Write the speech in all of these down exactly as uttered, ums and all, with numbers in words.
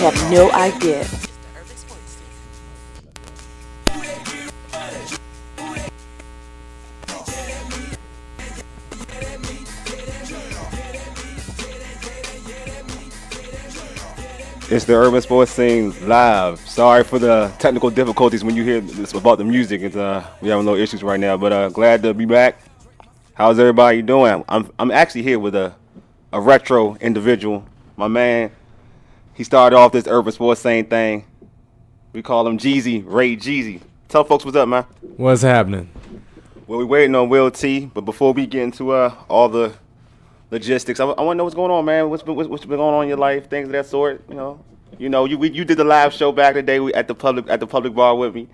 have no idea. It's the Urban Sports Scene live. Sorry for the technical difficulties when you hear this about the music. It's, uh, we having little issues right now, but uh, glad to be back. How's everybody doing? I'm I'm actually here with a a retro individual. My man, he started off this Urban Sports Scene thing. We call him Jeezy, Ray Jeezy. Tell folks what's up, man. What's happening? Well, we're waiting on Will T, but before we get into uh, all the logistics, I, I want to know what's going on, man. What's been, what's, what's been going on in your life? Things of that sort. You know, you know, you we, you did the live show back in the day at the public at the public bar with me.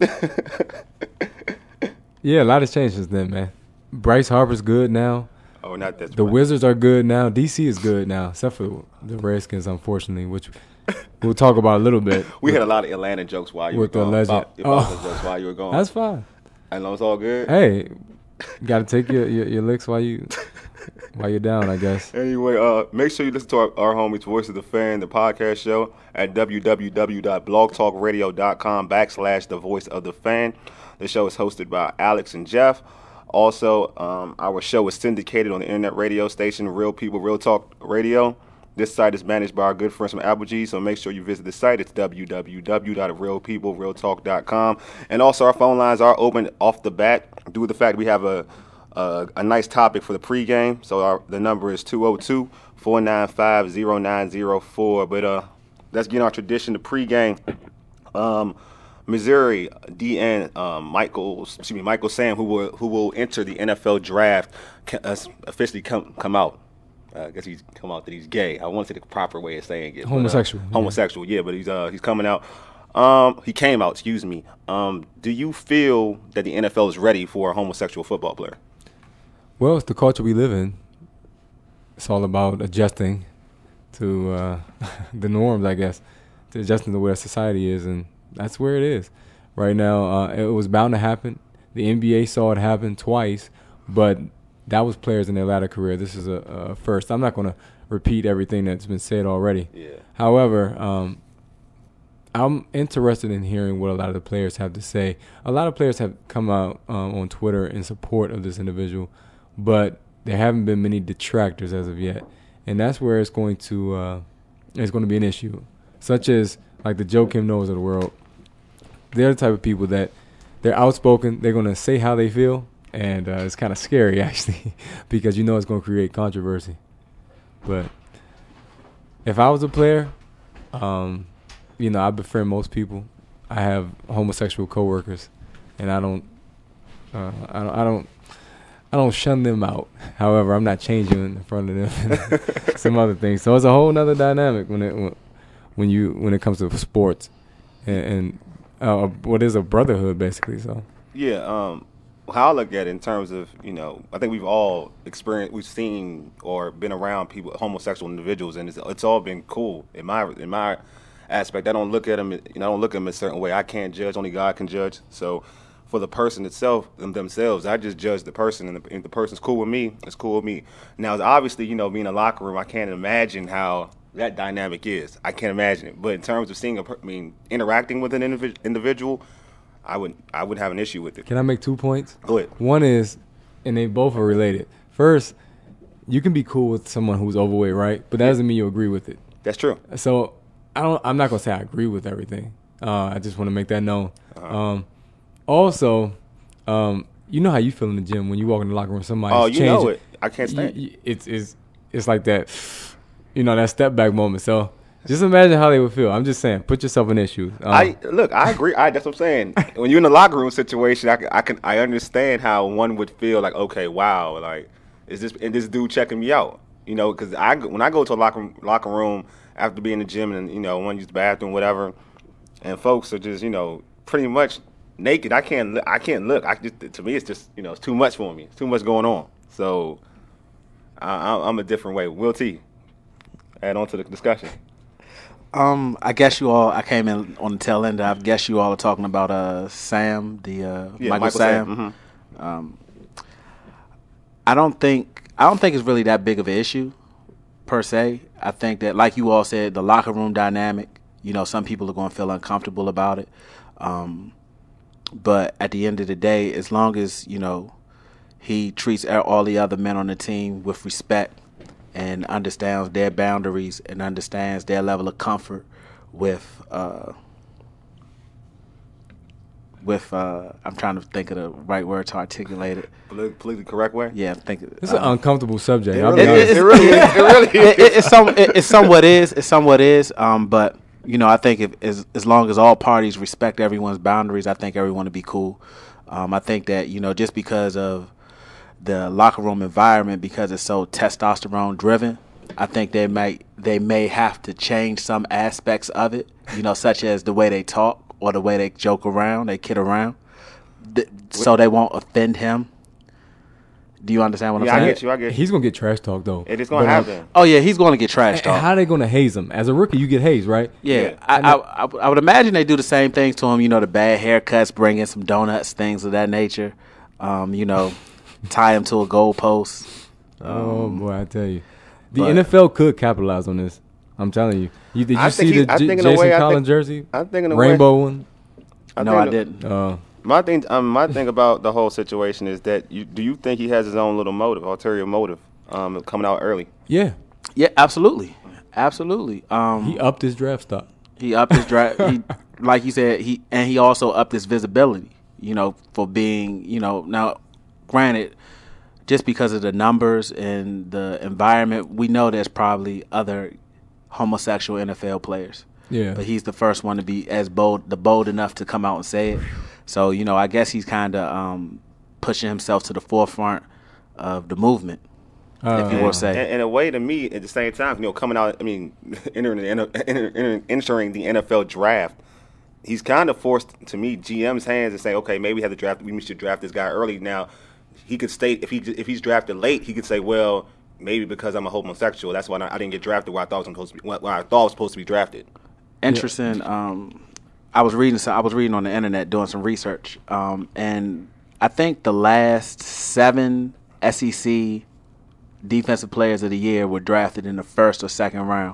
Yeah, a lot has changed since then, man. Bryce Harper's good now. Oh, not that. The Wizards are good now. D C is good now, except for the Redskins, unfortunately, which we'll talk about a little bit. We with, had a lot of Atlanta jokes while you were with the gone. legend. About, about Oh. the jokes while you were gone. That's fine. I know it's all good. Hey, you got to take your, your your licks while you while you're down, I guess. Anyway, uh, make sure you listen to our, our homies Voice of the Fan, the podcast show at www.blogtalkradio.com backslash the Voice of the Fan. The show is hosted by Alex and Jeff. Also, um, our show is syndicated on the internet radio station Real People, Real Talk Radio. This site is managed by our good friends from Apogee, so make sure you visit the site. It's w w w dot real people real talk dot com. And also, our phone lines are open off the bat due to the fact we have a a, a nice topic for the pregame. So our, the number is two oh two, four nine five, oh nine oh four. But uh, let's get our tradition, the pregame. Um, Missouri D N um, Michael, excuse me, Michael Sam, who will who will enter the N F L draft, can, uh, officially come come out. Uh, I guess he's come out that he's gay. I want to say the proper way of saying it. Homosexual. But, uh, yeah. Homosexual, yeah. But he's uh, he's coming out. Um, he came out. Excuse me. Um, do you feel that the N F L is ready for a homosexual football player? Well, it's the culture we live in. It's all about adjusting to uh, the norms, I guess, to adjusting to where society is, and that's where it is right now. Uh, it was bound to happen. The N B A saw it happen twice, but that was players in their latter career. This is a, a first. I'm not going to repeat everything that's been said already. Yeah. However, um, I'm interested in hearing what a lot of the players have to say. A lot of players have come out um, on Twitter in support of this individual, but there haven't been many detractors as of yet, and that's where it's going to uh, it's going to be an issue, such as like the Joe Kim Noahs of the world. They're the type of people that they're outspoken. They're going to say how they feel, and uh, it's kind of scary actually because you know it's going to create controversy. But if I was a player, um, you know, I befriend most people. I have homosexual coworkers, and I don't, uh, I don't, I don't, I don't shun them out. However, I'm not changing in front of them and some other things. So it's a whole nother dynamic when it when you when it comes to sports and, and uh, what is a brotherhood basically. So Yeah. Um, how I look at it in terms of, you know, I think we've all experienced, we've seen or been around people, homosexual individuals, and it's, it's all been cool in my in my aspect. I don't look at them, you know, I don't look at them a certain way. I can't judge. Only God can judge. So for the person itself, them themselves, I just judge the person, and the, if the person's cool with me, it's cool with me. Now, obviously, you know, being in a locker room, I can't imagine how that dynamic is. I can't imagine it. But in terms of seeing a, per- I mean, interacting with an individ- individual, I would I would have an issue with it. can I make two points? Go ahead. One is, and they both are related. First, you can be cool with someone who's overweight, right? But that doesn't mean you agree with it. That's true. So I don't. I'm not gonna say I agree with everything. Uh, I just want to make that known. Uh-huh. Um, also, um, you know how you feel in the gym when you walk in the locker room. Somebody's Oh, you changing. know it. I can't stand You- you- It's it's it's like that. You know, that step back moment. So just imagine how they would feel. I'm just saying, put yourself in their shoes. Um, I look. I agree. I that's what I'm saying. When you're in the locker room situation, I, can- I can I understand how one would feel like, okay, wow, like is this is this dude checking me out? You know, because I when I go to a locker locker room after being in the gym and you know want to use the bathroom, whatever, and folks are just you know pretty much naked. I can't look- I can't look. I just to me it's just you know it's too much for me. It's too much going on. So I, I- I'm a different way. Will T, add on to the discussion. Um, I guess you all. I came in on the tail end. I guess you all are talking about uh Sam, the uh, Yeah, Michael, Michael Sam. Sam, mhm. Um, I don't think I don't think it's really that big of an issue, per se. I think that, like you all said, the locker room dynamic You know, some people are going to feel uncomfortable about it. Um, but at the end of the day, as long as, you know, he treats all the other men on the team with respect and understands their boundaries and understands their level of comfort with uh, with uh, I'm trying to think of the right word to articulate it. Politically correct way. Yeah, I think It's um, an uncomfortable subject. It I'll really be is. honest. It really is. It really is. it, it, it's some it, it's somewhat is it's somewhat is. Um, but you know, I think if as as long as all parties respect everyone's boundaries, I think everyone will be cool. Um, I think that you know just because of the locker room environment, because it's so testosterone driven, I think they might they may have to change some aspects of it. You know, such as the way they talk or the way they joke around, they kid around, th- so they won't offend him. Do you understand what Yeah, I'm saying? I get you. I get you. He's gonna get trash talk though. It is going to But, um, happen. Oh yeah, he's going to get trash And talk. how are they gonna haze him? As a rookie, you get hazed, right? Yeah, Yeah. I, I, I I would imagine they do the same things to him. You know, the bad haircuts, bring in some donuts, things of that nature. Um, you know, tie him to a goalpost. Oh Um, boy, I tell you, the but- N F L could capitalize on this. I'm telling you. You did you I think see he- the I J- think in a Jason way, I Collins think- jersey? I think in a way- Rainbow one. I no, think I the- didn't. Uh, My thing, um, my thing about the whole situation is that you do you think he has his own little motive, ulterior motive, um, coming out early? yeah, Yeah, absolutely, absolutely. Um, he upped his draft stock. He upped his draft. He, like you said, he and he also upped his visibility. You know, for being, you know, now, granted, just because of the numbers and the environment, we know there's probably other homosexual N F L players. Yeah. But he's the first one to be as bold, the bold enough to come out and say it. So you know, I guess he's kind of um, pushing himself to the forefront of the movement, Uh, if you will say. And in a way, to me, at the same time, you know, coming out, I mean, entering the N F L, enter- enter- entering the N F L draft, he's kind of forced, to me, G M's hands and say, okay, maybe we have to draft, we should draft this guy early. Now, he could state if he if he's drafted late, he could say, well, maybe because I'm a homosexual, that's why I didn't get drafted where I thought I was supposed to be, where I thought I was supposed to be drafted. Interesting. Um, I was reading. Some, I was reading on the internet, doing some research, um, and I think the last seven S E C defensive players of the year were drafted in the first or second round.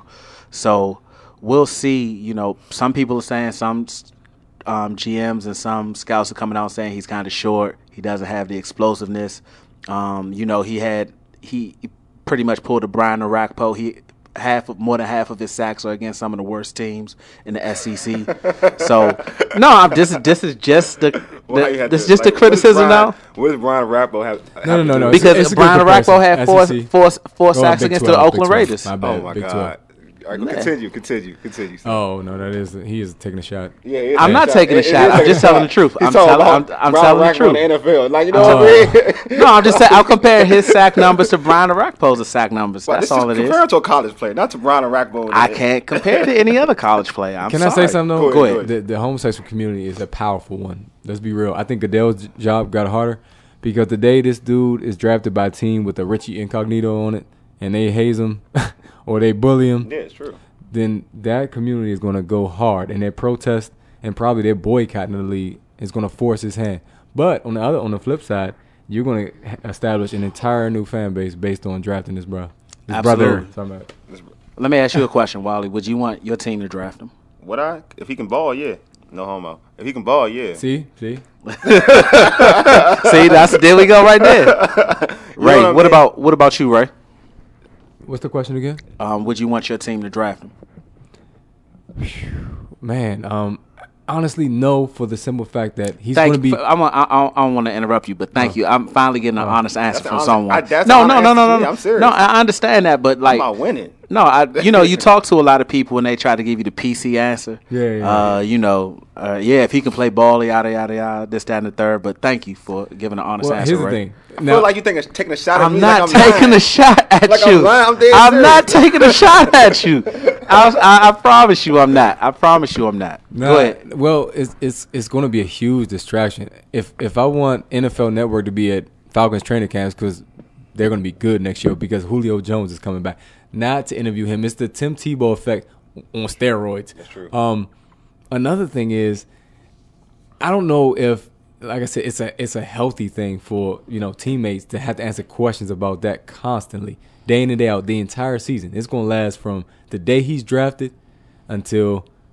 So we'll see. You know, some people are saying some um, G Ms and some scouts are coming out saying he's kind of short. He doesn't have the explosiveness. Um, you know, he had he pretty much pulled a Brian Orakpo. He half of, more than half of his sacks are against some of the worst teams in the S E C. So no, I'm this is this is just the, Why you the had this to- is just like, the criticism what does Brian, now. What does Brian Rappo have? have No, no, to no, do no. with It's- Because it's a good Brian Orakpo comparison. had four S E C. four four Oh, sacks Big against twelve, the Big Oakland twelve. Raiders. My bad. Oh my Big God! twelve. All right, go Yeah. continue, continue, continue. son. Oh no, that is he is taking a shot. Yeah, it is I'm a not shot. taking a It- it shot. is I'm a just shot. telling the truth. He's I'm talking telling- about I'm- I'm Brian telling the Rappo in truth. the N F L. Like you know Oh. what I mean? No, I'm just saying. I'm comparing his sack numbers to Brian Orakpo's sack numbers. But That's this all is it is. compared to a college player, not to Brian Rappo. I can't compare to any other college player. I'm Can sorry. I say something though? Go ahead, go The, the homosexual community is a powerful one. Let's be real. I think Goodell's j- job got harder because the day this dude is drafted by a team with a Richie Incognito on it and they haze him or they bully him, Yeah, it's true. then that community is going to go hard and their protest and probably their boycotting the league is going to force his hand. But on the other, on the flip side, you're going to establish an entire new fan base based on drafting this bro. This brother. Absolutely. Sorry about- Let me ask you a question, Wally. Would you want your team to draft him? What I if he can ball, yeah, no homo. If he can ball, yeah. See, see. See, that's there we go right there. Ray, what I what mean? about what about you, Ray? What's the question again? Um, would you want your team to draft him? Man, um, honestly, no. For the simple fact that he's Thank going to you. be. For, I'm a, I, I, I don't want to interrupt you, but thank you. I'm finally getting an honest answer That's from an someone. honest- I- that's no, an no, honest no, no, answer no, to me. no. I'm serious. No, I understand that, but I'm like, about winning. no, I, you know, you talk to a lot of people and they try to give you the P C answer. Yeah, yeah, Uh, you know, uh, yeah, if he can play ball, yada yada yada, this, that, and the third. But thank you for giving an honest Well, answer. here's the Ray. thing. I Now, feel like you think taking a shot at I'm me. not like I'm taking lying. a shot at Like I'm you. lying. I'm dead I'm serious. not taking a shot at you. I, I, I promise you, I'm not. I promise you, I'm not. Nah, Go ahead. Well, it's it's it's going to be a huge distraction. If if I want N F L Network to be at Falcons training camps because they're going to be good next year because Julio Jones is coming back, not to interview him. It's the Tim Tebow effect on steroids. That's true. Um, another thing is, I don't know if, like I said, it's a it's a healthy thing for you know teammates to have to answer questions about that constantly, day in and day out, the entire season. It's going to last from the day he's drafted until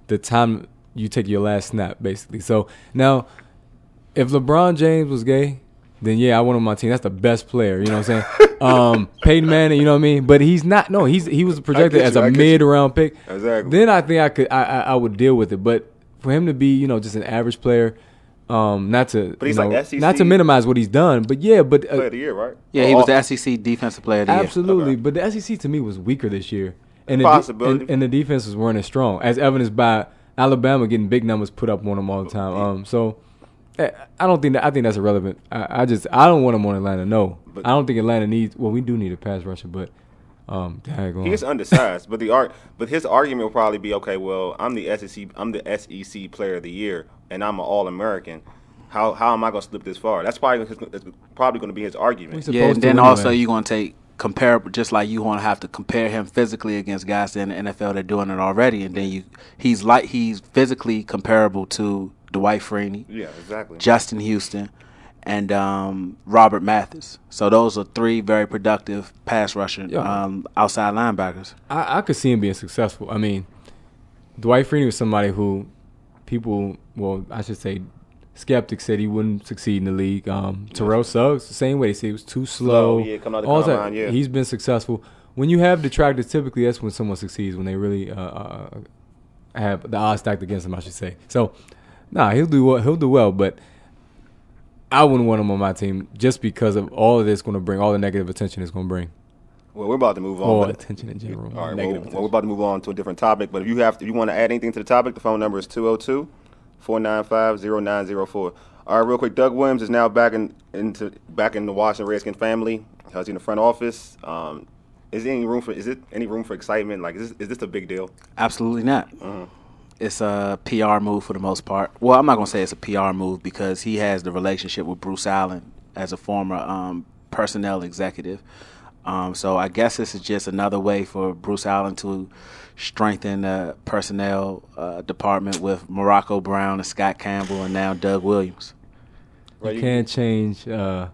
the time you take your last snap, basically. So now, if LeBron James was gay, then yeah, I want him on my team. That's the best player. You know what I'm saying? um, Peyton Manning. You know what I mean? But he's not. No, he's he was projected as you, a mid round pick. Exactly. Then I think I could I, I I would deal with it. But for him to be, you know, just an average player. Um, not to, but he's you know, like S E C not to minimize what he's done, but yeah, but uh, player of the year, right? Yeah, he was the S E C Defensive Player of the Year. Absolutely, Okay. but the S E C to me was weaker this year, and the, Possibility. and, and the defenses weren't as strong, as evidenced by Alabama getting big numbers put up on them all the time. Um, so eh, I don't think that I think that's irrelevant. I, I just I don't want him on Atlanta. No, But- I don't think Atlanta needs. Well, we do need a pass rusher, but um, daggone. He is undersized, but the art, but his argument will probably be, okay, well, I'm the S E C, I'm the S E C Player of the Year, and I'm an All American. How how am I going to slip this far? That's probably his, that's probably going to be his argument. He's Yeah, supposed and to then anyway. also you're going to take comparable, just like you want to have to compare him physically against guys in the N F L that are doing it already, and then you he's like he's physically comparable to Dwight Freeney, Yeah, exactly. Justin Houston, and um, Robert Mathis. So those are three very productive pass rushing Yeah. um, outside linebackers. I, I could see him being successful. I mean, Dwight Freeney was somebody who people, well, I should say, skeptics said he wouldn't succeed in the league. Um, Terrell Suggs, the same way. They said he was too slow. Slow, yeah, coming out the All the combine, time. yeah. He's been successful. When you have detractors, typically that's when someone succeeds, when they really uh, uh, have the odds stacked against them, I should say. So, nah, he'll do well, he'll do well, but I wouldn't want him on my team just because of all of this going to bring, all the negative attention it's going to bring. Well, we're about to move on. All but- attention in general. All right, negative well, well, we're about to move on to a different topic. But if you have, if you want to add anything to the topic, the phone number is two oh two, four nine five, oh nine oh four. All right, real quick. Doug Williams is now back in into back in the Washington Redskins family. He's in the front office. Um, is there any room for? Is it any room for excitement? Like, is this, is this a big deal? Absolutely not. It's a P R move for the most part. Well, I'm not going to say it's a P R move because he has the relationship with Bruce Allen as a former um, personnel executive. Um, so I guess this is just another way for Bruce Allen to strengthen the personnel uh, department with Morocco Brown and Scott Campbell and now Doug Williams. You can't change uh,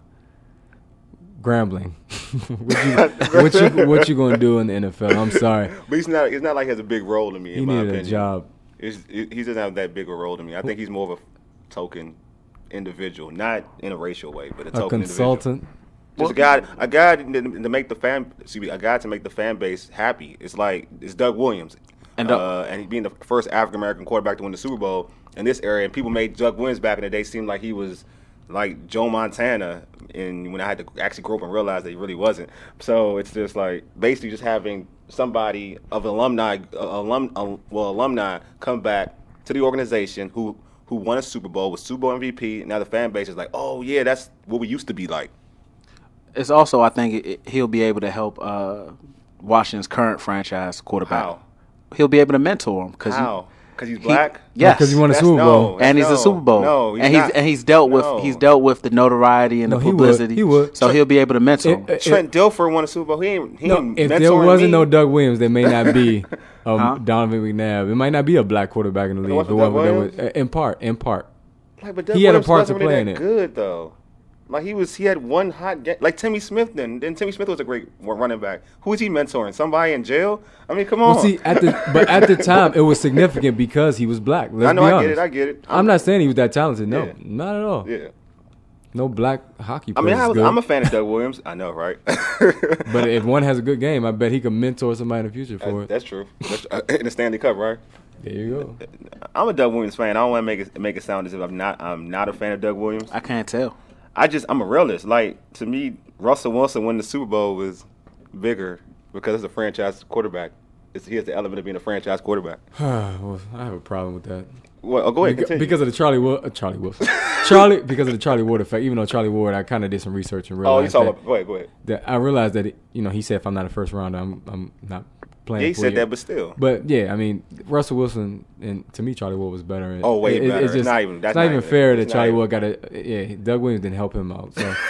Grambling. what you what you what you gonna do in the N F L? I'm sorry. But he's not. It's not like he has a big role to me. He in my needed opinion. a job. It's, it, he doesn't have that big a role to me. I think he's more of a token individual, not in a racial way, but a A token consultant. Just a guy, a guy to, to make the fan, excuse me, a guy to make the fan base happy. It's like it's Doug Williams, And, and uh, uh, and he being the first African American quarterback to win the Super Bowl in this area. And people made Doug Williams back in the day seem like he was like Joe Montana, and when I had to actually grow up and realize that he really wasn't. So it's just like basically just having somebody of alumni, uh, alum, uh, well, alumni come back to the organization who who won a Super Bowl, was Super Bowl M V P. And now the fan base is like, oh yeah, that's what we used to be like. It's also, I think, it, it- he'll be able to help uh, Washington's current franchise quarterback. How? He'll be able to mentor him. Cause How? Because he's he- black? Yes. Because he won a That's- Super Bowl. no. and he's No, a Super Bowl. no, he's and he's not. and he's dealt with No. he's dealt with the notoriety and No, the he would. publicity. He would. So he'll be able to mentor him. It- it- Trent Dilfer won a Super Bowl. He ain't, he No, ain't if there mentoring wasn't me. no Doug Williams, there may not be um, Huh? Donovan McNabb. It might not be a black quarterback in the league. wasn't If it Doug wasn't- there was- Williams? in part, in part. Like, but Doug he had a Williams part wasn't to really play that in it. good though. Like he was, he had one hot game. Like Timmy Smith. Then, then Timmy Smith was a great running back. Who was he mentoring? Somebody in jail? I mean, come on. Well, see, at the but at the time, it was significant because he was black. Let's I know, be I honest. get it, I get it. I'm, not saying he was that talented. No, Yeah. not at all. Yeah. No black hockey I players. mean, I was, good. I'm a fan of Doug Williams. I know, right? But if one has a good game, I bet he could mentor somebody in the future for That's, it. that's true. That's, uh, in the Stanley Cup, right? There you go. I'm a Doug Williams fan. I don't want to make it make it sound as if I'm not. I'm not a fan of Doug Williams. I can't tell. I just I'm a realist. Like to me, Russell Wilson winning the Super Bowl was bigger because it's a franchise quarterback. It's, he has the element of being a franchise quarterback. Well, I have a problem with that. Well, oh, go ahead. Because, Continue. because of the Charlie Wood, uh, Charlie Wilson, Charlie, because of the Charlie Ward effect. Even though Charlie Ward, I kind of did some research and oh, realized you talking that, about? Go ahead. Go ahead. that I realized that it, you know he said if I'm not a first rounder, I'm I'm not playing. Yeah, he for said you. that, but still. But yeah, I mean Russell Wilson and to me Charlie Ward was better. Oh, way It- it- better. It's, It's just, not even- that's it's not not even even- fair it's that not Charlie even- Ward got a yeah. Doug Williams didn't help him out. So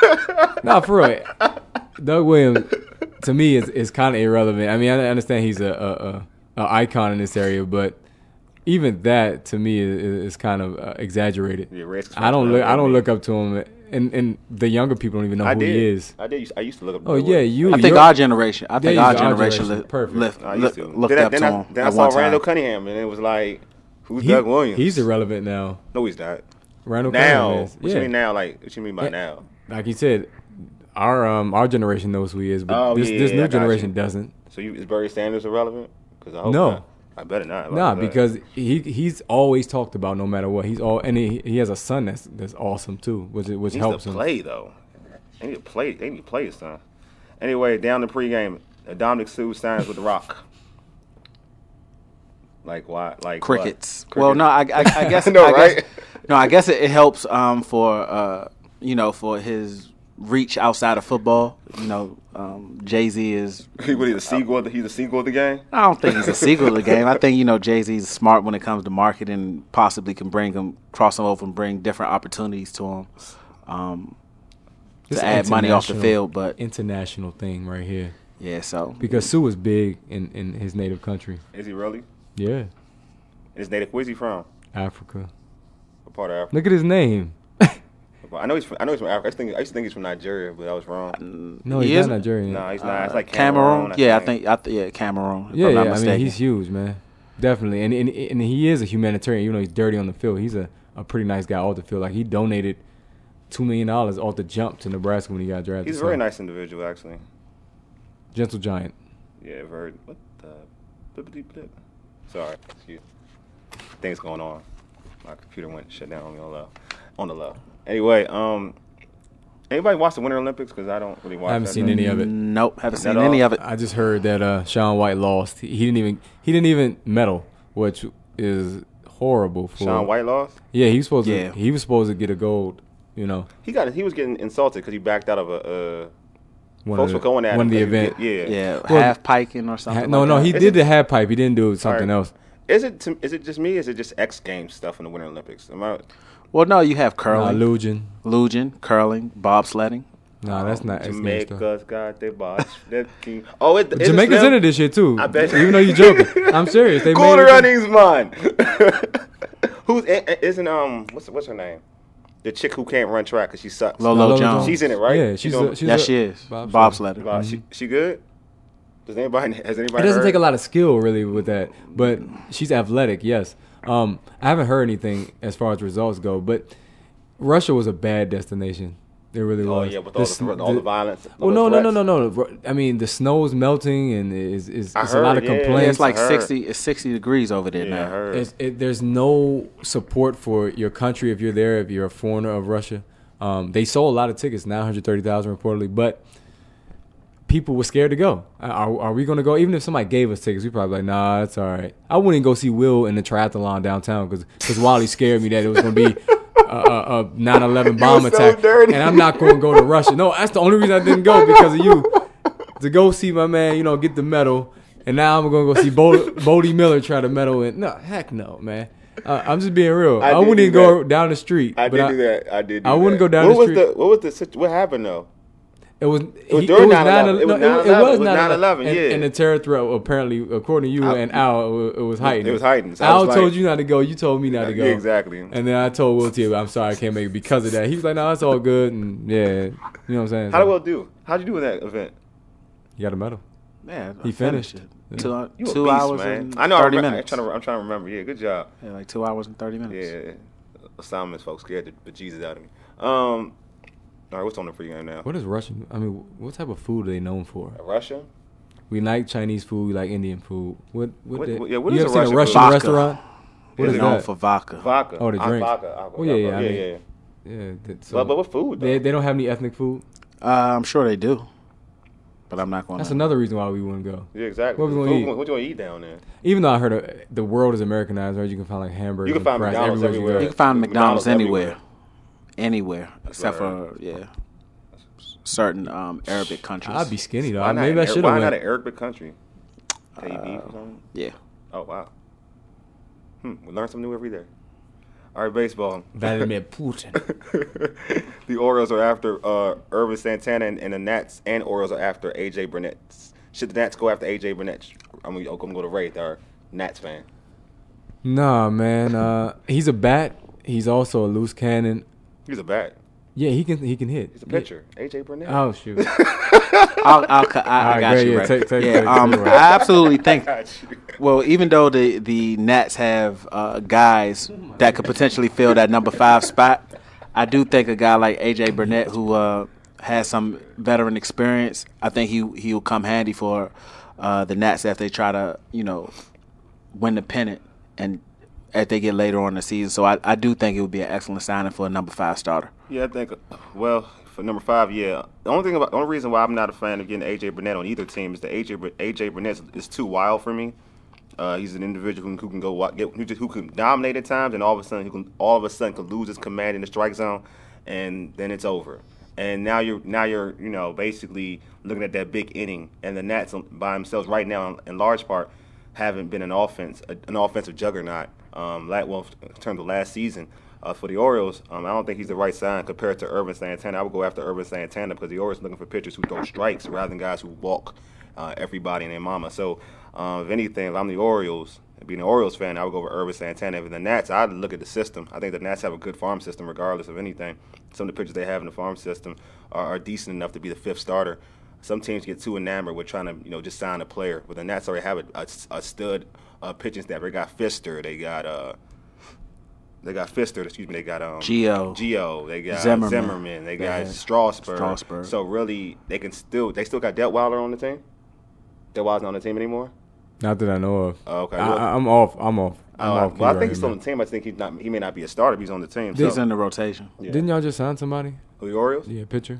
no, for real, Doug Williams to me is is kind of irrelevant. I mean, I understand he's a, a, a, a icon in this area, but even that to me is, is kind of uh, exaggerated. Yeah, Redskins I don't fans look. love I don't him. look up to him and and the younger people don't even know I who did. he is. I did. I used to look up. Oh Bill yeah, Willie. you. I think you're- our generation. I think Yeah, our our generation, generation. li- Perfect. lift, I look, used to. looked then I, up then to I, him then I at saw one time. Randall Cunningham, and it was like, who's he- Doug Williams? He's irrelevant now. No, he's not. Randall Now, Cunningham is. what yeah. you mean now? Like, what you mean by Yeah. now? Like he said, our um our generation knows who he is, but Oh, this yeah, this yeah, new I got generation you. doesn't. So you, is Barry Sanders irrelevant? Because I hope No. not. I better not. Nah, Like that. because he he's always talked about no matter what. He's all and he, he has a son that's that's awesome too, which which he needs helps to him. play though. They need to play. They need to play his son. Anyway, down the pregame, Dominic Sue signs with the Rock. Like why? Like Crickets. What? Well, no, I, I, I guess. No, I right? Guess, no, I guess it, it helps um, for uh, you know for his reach outside of football. You know, um, Jay Z is. He what, he's a sequel. He's a sequel of the game. I don't think he's a sequel to the game. I think you know Jay Z's smart when it comes to marketing. Possibly can bring him cross him over and bring different opportunities to him. Um, It's to an add money off the international- field, but international thing right here yeah. So because Sue is big in in his native country. Is he really? Yeah, His native. Where's he from? Africa. What part of Africa? Look at his name. I know he's. From, I know he's from Africa. I used, to think, I used to think he's from Nigeria, but I was wrong. No, He he's isn't? not Nigerian. No, he's not. It's uh, like Cameroon. Cameroon. yeah, I think. I th- yeah, Cameroon. If Yeah, I'm not yeah. I mistaken. mean, he's huge, man. Definitely, and, and and he is a humanitarian. Even though he's dirty on the field, he's a, a pretty nice guy off the field. Like he donated two million dollars off the jump to Nebraska when he got drafted. He's a So, very nice individual, actually. gentle giant. Yeah, very. What the? Blippity blip. Sorry, excuse. Things going on. My computer went shut down on me on the low. On the low. Anyway, um, anybody watch the Winter Olympics? Because I don't really watch. I haven't that seen much. any of it. Nope, haven't Is seen that any all? of it. I just heard that uh, Shaun White lost. He, he didn't even he didn't even medal, which is horrible for Shaun White lost. Yeah, he was supposed Yeah. to he was supposed to get a gold. You know, He got. He was getting insulted because he backed out of a. Uh, one folks of were the, going at one him of the 'cause he event. did- yeah. Yeah, Well, half piking or Ha- something. no, like no, that. he Is did it- the half pipe. He didn't do something Alright. else. Is it? To, is it just me? Or is it just X Games stuff in the Winter Olympics? Am I? Well, no, you have Nah, curling, Lugen. lugeing, curling, bobsledding. Nah, that's not X Games stuff. Jamaica's got their boss. That king. Oh, it, is Jamaica's it in it this year too. I bet. Even though you're joking, I'm serious. They Cool made it- Runnings, man. Who's eh, eh, isn't um what's what's her name? The chick who can't run track because she sucks. Lolo Lolo Jones. She's in it, right? Yeah, She she's doing- a, she's Yeah, a, she is. bobsled. Bobsledder. Wow, she she good? Does anybody has anybody? It doesn't heard? take a lot of skill really with that, but she's athletic. Yes. Um, I haven't heard anything as far as results go, but Russia was a bad destination. It really Oh was. yeah, with all the, sn- all the violence. all Well, the no, no, no, threats. no, no. Ru- I mean, the snow's melting, and is is I it's a lot heard, of yeah. Yeah, complaints. it's like I heard. sixty. It's sixty degrees over there Yeah, I now. heard. It's, it, there's no support for your country if you're there, if you're a foreigner of Russia. Um, they sold a lot of tickets, nine hundred thirty thousand reportedly, but people were scared to go. Are, are we going to go? Even if somebody gave us tickets, we probably like, nah, it's all right. I wouldn't go see Will in the triathlon downtown because Wally scared me that it was going to be a, a, a nine eleven bomb You were so attack. dirty. And I'm not going to go to Russia. No, that's the only reason I didn't go because of you. To go see my man, you know, get the medal. And now I'm going to go see Bo- Bodie Miller try to medal. And no, heck no, man. Uh, I'm just being real. I I, did wouldn't do even go that. down the street. I but did do that. I did. Do I wouldn't that. go down what the was street. The, what was the situ- what happened though? It was, It was he- during it was nine eleven. It was no, nine eleven. It was nine nine eleven, And, yeah. and the terror threat, apparently, according to you I- and Al, it was, it was heightened. It was heightened. So I Al was told like- you not to go. You told me not to go. Yeah, exactly. And then I told Will T, I'm sorry, I can't make it because of that. He was like, no, it's all good. And yeah, you know what I'm saying? How did So, Will do? How'd you do with that event? you got a medal. Yeah, He I finished. it. Yeah. Two, uh, You a two beast, hours man. and I know. I thirty remember, I'm minutes. trying to. I'm trying to remember. Yeah, good job. Yeah, like two hours and thirty minutes. Yeah, assignments, folks scared the bejesus out of me. Um, all right, what's on the pregame now? What is Russian? I mean, what type of food are they known for? Russia? We like Chinese food. We like Indian food. What? What? What- the- what- yeah, what you is ever a seen Russian a Russian food? Vodka. restaurant? What Is is it known that? for vodka. Vodka. Oh, the Ah, drinks. Vodka. alcohol, Oh, yeah, yeah, alcohol. I yeah, mean- yeah. Yeah. that- so But, but what food? Though? they they don't have any ethnic food. Uh, I'm sure they do, but I'm not going. That's to. another reason why we wouldn't go. yeah, exactly. What we gonna Food- eat? What you gonna eat down there? Even though I heard uh, the world is Americanized, right? You can find like hamburgers. You can and find fries McDonald's everywhere. everywhere. You You go. can find McDonald's McDonald's anywhere, everywhere. anywhere except what I for yeah, certain um, Arabic countries. I'd be skinny though. Why not Maybe I an- should Why have not an went. Arabic country? K B or something? yeah. Oh wow. Hmm. We learn something new every day. All right, baseball. Vladimir Putin. The Orioles are after uh, Irvin Santana, and, and the Nats and Orioles are after A J Burnett. Should the Nats go after A J Burnett? I'm gonna, I'm gonna go to Ray, our Nats fan. Nah, man. Uh, he's a bat. He's also a loose cannon. He's a bat. Yeah, he can he can hit. He's a pitcher. A J Burnett. Oh shoot. I'll, I'll, I, I right, got great, you yeah, right. take- take- yeah, take- um, take it right. I absolutely think. Got you. Well, even though the the Nats have uh, guys that could potentially fill that number five spot, I do think a guy like A J Burnett, who uh, has some veteran experience, I think he he'll come handy for uh, the Nats if they try to, you know, win the pennant and as they get later on in the season. So I, I do think it would be an excellent signing for a number five starter. Yeah, I think. Well, for number five, yeah. The only thing about the only reason why I'm not a fan of getting A J Burnett on either team is that A J A J Burnett is too wild for me. Uh, he's an individual who, who can go wa- get who, just, who can dominate at times, and all of a sudden, who can all of a sudden could lose his command in the strike zone, and then it's over. And now you're now you're you know basically looking at that big inning, and the Nats by themselves right now, in large part, haven't been an offense an offensive juggernaut. Um, well, in terms of last season. Uh, for the Orioles, um, I don't think he's the right sign compared to Urban Santana. I would go after Urban Santana because the Orioles are looking for pitchers who throw strikes rather than guys who walk uh, everybody and their mama. So, uh, if anything, if I'm the Orioles, being an Orioles fan, I would go over Urban Santana. If the Nats, I'd look at the system. I think the Nats have a good farm system regardless of anything. Some of the pitchers they have in the farm system are, are decent enough to be the fifth starter. Some teams get too enamored with trying to, you know, just sign a player. But the Nats already have a, a, a stud uh, pitching staff. They got Fister. They got uh, They got Fister, excuse me. They got um, Gio. Gio. They got Zimmerman. Zimmerman. They got Yeah. Strasburg. Strasburg. So really, they can still. They still got Detweiler on the team. Detweiler's not on the team anymore. Not that I know of. Oh, okay. I, Well- I, I'm off. I'm off. I'm Uh, off. well, I key think right he's here, on the team. I think he's not. He may not be a starter, but he's on the team. He's So, in the rotation. yeah. Didn't y'all just sign somebody? Who, the Orioles? Yeah, pitcher.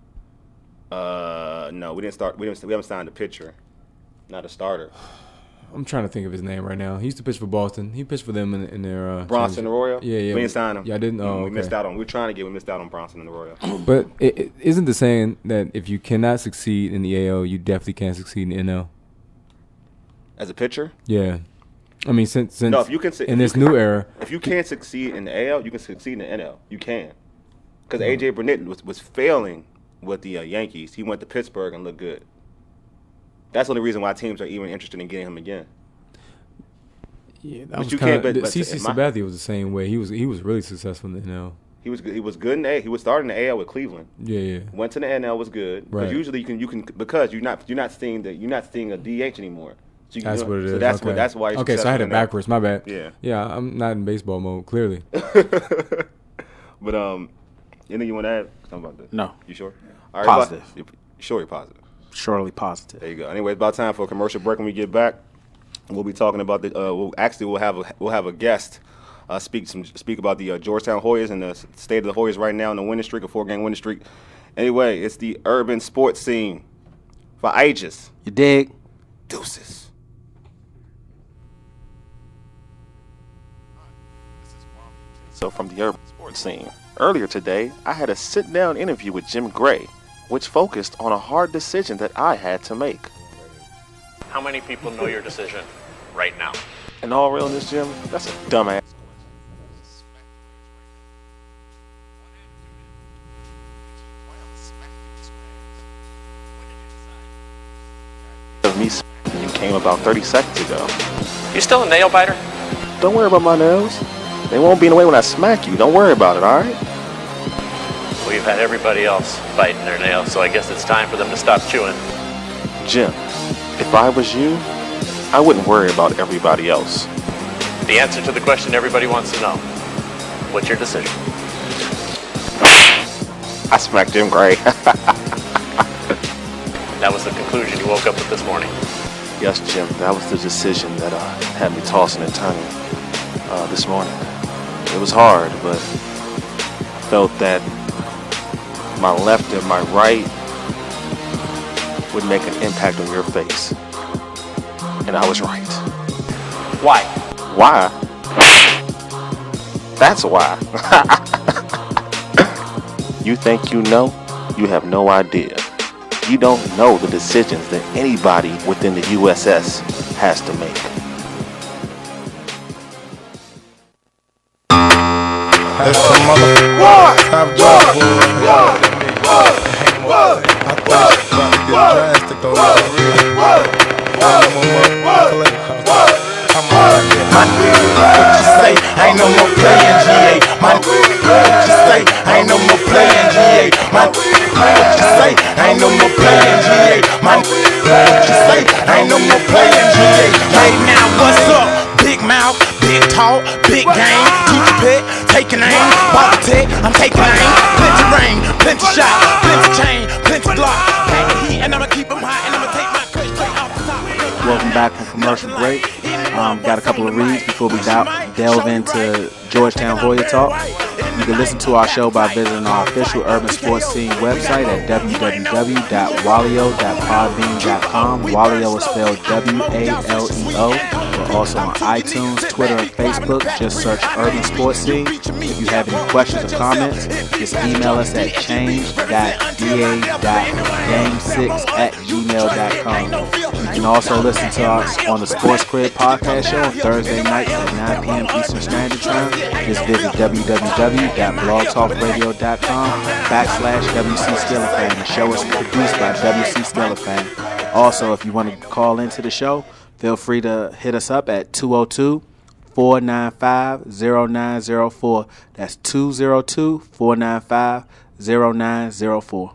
Uh, no, we didn't start. We didn't. We haven't signed a pitcher, not a starter. I'm trying to think of his name right now. He used to pitch for Boston. He pitched for them in, in their uh, Bronson Arroyo. Yeah, yeah. We didn't sign him. Yeah, I didn't. Oh, we okay. missed out on. We were trying to get. We missed out on Bronson and Arroyo. But it, it, isn't the saying that if you cannot succeed in the A L, you definitely can't succeed in the N L? As a pitcher, Yeah. I mean, since since no. If you can, in this new era, if you can't succeed in the A L, you can succeed in the N L. You can, because A J Burnett was was failing with the uh, Yankees. He went to Pittsburgh and looked good. That's the only reason why teams are even interested in getting him again. yeah, that But was you kind can't- but- of. but C C in my- Sabathia was the same way. He was he was really successful in the N L. He was good- he was good in the A. He was starting the A L with Cleveland. Yeah, yeah. Went to the N L, was good. Because Right. usually you can you can because you're not you're not seeing the you're not seeing a D H anymore. So you can That's do- what it is. So that's okay. what that's why. He's Okay, so I had it successful in that. backwards. My bad. Yeah. Yeah, I'm not in baseball mode. Clearly. But um, anything you want to add? Something about this? No. You sure? All Positive. About, you sure you're positive. Surely positive. There you go. Anyway, it's about time for a commercial break. When we get back, we'll be talking about the. Uh, we'll actually we'll have a we'll have a guest uh, speak some speak about the uh, Georgetown Hoyas and the state of the Hoyas right now in the winning streak, a four game winning streak. Anyway, it's the urban sports scene for ages. You dig? Deuces. So from the urban sports scene, earlier today, I had a sit-down interview with Jim Gray, which focused on a hard decision that I had to make. How many people know your decision right now? In all realness, Jim, that's a dumbass. Of me smacking you came about thirty seconds ago. You still a nail biter? Don't worry about my nails. They won't be in the way when I smack you. Don't worry about it, all right? We've had everybody else biting their nails, so I guess it's time for them to stop chewing. Jim, if I was you, I wouldn't worry about everybody else. The answer to the question everybody wants to know. What's your decision? I smacked Jim Gray. That was the conclusion you woke up with this morning. Yes, Jim, that was the decision that uh, had me tossing and turning uh, this morning. It was hard, but I felt that my left and my right would make an impact on your face. And I was right. Why? Why? That's why. You think you know? You have no idea. You don't know the decisions that anybody within the U S S has to make. That's the mother. Top dog, boy. I thought it was about to get drastic on that. I'm on my I'm on What you say? I ain't no more playing G A. My what you say? I ain't no more playing no more playing G A. Hey now, what's up? Big mouth, big talk, big game. Keep the pick, taking aim. Ball tech, I'm taking aim. Plenty rain, plenty shot, plenty chain, plenty block. Pack the heat and I'ma keep them high and I'ma take my cut straight off the top. Welcome back from commercial break. Um, got a couple of reads before we del- delve into Georgetown Hoya Talk. You can listen to our show by visiting our official Urban Sports Scene website at w w w dot walio dot podbean dot com. Walio is spelled W A L E O. We're also on iTunes, Twitter, and Facebook. Just search Urban Sports Scene. If you have any questions or comments, just email us at change dot d a dot game six at gmail dot com. You can also listen to us on the Sports Crib podcast show on Thursday nights at nine p.m. Eastern Standard Time. Just visit w w w dot blog talk radio dot com backslash W C Skillafan. The show is produced by W C Skillafan. Also, if you want to call into the show, feel free to hit us up at two oh two, four nine five, oh nine oh four. That's two oh two, four nine five, oh nine oh four.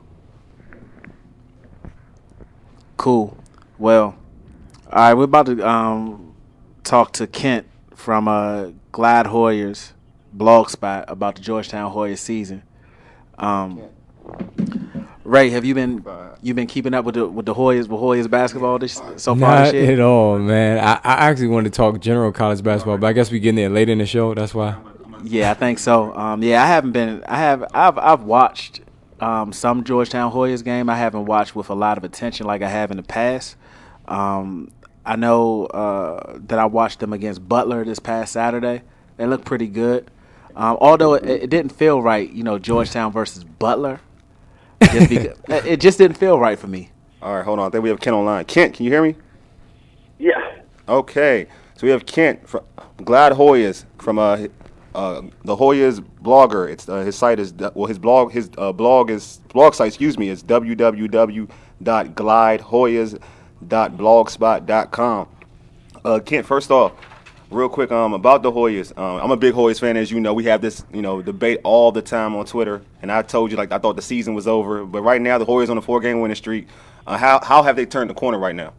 Cool. Well, all right, we're about to um, talk to Kent from uh, Glide Hoyer's blog spot about the Georgetown Hoya season. Um, Ray, have you been you been keeping up with the with the Hoyas with Hoyas basketball this so far Not this year? at all, man. I, I actually wanted to talk general college basketball, but I guess we getting there late in the show. That's why. Yeah, I think so. Um, yeah, I haven't been. I have. I've I've watched um, some Georgetown Hoyas game. I haven't watched with a lot of attention like I have in the past. Um, I know uh, that I watched them against Butler this past Saturday. They looked pretty good. Um, although it, it didn't feel right, you know, Georgetown versus Butler. Just because, it just didn't feel right for me. All right, hold on. I think we have Kent online. Kent, can you hear me? Yeah. Okay. So we have Kent from Glad Hoyas from uh, uh, the Hoyas blogger. It's uh, his site is well his blog his uh, blog is blog site excuse me is w w w dot glide hoyas dot blogspot dot com. Uh, Kent, first off, real quick um about the Hoyas. Um, I'm a big Hoyas fan, as you know. We have this you know debate all the time on Twitter, and I told you like I thought the season was over, but right now the Hoyas on a four game winning streak. Uh, how how have they turned the corner right now?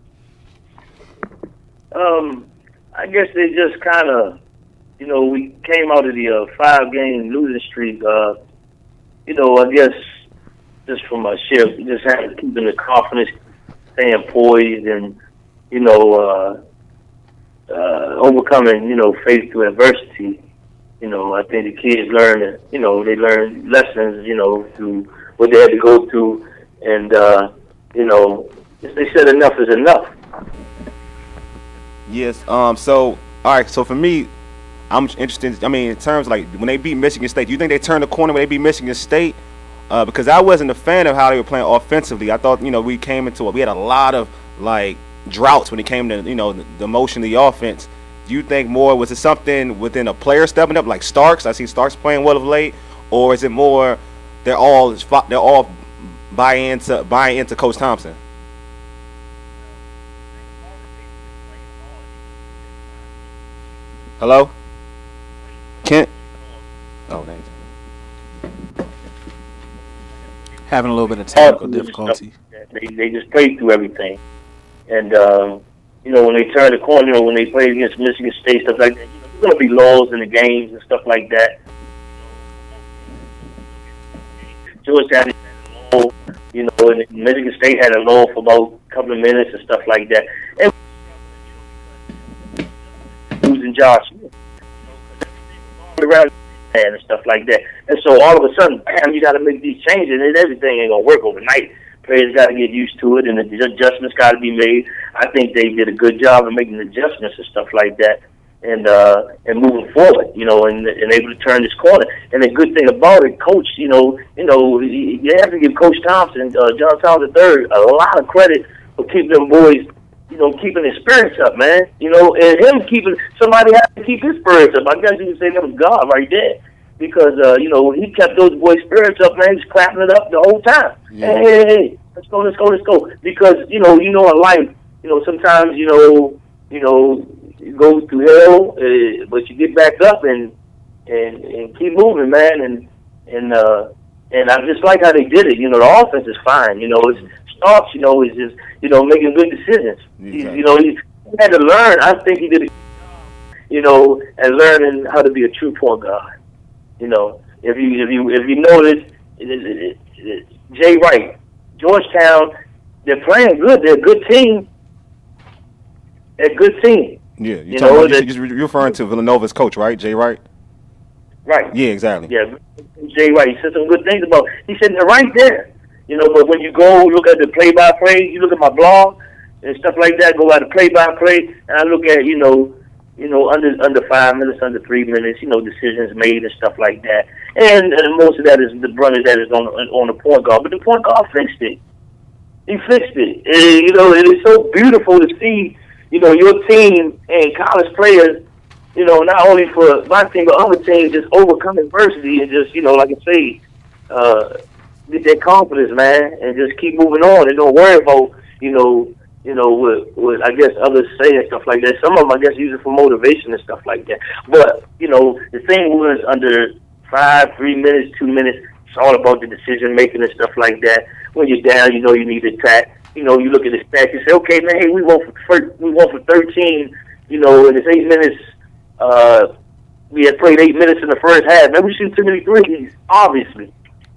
Um, I guess they just kind of, you know, we came out of the uh, five-game losing streak. Uh, you know, I guess just from a share, just having keeping the confidence, staying poised, and you know, uh, uh, overcoming, you know, faith through adversity. You know, I think the kids learn, you know, they learn lessons, you know, through what they had to go through, and uh, you know, they said enough is enough. Yes. Um. So, all right. So for me, I'm interested. I mean, in terms of like when they beat Michigan State, do you think they turned the corner when they beat Michigan State? Uh, because I wasn't a fan of how they were playing offensively. I thought, you know, we came into it. We had a lot of like droughts when it came to, you know, the, the motion of the offense. Do you think more was it something within a player stepping up like Starks? I see Starks playing well of late, or is it more they're all they're all buying into buying into Coach Thompson? Hello? Kent? Oh, thanks. Having a little bit of technical difficulty. They they just played through everything, and um, you know when they turned the corner, you know, when they played against Michigan State, stuff like that. You know, there's gonna be lulls in the games and stuff like that. Georgetown had a lull, you know, and Michigan State had a lull for about a couple of minutes and stuff like that. And losing Josh around and stuff like that. And so all of a sudden, bam, you got to make these changes, and everything ain't going to work overnight. Players got to get used to it, and the adjustments got to be made. I think they did a good job of making adjustments and stuff like that, and uh, and moving forward, you know, and, and able to turn this corner. And the good thing about it, Coach, you know, you know, you have to give Coach Thompson, uh, John Thompson the third, a lot of credit for keeping them boys, you know, keeping his spirits up, man. You know, and him keeping, somebody had to keep his spirits up. I guess you could say that was God right there. Because, uh, you know, he kept those boys' spirits up, man. He's clapping it up the whole time. Yeah. Hey, hey, hey, let's go, let's go, let's go. Because, you know, you know in life, you know, sometimes, you know, you know, you go through hell, uh, but you get back up and, and and keep moving, man. And, and, uh, and I just like how they did it. You know, the offense is fine. You know, it's starts, you know, is just, you know, making good decisions. Exactly. He's, you know, he had to learn. I think he did it, you know, and learning how to be a true point guard. You know, if you if you if you notice, it, it, it, it, Jay Wright, Georgetown, they're playing good. They're a good team. They're a good team. Yeah, you're, You talking know, about, that- you're referring to Villanova's coach, right? Jay Wright? Right. Yeah, exactly. Yeah, Jay Wright. He said some good things about. He said they're right there. You know, but when you go look at the play-by-play, you look at my blog and stuff like that. Go by the play-by-play, and I look at you know, you know, under under five minutes, under three minutes, you know, decisions made and stuff like that. And, and most of that is the brunt of that is on on the point guard. But the point guard fixed it. He fixed it. And, you know, it is so beautiful to see, you know, your team and college players, you know, not only for my team but other teams, just overcome adversity and just, you know, like I say, uh, get that confidence, man, and just keep moving on and don't worry about, you know, you know, what, what I guess others say and stuff like that. Some of them, I guess, use it for motivation and stuff like that. But, you know, the thing was under five, three minutes, two minutes, it's all about the decision making and stuff like that. When you're down, you know you need to attack. You know, you look at the stats, you say, okay, man, hey, we won for we won for thirteen. You know, and it's eight minutes. Uh, we had played eight minutes in the first half. Man, we shoot too many threes, obviously.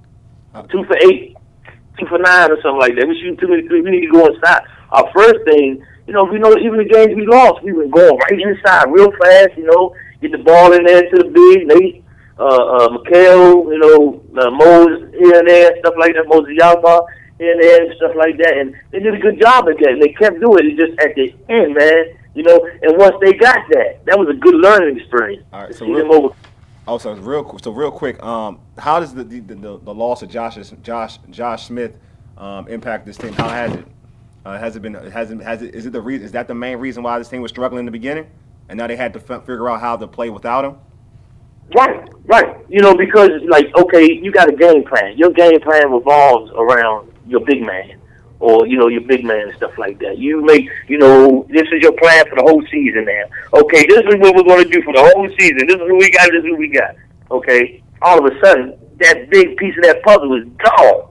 Two for eight, two for nine, or something like that. We shoot too many threes. We need to go inside. Our first thing, you know, we know even the games we lost, we were going right inside real fast. You know, get the ball in there to the big. They, uh, uh, Mikhail, you know, uh, Mose here and there, stuff like that. Mose Yalba here and there, and stuff like that. And they did a good job at that. And they kept doing it. It's just at the end, man. You know, and once they got that, that was a good learning experience. All right, to so see real- them over. Also, real so real quick, um, how does the the, the, the loss of Josh Josh Josh Smith um, impact this team? How has it? Uh, has it been? Has it? Has it? Is it the reason? Is that the main reason why this team was struggling in the beginning, and now they had to f- figure out how to play without him? Right, right. You know, because it's like, okay, you got a game plan. Your game plan revolves around your big man, or you know, your big man and stuff like that. You make, you know, this is your plan for the whole season. Now, okay, this is what we're going to do for the whole season. This is what we got. This is what we got. Okay, all of a sudden, that big piece of that puzzle is gone.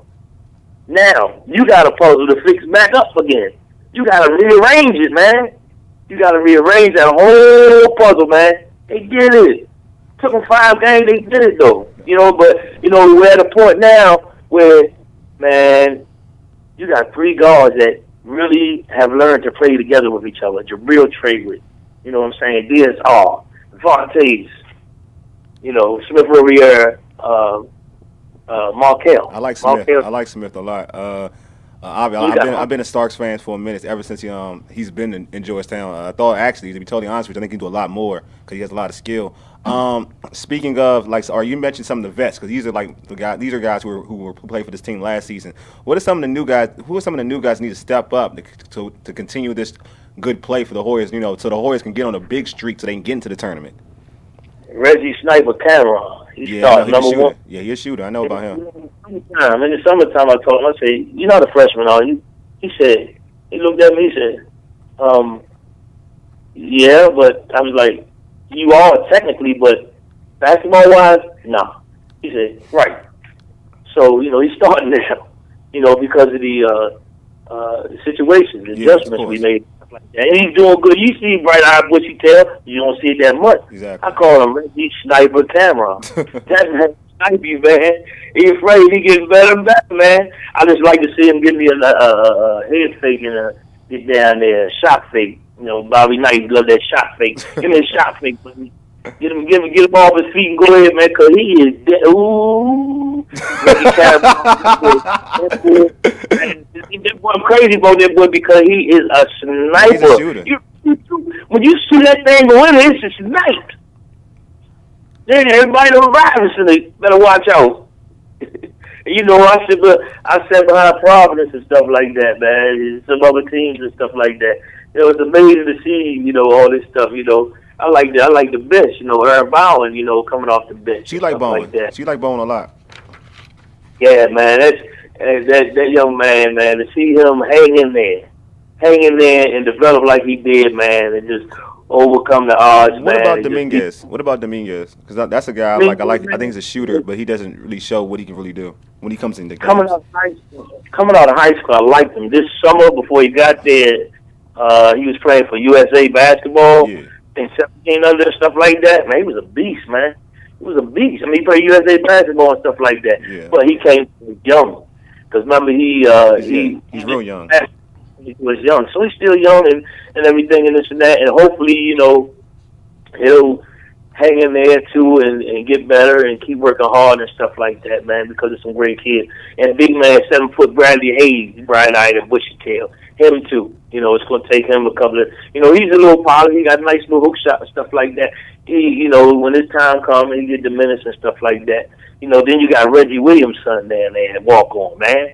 Now you got a puzzle to fix back up again. You got to rearrange it, man. You got to rearrange that whole puzzle, man. They did it. Took them five games. They did it though. You know, but you know we're at a point now where, man, you got three guards that really have learned to play together with each other. Jabril Trayward, you know what I'm saying? D S R, Vontaze, you know, Smith Riviere, uh, uh, Markel. I like Smith. Markel. I like Smith a lot. Uh, uh, I've, You I've got been him. I've been a Starks fan for a minute ever since he um he's been in, in Georgetown. Uh, I thought actually, to be totally honest with you, I think he can do a lot more because he has a lot of skill. Um, speaking of like, so, or you mentioned some of the vets because these are like the guys. These are guys who were, who were who played for this team last season. What are some of the new guys? Who are some of the new guys who need to step up to to, to continue this good play for the Warriors? You know, so the Warriors can get on a big streak so they can get into the tournament. Reggie Sniper Cameron. He Yeah, I know started he's a number shooter. one. Yeah, he's a shooter. I know about him. Summertime. In the summertime, I told him, I said, "You're not a freshman, are you?" He said, he looked at me, he said, um, "Yeah," but I was like, "You are technically, but basketball-wise, nah." He said, "Right." So, you know, he's starting now, you know, because of the uh, uh, the situation, the Yeah, of adjustments we course. made. Stuff like that. And he's doing good. You see bright-eyed bushy tail. You don't see it that much. Exactly. I call him Reggie Sniper Cameron. That man snipe you, man. He afraid he gets better and better, man. I just like to see him give me a, a, a, a head fake and a get down there, a shot fake. You know, Bobby Knight love that shot fake. Give me a shot fake, buddy. Get him, get him, get him off his feet and go ahead, man, because he is dead. Ooh. Reggie Cameron. That's what I'm crazy about that boy because he is a sniper. He's a shooter. You, you, when you see that thing go in, it's a snipe. Then everybody on Robinson better watch out. You know, I sit, I sat behind Providence and stuff like that, man. Some other teams and stuff like that. You know, it's amazing to see, you know, all this stuff. You know, I like the I like the bench. You know, Aaron Bowen, you know, coming off the bench. She like stuff Bowen. Like that. She like Bowen a lot. Yeah, man, that's that, that that young man, man. To see him hang in there, hang in there, and develop like he did, man, and just overcome the odds, What man. about and just Dominguez? What about Dominguez? Because that's a guy I like. I like. I think he's a shooter, but he doesn't really show what he can really do when he comes in the Coming games. out of high school, coming out of high school, I liked him. This summer, before he got there, uh, he was playing for U S A basketball Yeah. and seventeen under and stuff like that. Man, he was a beast, man. He was a beast. I mean, he played U S A basketball and stuff like that. Yeah. But he came young, because remember he uh, He's, he yeah, he's real young. He was young, so he's still young and and everything and this and that. And hopefully, you know, he'll hang in there too and, and get better and keep working hard and stuff like that, man, because it's some great kids. And big man, seven foot Bradley Hayes, bright-eyed and bushy tail, him too. You know, it's going to take him a couple of, you know, he's a little polished. He got a nice little hook shot and stuff like that. He, you know, when his time comes, he get diminished and stuff like that. You know, then you got Reggie Williams' son down there at walk on, man.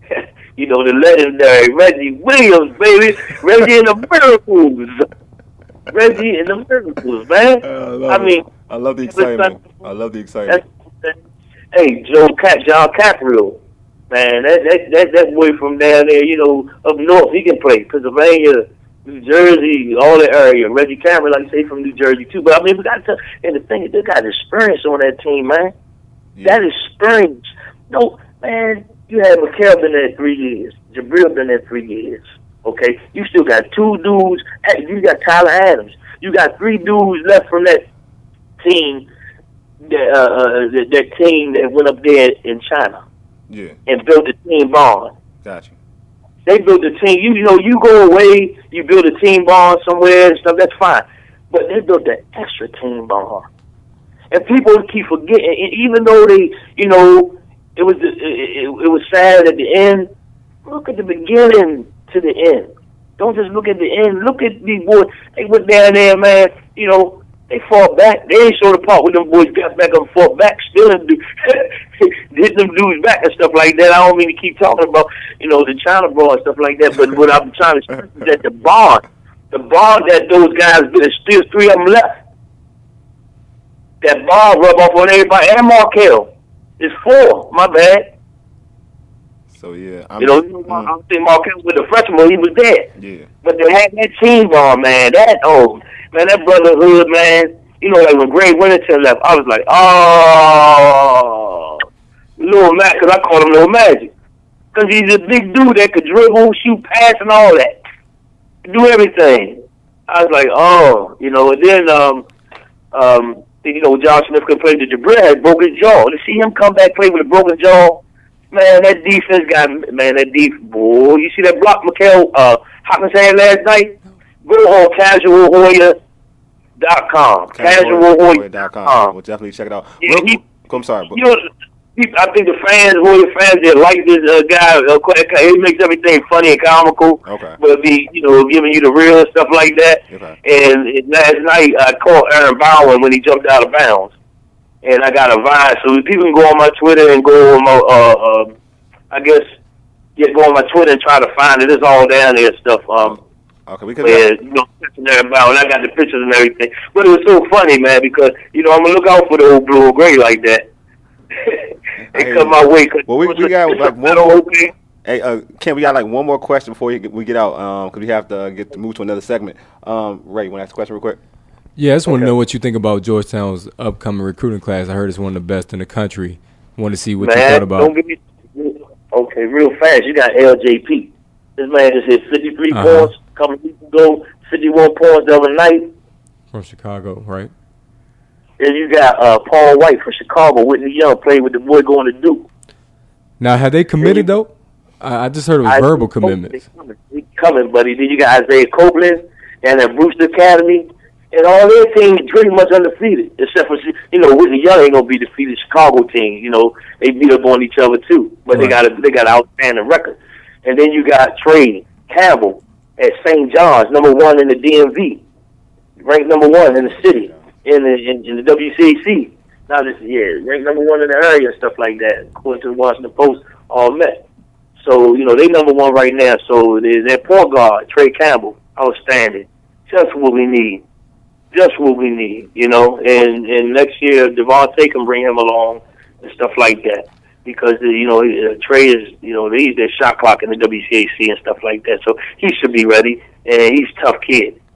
You know, the legendary Reggie Williams, baby. Reggie and the Miracles. Reggie and the Miracles, man. Uh, I, love I it. mean, I love the excitement. I love the excitement. that's, hey, Joe Cap, John Capriel, man, that, that that that boy from down there, you know, up north, he can play Pennsylvania, New Jersey, all that area. Reggie Cameron, like I say, from New Jersey too. But I mean, we got to, and the thing is, they got experience on that team, man. Yeah. That experience, no, man. You had Mikhail been there three years, Jabril been there three years. Okay, you still got two dudes. You got Tyler Adams. You got three dudes left from that team. That, uh, uh, that, that team that went up there in China Yeah, and built a team bond. got you. They built a team. You, you know, you go away, you build a team bond somewhere and stuff. That's fine, but they built an extra team bond. And people keep forgetting, and even though they, you know, it was it, it, it was sad at the end. Look at the beginning to the end. Don't just look at the end. Look at these boys. They went down there, man. You know, they fought back. They ain't showed the part with them boys got back and fought back, still and hit them dudes back and stuff like that. I don't mean to keep talking about, you know, the China brawl and stuff like that, but what I'm trying to say is that the bond, the bond that those guys, there's still three of them left. That bond rub off on everybody, and Markel. It's four. My bad. So yeah, I'm, You know, mm, I'm saying Markel with the freshman, he was there. yeah, But they had that team bond, man. That, oh, man, that brotherhood, man. You know, like when Greg Winnington left, I was like, oh, Little Mac, because I call him Little Magic. Because he's a big dude that could dribble, shoot, pass, and all that. Do everything. I was like, oh, you know, and then, um, um, you know, John Smith could play the Jabril, had broken his jaw. To see him come back play with a broken jaw, man, that defense got, man, that defense, boy. You see that block Mikhail uh, Hopkins had last night? Go on casual warrior dot com. casual warrior dot com. We'll definitely check it out. Yeah, Real- he- I'm sorry, but You know, he- I think the fans, Warrior fans, they like this uh, guy. Uh, quite- he makes everything funny and comical. Okay. But be, you know, giving you the real and stuff like that. Okay. And it, last night I caught Aaron Bowen when he jumped out of bounds, and I got a Vine. So people can go on my Twitter and go on my, uh, uh, I guess, yeah, go on my Twitter and try to find it. It's all down there and stuff. Um, okay, we could. where, you know, catching Aaron Bowen. I got the pictures and everything. But it was so funny, man, because you know I'm gonna look out for the old blue or gray like that. They hear come you. my way. 'Cause Well, we- we got, like, one more. more- Hey, uh, Ken, we got like one more question before you get, we get out, um, because we have to uh, get to move to another segment. Um, Ray, you want to ask a question real quick? Yeah, I just want to Okay. know what you think about Georgetown's upcoming recruiting class. I heard it's one of the best in the country. Want to see what you Man, thought about don't give me. Okay, real fast. You got L J P. This man just hit fifty-three Uh-huh. points. A couple of weeks ago, fifty-one points the other night. from Chicago, right? And you got uh, Paul White from Chicago. Whitney Young played with the boy going to Duke. Now, have they committed though? I, I just heard it was I- verbal commitments. They coming, they coming, buddy. Then you got Isaiah Copeland and at Brewster Academy, and all their teams pretty much undefeated, except for, you know, Whitney Young ain't gonna be defeated. Chicago team, you know, they beat up on each other too, but they Right. got a they got an outstanding record. And then you got Trey Campbell at Saint John's, number one in the D M V, ranked number one in the city in the in, in the W C A C. Now this yeah, ranked number one in the area and stuff like that, according to the Washington Post. All met. So, you know, they number one right now. So there's their point guard, Trey Campbell, outstanding. Just what we need. Just what we need, you know. And and next year, Devontae can bring him along and stuff like that. Because, uh, you know, uh, Trey is, you know, he's their shot clock in the W C A C and stuff like that. So he should be ready. And he's a tough kid.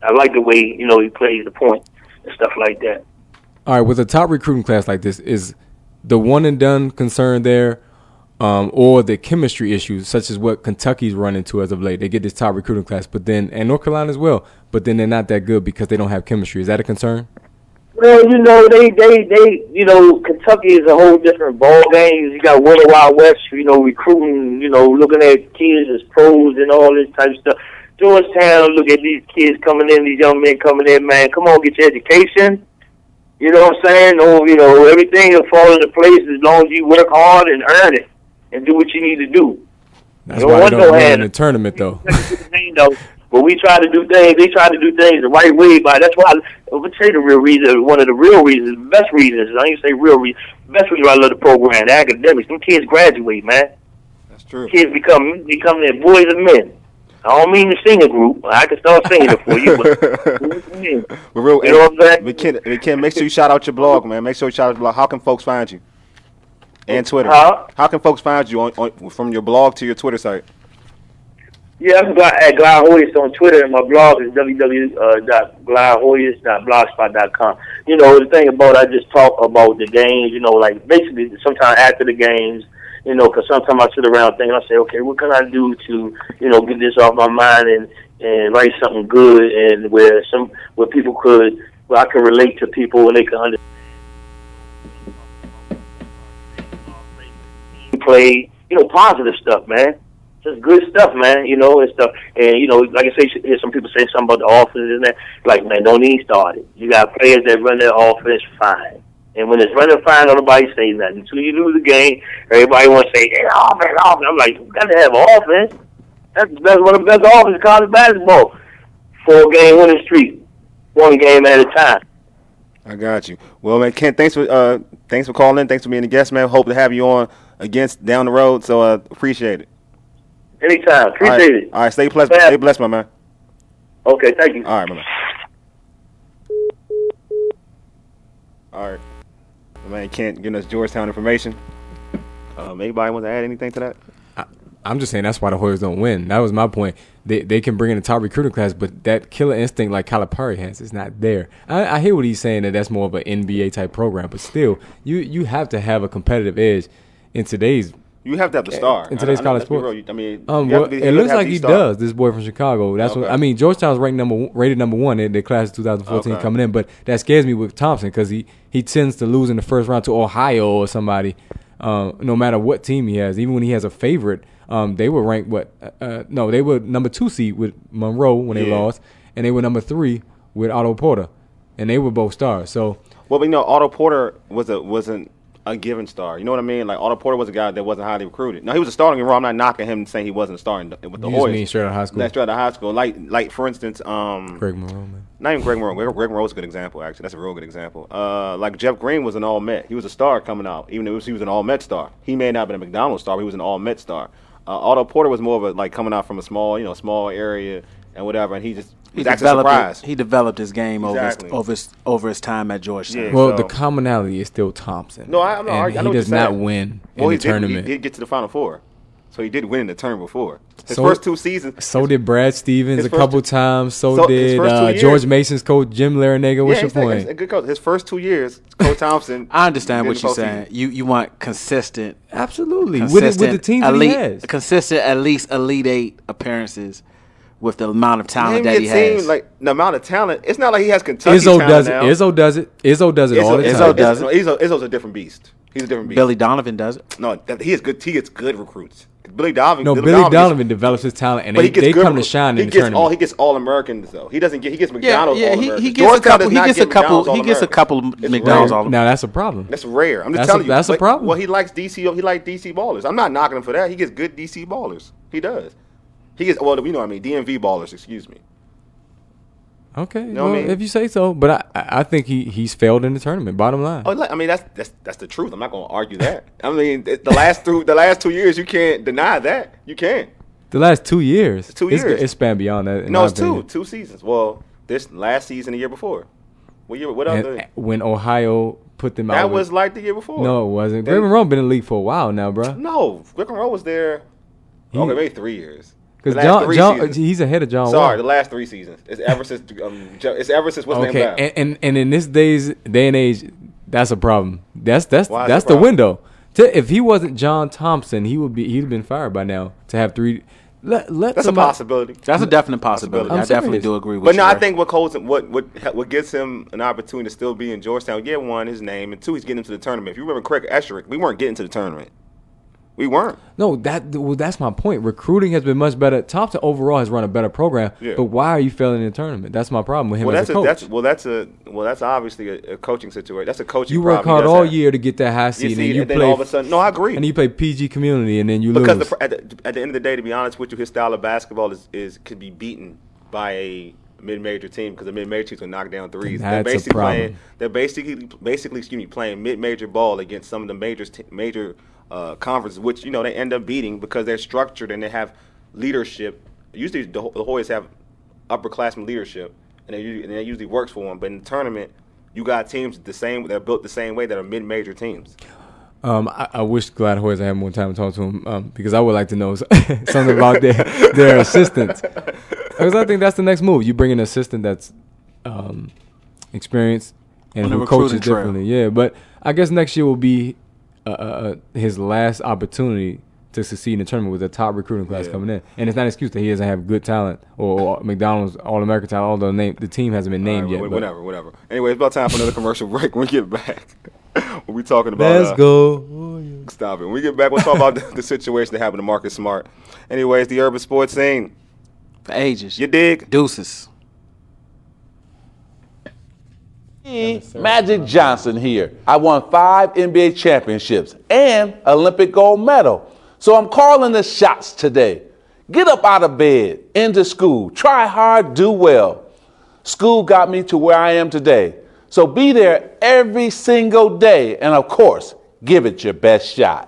I like the way, you know, he plays the point and stuff like that. All right, with a top recruiting class like this, is the one and done concern there, um, or the chemistry issues, such as what Kentucky's run into as of late? They get this top recruiting class, but then, and North Carolina as well, but then they're not that good because they don't have chemistry. Is that a concern? Well, you know, they, they, they, you know, Kentucky is a whole different ball game. You got World Wild West, you know, recruiting, you know, looking at kids as pros and all this type of stuff. Georgetown, look at these kids coming in, these young men coming in, man. Come on, get your education. You know what I'm saying? Oh, you know, everything will fall into place as long as you work hard and earn it and do what you need to do. That's you why don't they want don't no win in hand. the tournament, though. But we try to do things. They try to do things the right way. But that's why I would say the real reason, one of the real reasons, the best reasons. I ain't say real reason. The best reason why I love the program, the academics. Them kids graduate, man. That's true. Kids become become their boys and men. I don't mean the singing group. I can start singing it for you. But, We're real. you know what I'm saying? We can, we can make sure you shout out your blog, man. Make sure you shout out your blog. How can folks find you? And Twitter. Huh? How can folks find you on, on from your blog to your Twitter site? Yeah, I'm at Glide Hoyas on Twitter, and my blog is w w w dot glide hoyas dot blogspot dot com. You know, the thing about I just talk about the games, you know, like basically sometimes after the games, you know, because sometimes I sit around thinking, I say, okay, what can I do to, you know, get this off my mind and, and write something good and where some where people could, where I can relate to people and they can understand. Play, you know, positive stuff, man. Just good stuff, man, you know, and stuff. And, you know, like I say, hear some people say something about the offense and that. Like, man, don't even start it. You got players that run their offense fine. And when it's running fine, nobody say nothing. Until you lose the game, everybody wants to say, hey, offense, offense. I'm like, you got to have an offense. That's the best, one of the best offenses in college basketball. Four-game winning streak. One game at a time. I got you. Well, man, Ken, thanks for uh, thanks for calling in. Thanks for being a guest, man. Hope to have you on against down the road. So uh, appreciate it. Anytime. Appreciate All right. it. All right. Stay blessed. Stay blessed, my man. Okay, thank you. All right, my man. All right. My man Kent giving us Georgetown information. Um, anybody want to add anything to that? I, I'm just saying that's why the Hoyas don't win. That was my point. They they can bring in a top recruiting class, but that killer instinct like Calipari has is not there. I, I hear what he's saying that that's more of an N B A type program, but still, you you have to have a competitive edge in today's. You have to have the star. In today's I, I, college let's be sports. real. I mean, Um, you have well, to be- it you looks have like the he star. does. This boy from Chicago. That's what Okay. I mean. Georgetown's ranked number rated number one in the class of twenty fourteen Okay. coming in, but that scares me with Thompson because he, he tends to lose in the first round to Ohio or somebody. Um, no matter what team he has, even when he has a favorite, um, they were ranked what? Uh, uh, no, they were number two seed with Monroe when they Yeah. lost, and they were number three with Otto Porter, and they were both stars. So Well, but you know, Otto Porter was a wasn't a given star. You know what I mean? Like Otto Porter was a guy that wasn't highly recruited. Now he was a starting role. I'm not knocking him saying he wasn't starting with the you just Hoyas. mean straight out of high school. That's straight out of high school. Like, like for instance, um, Greg Monroe, man. not even Greg Monroe. Greg, Greg Monroe is a good example, actually. That's a real good example. Uh, like Jeff Green was an All-Met. He was a star coming out, even though he was an All-Met star. He may not have been a McDonald's star, but he was an All-Met star. Uh, Otto Porter was more of a, like, coming out from a small, you know, small area and whatever, and he just He was actually developed surprised. it, he developed his game Exactly. over his, over his over his time at Georgetown. Yeah. Well, so- the commonality is still Thompson. No, I- I'm not and arguing. I know he what does you're not saying. win Well, in he the did, tournament. he did get to the Final Four. So he did win in the tournament before. His So- first two seasons. So did Brad Stevens his a first couple two- times. So, So his did first two uh, years- George Mason's coach Jim Larinaga. What's yeah, your he's like- point? he's a good coach. His first two years, Coach Thompson. I understand did what the you're postseason. saying. You you want consistent, Absolutely. With, it, consistent with the team that elite, he has. consistent at least elite eight appearances with the amount of talent Name that me a he team, has. like the amount of talent. It's not like he has Kentucky Izzo talent does it. now. Izzo does it. Izzo does it all the Izzo, time. Izzo does it. Izzo, Izzo's a different beast. He's a different beast. Billy Donovan does it. No, that, he is good. He gets good recruits. Billy Donovan. No, Billy gets- Donovan develops his talent, and but they, he gets they good come to recruits. shine he in the gets tournament. all he gets all Americans though. He doesn't get he gets Yeah, McDonald's yeah. all He, Americans. he gets a couple. He gets a couple. He gets a couple It's McDonald's rare. all. Now that's a problem. That's rare. I'm just That's telling a- you. that's a But- problem. Well, he likes D C. He likes D C ballers. I'm not knocking him for that. He gets good D C ballers. He does. He gets well. You know what I mean. D M V ballers. Excuse me. Okay, know well, what I mean? if you say so, but I, I I think he, he's failed in the tournament. Bottom line. Oh, like, I mean that's that's that's the truth. I'm not going to argue that. I mean the last two the last two years you can't deny that. You can't. The last two years, Two it's, years. it's spanned beyond that. in No, my it's two opinion. two seasons. Well, this last season, the year before. What year? What And other? when Ohio put them out, That with- was like the year before. no, it wasn't. They- Greg Monroe been in the league for a while now, bro. No, Rick Monroe was there. He- okay, maybe three years. Because The last John, three John seasons. he's ahead of John Sorry, Wall. the last three seasons. It's ever since. Um, Jo- it's ever since what's his Okay, name left. and, and and in this day's day and age, that's a problem. That's that's Why is that's it a the problem? window. To, if he wasn't John Thompson, he would be he'd been fired by now to have three. Let let That's somebody, a possibility. That's a definite possibility. I'm I definitely serious. do agree with But you. no, I Ray. think what holds him, what what what gives him an opportunity to still be in Georgetown. Yeah, one, his name, and two, he's getting into the tournament. If you remember Craig Esherick, we weren't getting to the tournament. We weren't. No, that well, that's my point. Recruiting has been much better. Thompson overall has run a better program. Yeah. But why are you failing in the tournament? That's my problem with him Well, as that's a a, coach. that's well, that's a well, that's obviously a, a coaching situation. That's a coaching. you work problem he hard does all have. year to get that high You seed, see, and you and then play all of a sudden, no, I agree. and you play P G community, and then you because lose. the, at, the, at the end of the day, to be honest with you, his style of basketball is, is could be beaten by a mid-major team because the mid-major teams can knock down threes. That's a they're basically problem. playing. They're basically basically excuse me playing mid-major ball against some of the major major uh, conferences, which you know they end up beating because they're structured and they have leadership. Usually, the, the Hoyas have upperclassmen leadership, and, they, usually- and it usually works for them. But in the tournament, you got teams the same. They're built the same way that are mid-major teams. Um, I, I wish Glad Hoyas had more time to talk to him um, because I would like to know something about their their assistants. Because I think that's the next move. You bring an assistant that's um, experienced and On the who coaches recruiting trail. differently. Yeah, but I guess next year will be uh, uh, his last opportunity to succeed in the tournament with a top recruiting class Yeah. coming in. And it's not an excuse that he doesn't have good talent or, or McDonald's All-American talent, although name, the team hasn't been named All right, yet. wh- but- Whatever, whatever. Anyway, it's about time for another commercial break. When we get back, we'll be talking about. Let's uh, go. Stop it. When we get back, we'll talk about the, the situation that happened to Marcus Smart. Anyways, the urban sports scene. For ages. You dig? Deuces. Magic Johnson here. I won five N B A championships and Olympic gold medal. So I'm calling the shots today. Get up out of bed, into school, try hard, do well. School got me to where I am today. So be there every single day and of course, give it your best shot.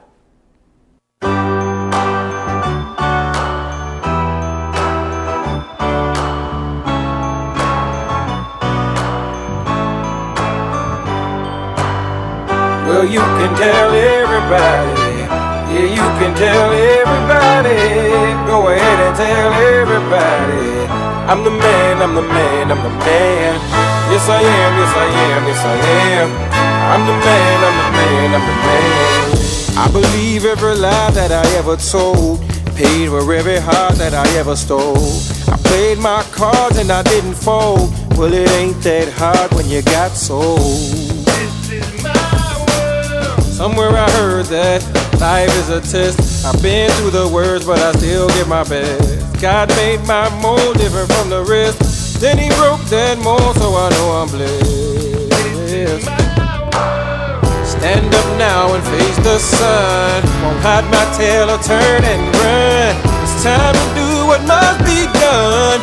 Well, you can tell everybody. Yeah, you can tell everybody. Go ahead and tell everybody. I'm the man, I'm the man, I'm the man. Yes, I am, yes, I am, yes, I am. I'm the man, I'm the man, I'm the man. I believe every lie that I ever told. Paid for every heart that I ever stole. I played my cards and I didn't fold. Well, it ain't that hard when you got sold. Somewhere I heard that life is a test. I've been through the worst, but I still give my best. God made my mold different from the rest. Then he broke that mold, so I know I'm blessed. Stand up now and face the sun. Won't hide my tail or turn and run. It's time to do what must be done.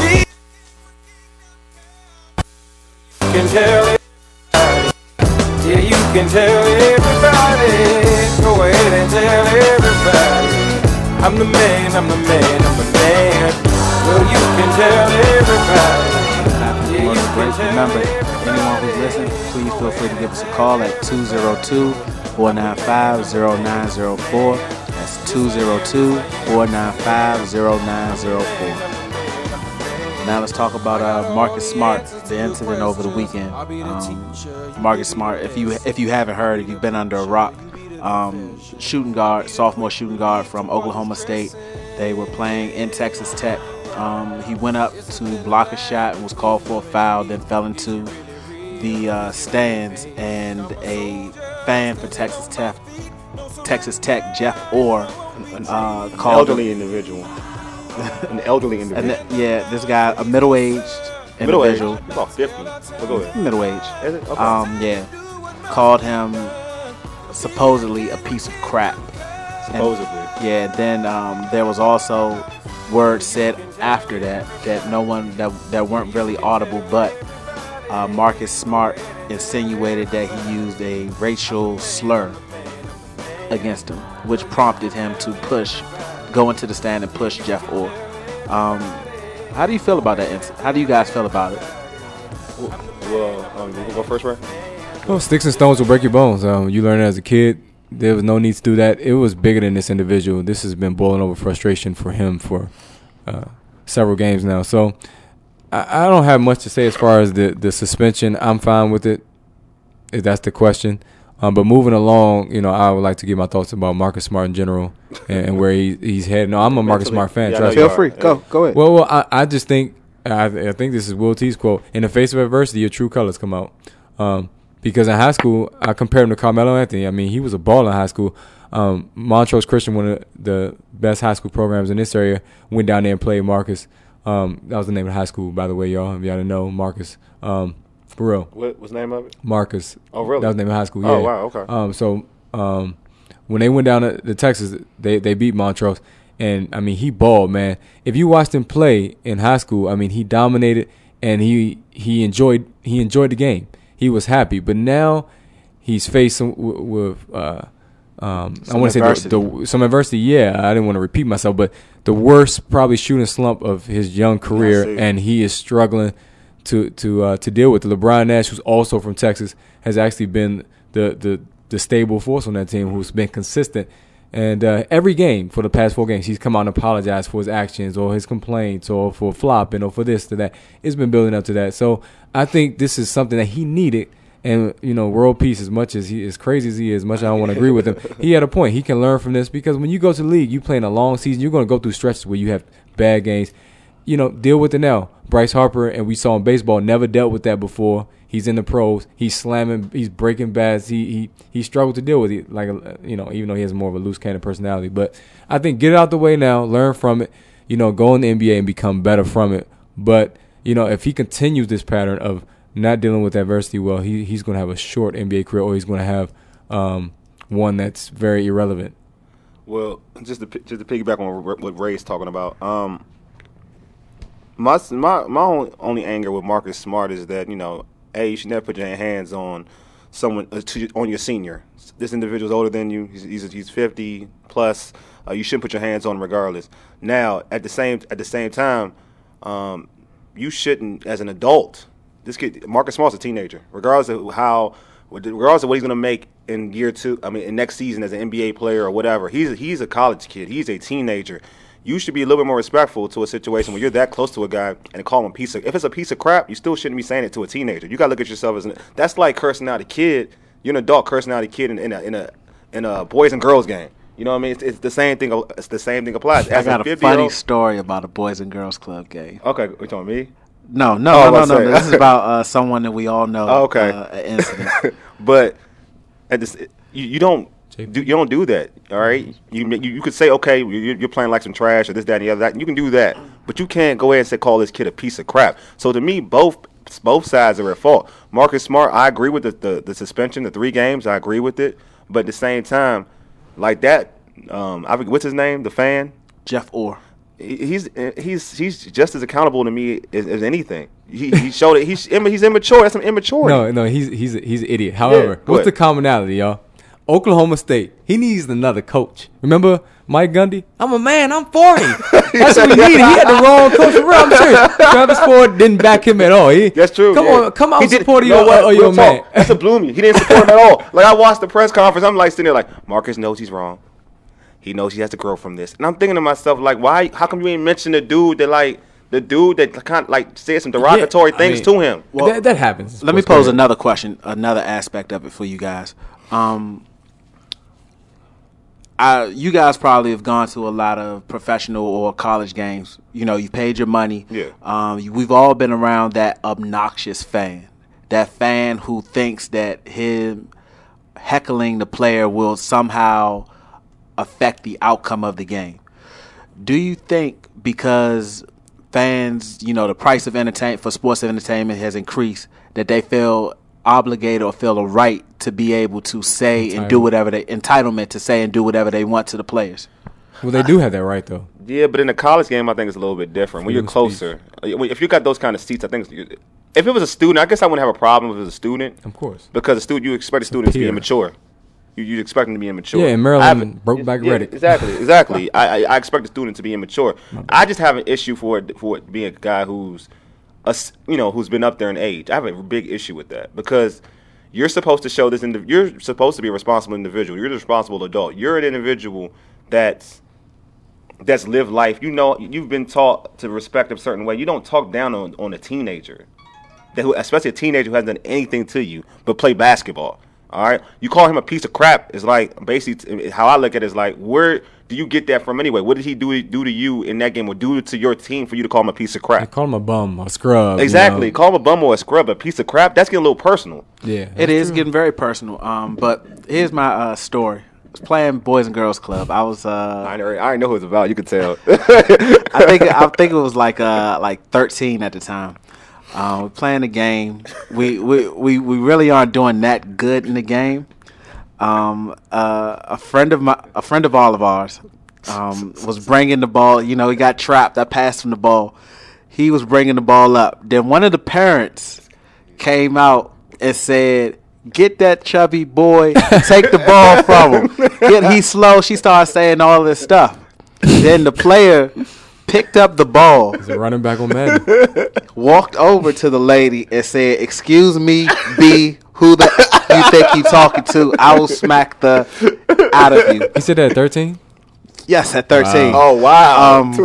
You can tell it. Yeah, you can tell everybody. Go ahead and tell everybody. I'm the man, I'm the man, I'm the man. Well, you can tell everybody. After the Yeah, you commercial can break, tell remember, everybody. anyone who's listening, please feel free to give us a call at two oh two, four nine five, oh nine oh four. That's two oh two, four nine five, oh nine oh four. Now let's talk about uh, Marcus Smart, the incident over the weekend. Um, Marcus Smart, if you if you haven't heard, if you've been under a rock, um, shooting guard, sophomore shooting guard from Oklahoma State. They were playing in Texas Tech. Um, he went up to block a shot and was called for a foul, then fell into the uh, stands, and a fan for Texas Tech, Texas Tech, Jeff Orr, uh, An called him. elderly individual. An elderly And individual. th- yeah, this guy, a middle-aged Middle age. individual, About fifty. But go ahead. middle-aged, Is it? Okay. um, yeah, called him supposedly a piece of crap. And- Supposedly. yeah. Then um, there was also words said after that that no one that that weren't really audible, but uh, Marcus Smart insinuated that he used a racial slur against him, which prompted him to push, go into the stand and push Jeff Orr. Um, how do you feel about that incident? How do you guys feel about it? Well, um, you can go first, Ray? Well, sticks and stones will break your bones. Um, you learn as a kid. There was no need to do that. It was bigger than this individual. This has been boiling over frustration for him for uh, several games now. So I, I don't have much to say as far as the, the suspension. I'm fine with it, if that's the question. Um, but moving along, you know, I would like to give my thoughts about Marcus Smart in general and, and where he, he's heading. No, I'm a Marcus Smart fan. Yeah, trust no, me. Feel free. Go. Go ahead. Well, well I, I just think I, I think this is Will T's quote. In the face of adversity, your true colors come out. Um, because in high school, I compared him to Carmelo Anthony. I mean, he was a baller in high school. Um, Montrose Christian, one of the best high school programs in this area, went down there and played Marcus. Um, that was the name of the high school, by the way, y'all. If y'all didn't know, Marcus. Um, for real. What was the name of it? Marcus. Oh, really? That was the name of high school. Yeah. Oh, wow. Okay. Um, so um, when they went down to, to Texas, they they beat Montrose, and I mean he balled, man. If you watched him play in high school, I mean he dominated, and he he enjoyed he enjoyed the game. He was happy, but now he's facing with. with uh, um, I want to say the, the, some adversity. Yeah, I didn't want to repeat myself, but the worst probably shooting slump of his young career, and he is struggling to to uh, to deal with. LeBron Nash, who's also from Texas, has actually been the the, the stable force on that team, who's been consistent. And uh, every game for the past four games, he's come out and apologized for his actions or his complaints or for flopping or for this to that. It's been building up to that. So I think this is something that he needed. And, you know, world peace, as much as he as crazy as he is, as much as I don't want to agree with him, he had a point. He can learn from this because when you go to the league, you playing a long season, you're going to go through stretches where you have bad games. You know, deal with it now. Bryce Harper, and we saw in baseball, never dealt with that before. He's in the pros. He's slamming. He's breaking bats. He he he struggled to deal with it. Like, you know, even though he has more of a loose cannon personality. But I think get it out the way now. Learn from it. You know, go in the N B A and become better from it. But you know, if he continues this pattern of not dealing with adversity well, he he's going to have a short N B A career, or he's going to have um, one that's very irrelevant. Well, just to just to piggyback on what Ray's talking about. Um, My my my only, only anger with Marcus Smart is that, you know, A, you should never put your hands on someone uh, to, on your senior. This individual's older than you. He's he's, he's fifty plus. Uh, you shouldn't put your hands on him regardless. Now, at the same at the same time, um, you shouldn't, as an adult. This kid, Marcus Smart's a teenager. Regardless of how, regardless of what he's gonna make in year two, I mean, in next season as an N B A player or whatever, he's he's a college kid. He's a teenager. You should be a little bit more respectful to a situation where you're that close to a guy and call him a piece of. If it's a piece of crap, you still shouldn't be saying it to a teenager. You gotta look at yourself as an. That's like cursing out a kid. You're an adult cursing out a kid in, in a in a in a boys and girls game. You know what I mean? It's, it's the same thing. It's the same thing applies. As I got a, a funny story about a boys and girls club game. Okay, you talking me? No, no, oh, no, no, no. This is about uh, someone that we all know. Oh, okay, uh, an incident. But at this, you, you don't. Do, you don't do that, all right? You you, you could say, okay, you're playing like some trash or this, that, and the other. That you can do that, but you can't go ahead and say call this kid a piece of crap. So to me, both both sides are at fault. Marcus Smart, I agree with the, the, the suspension, the three games. I agree with it, but at the same time, like that, um, I what's his name? The fan, Jeff Orr. He's he's he's just as accountable to me as, as anything. He, he showed it. He's he's immature. That's some immaturity. No, no, he's he's he's an idiot. However, yeah, what's the commonality, y'all? Oklahoma State. He needs another coach. Remember Mike Gundy? I'm a man. I'm forty. That's what he needed. He had the wrong coach. For real, I'm serious. Travis Ford didn't back him at all. He, That's true. Come yeah. on, come out and support your, what, or your man. That's a blew me. He didn't support him at all. Like I watched the press conference. I'm like sitting there like Marcus knows he's wrong. He knows he has to grow from this. And I'm thinking to myself like, why? How come you ain't mention the dude that like the dude that kind of like said some derogatory yeah, things mean, to him? Well, that, that happens. Let me pose another question, another aspect of it for you guys. Um. I, you guys probably have gone to a lot of professional or college games. You know, you paid your money. Yeah. Um, you, we've all been around that obnoxious fan, that fan who thinks that him heckling the player will somehow affect the outcome of the game. Do you think because fans, you know, the price of entertain for sports entertainment has increased, that they feel obligated or feel a right to be able to say Entitled. and do whatever they entitlement to say and do whatever they want to the players? Well, they do have that right though. Yeah, but in a college game, I think it's a little bit different. When you're closer, if you got those kind of seats, I think if it was a student, I guess I wouldn't have a problem if it was a student. Of course, because a student, you expect a student to be immature. You you expect them to be immature. Yeah, in Maryland, broke back yeah, Reddick. Exactly, exactly. I, I I expect a student to be immature. I just have an issue for it, for it being a guy who's a, you know, who's been up there in age. I have a big issue with that because you're supposed to show this. Indiv- you're supposed to be a responsible individual. You're the responsible adult. You're an individual that's that's lived life. You know, you've been taught to respect a certain way. You don't talk down on, on a teenager, that who, especially a teenager who hasn't done anything to you but play basketball. All right, you call him a piece of crap. It's like basically how I look at it is like, where do you get that from anyway? What did he do do to you in that game, or do to your team for you to call him a piece of crap? I call him a bum, a scrub. Exactly, You know? call him a bum or a scrub, a piece of crap. That's getting a little personal. Yeah, It is getting very personal. Um, but here's my uh, story. I was playing Boys and Girls Club. I was. Uh, I already, I already know who it's about. You could tell. I think I think it was like uh, like thirteen at the time. Um, we're playing the game. We, we we we really aren't doing that good in the game. Um, uh, a friend of my a friend of all of ours um, was bringing the ball. You know, he got trapped. I passed him the ball. He was bringing the ball up. Then one of the parents came out and said, "Get that chubby boy. Take the ball from him. Get, he's slow." She started saying all this stuff. Then the player picked up the ball, He's a running back on Madden. walked over to the lady and said, "Excuse me, B, who the you think you talking to? I will smack the out of you." He said that at thirteen. Yes, at thirteen. Oh wow! Um,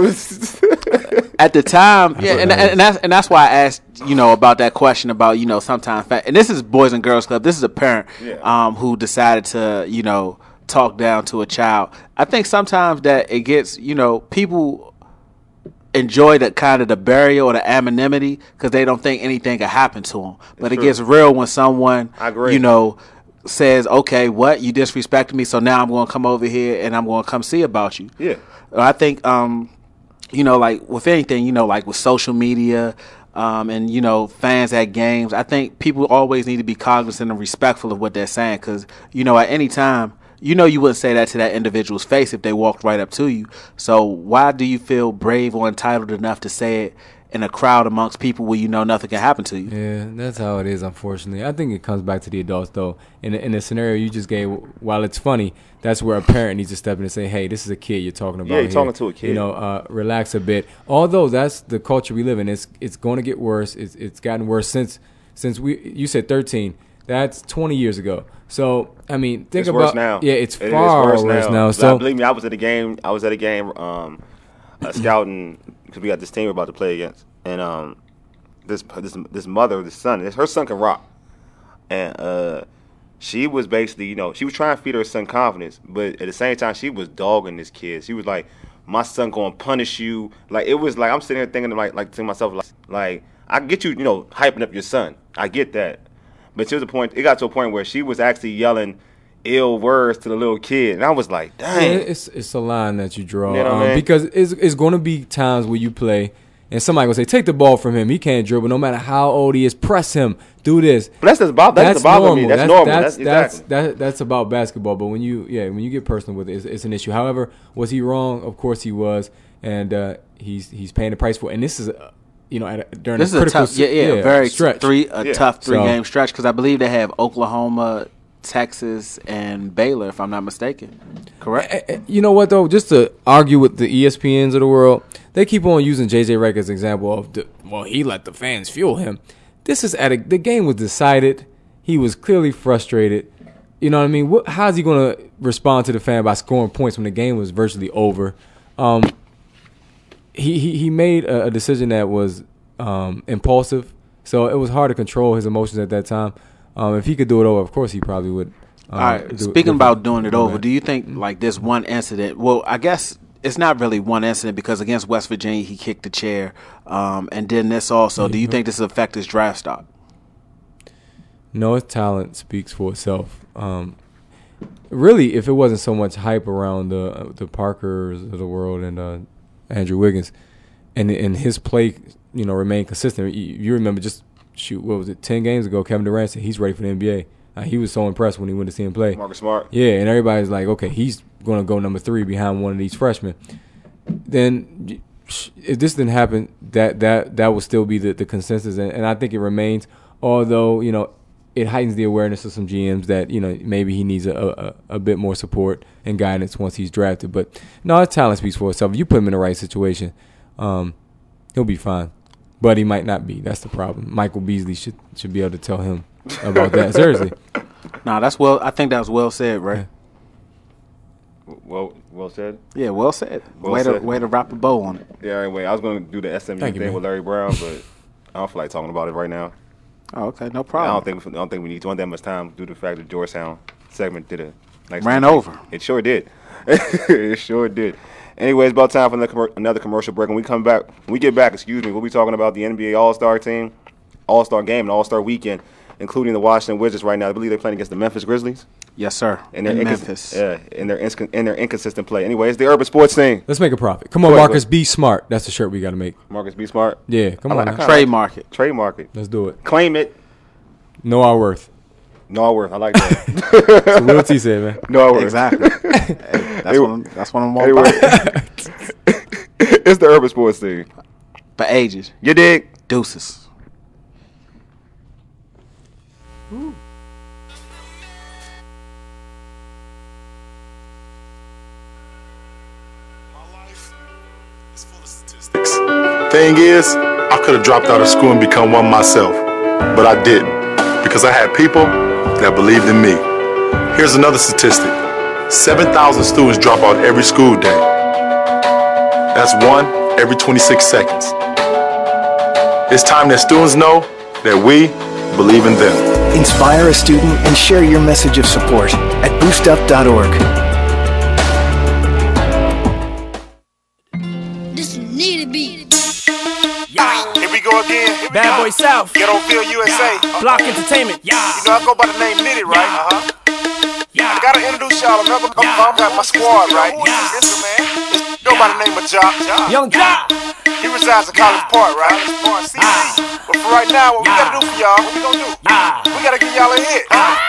At the time, yeah, and, and, and that's and that's why I asked, you know, about that question about, you know, sometimes, fa- and this is Boys and Girls Club. This is a parent Yeah. um, who decided to, you know, talk down to a child. I think sometimes that it gets, you know, people enjoy the kind of the barrier or the anonymity because they don't think anything could happen to them. But it true. gets real when someone, I agree. you know, says, "Okay, what, you disrespected me, so now I'm going to come over here and I'm going to come see about you." Yeah. I think, um, you know, like with anything, you know, like with social media um, and, you know, fans at games, I think people always need to be cognizant and respectful of what they're saying because, you know, at any time, you know, you wouldn't say that to that individual's face if they walked right up to you. So why do you feel brave or entitled enough to say it in a crowd amongst people where you know nothing can happen to you? Yeah, that's how it is, unfortunately. I think it comes back to the adults, though. In the, in the scenario you just gave, while it's funny, that's where a parent needs to step in and say, "Hey, this is a kid you're talking about. Yeah, you're here. talking to a kid. You know, uh, relax a bit." Although that's the culture we live in. It's it's going to get worse. It's it's gotten worse since since we. You said thirteen. That's twenty years ago. So I mean, think It's about worse now. Yeah, it's It is far worse worse now. now. Like, So believe me, I was at a game. I was at a game, um, uh, scouting because we got this team we're about to play against, and um, this this this mother, this son, this, her son can rock, and uh, she was basically, you know, she was trying to feed her son confidence, but at the same time, she was dogging this kid. She was like, "My son gonna punish you." Like it was like I'm sitting there thinking like like to myself like like I get you, you know, hyping up your son. I get that. But to the point, it got to a point where she was actually yelling ill words to the little kid, and I was like, yeah, "Dang!" it's it's a line that you draw You know what I um, mean? because it's it's going to be times where you play and somebody will say, "Take the ball from him. He can't dribble. No matter how old he is, press him. Do this." But that's just about that's, that's bother me. That's, normal. That's, that's, exactly. that, that's about basketball. But when you yeah when you get personal with it, it's, it's an issue. However, was he wrong? Of course he was, and uh, he's he's paying the price for it. And this is. Uh, You know, at a, during This a is a critical tough, yeah, yeah, yeah, very stretch. three a Yeah. tough three So- game stretch because I believe they have Oklahoma, Texas, and Baylor, if I'm not mistaken. Correct. Eh, eh, You know what though? Just to argue with the E S P Ns of the world, they keep on using J J Redick as an example of the, well, he let the fans fuel him. This is at a, the game was decided. He was clearly frustrated. You know what I mean? What, how's he going to respond to the fan by scoring points when the game was virtually over? Um, he, he he made a, a decision that was um, impulsive, so it was hard to control his emotions at that time. Um, if he could do it over, of course he probably would. Um, All right. do it Speaking about doing it Go over, ahead. do you think like this one incident? Well, I guess it's not really one incident because against West Virginia he kicked the chair, um, and then this also. Do you think this will affect his draft stock? No, his talent speaks for itself. Um, really, if it wasn't so much hype around the the Parkers of the world and uh, Andrew Wiggins, and and his play, you know, remained consistent. You, you remember just shoot, what was it, ten games ago? Kevin Durant said he's ready for the N B A. Uh, he was so impressed when he went to see him play. Marcus Smart. Yeah, and everybody's like, okay, he's going to go number three behind one of these freshmen. Then if this didn't happen, that that that will still be the, the consensus, and, and I think it remains. Although, you know, it heightens the awareness of some G Ms that, you know, maybe he needs a, a, a bit more support and guidance once he's drafted. But no, his talent speaks for itself. If you put him in the right situation, um, he'll be fine. But he might not be. That's the problem. Michael Beasley should should be able to tell him about that. Seriously. Nah, that's well. I think that was well said, right? Well, well said. Yeah, well said. Well way said. to way to wrap a bow on it. Yeah, anyway, I was going to do the S M U Thank you, thing man. with Larry Brown, but I don't feel like talking about it right now. Oh, okay, no I problem. don't think I don't think we need to want that much time due to the fact that Georgetown segment did a nice Ran thing. over. It sure did. It sure did. Anyway, it's about time for another, commer- another commercial break. When we come back, when we get back, excuse me, we'll be talking about the N B A All-Star team, All-Star game, and All-Star weekend, including the Washington Wizards right now. I believe they're playing against the Memphis Grizzlies. Yes, sir. And In their incons- Memphis. Yeah, in their, ins- in their inconsistent play. Anyway, it's the Urban Sports thing. Let's make a profit. Come on, Go ahead, Marcus. go Be smart. That's the shirt we got to make. Marcus, be smart. Yeah, come I on. like- now. I kinda Trademark it. Trademark it. Let's do it. Claim it. Know our worth. No, I worth. I like that. So Will T said, man. No, I worth. Exactly. Hey, that's what I'm, that's what I'm all Anyway. about. It's the Urban Sports thing. For ages. You dig? Deuces. Thing is, I could have dropped out of school and become one myself, but I didn't because I had people that believed in me. Here's another statistic. seven thousand students drop out every school day. That's one every twenty-six seconds. It's time that students know that we believe in them. Inspire a student and share your message of support at boost up dot org. This need to be. Here we go again. Here we Bad go. Boy South. Ghettoville, U S A. Block Entertainment. Yeah. You know I go by the name Nitty, right? Yeah. Uh-huh. I gotta introduce y'all another I'm, I'm got my squad, right? Yeah. This is man. This go by the name of Jock. Young Jock. He resides in College Park, right? Park, C C. But for right now, what we gotta do for y'all, what we gonna do? We gotta give y'all a hit.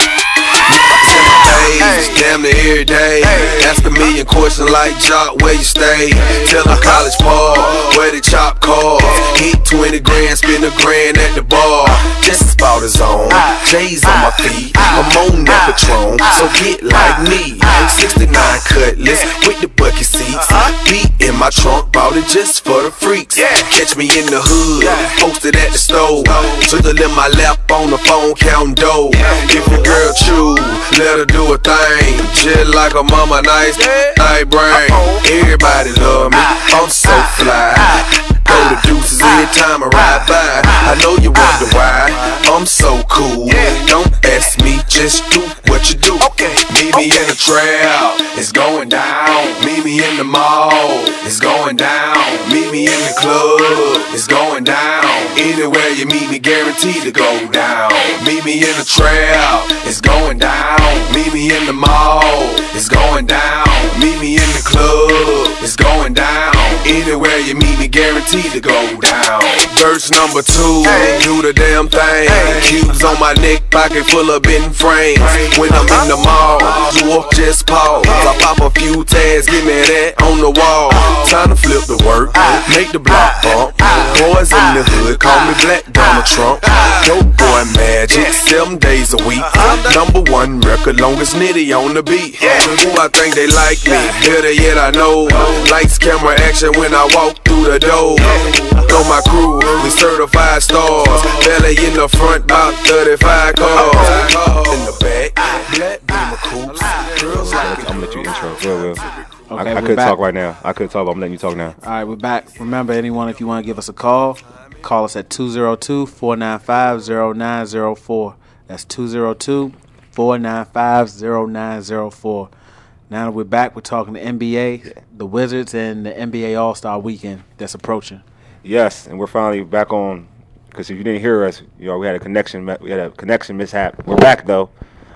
Days, damn near every day. Ask a million questions like Jock, where you stay? Tell them College Park, where they chop cars. Hit twenty grand, spend a grand at the bar. Just as about his own. J's on my feet, I'm on that Patron. So get like me. sixty-nine Cutlass with the bucket seats. Beat in my trunk, bought it just for the freaks. Catch me in the hood, posted at the stove. Twiddle in my lap on the phone, counting dough. If your girl choose, let her do a thing. Just like a mama, nice, night brain. Everybody love me, I'm so fly. Go to deuces every time I ride by. I know you wonder why I'm so cool. Don't ask me, just do what you do. Meet me in the trail, it's going down. Meet me in the mall, it's going down. Meet me in the club, it's going down. Anywhere you meet me, guaranteed to go down. Meet me in the trail, it's going down. Meet me in the mall, it's going down. Meet me in the club, it's going down. Anywhere you meet me, guaranteed to go down. Verse number two, do the damn thing. Cubes on my neck, pocket full of bitten frames. When I'm in the mall, dwarf just pause. I pop a few tags, give me that on the wall. Time to flip the work, make the block bump. Boys in the hood, call me Black Donald Trump. Dope boy magic, seven days a week. Number one record, longest nitty on the beat. Who I think they like me, better yet I know. Lights, camera, action when I walk through the door. Know my crew, we certified stars. Belly in the front, about thirty-five cars. In the back, black beamer coops. Girls like I'm gonna let you intro. Real, real. Okay, I, I we're could back. talk right now. I could talk, but I'm letting you talk now. All right, we're back. Remember, anyone, if you want to give us a call, call us at two oh two, four nine five, oh nine oh four. That's two oh two, four nine five, oh nine oh four. Now that we're back, we're talking the N B A, the Wizards, and the N B A All-Star Weekend that's approaching. Yes, and we're finally back on. Because if you didn't hear us, you know, we had a connection. We had a connection mishap. We're back though.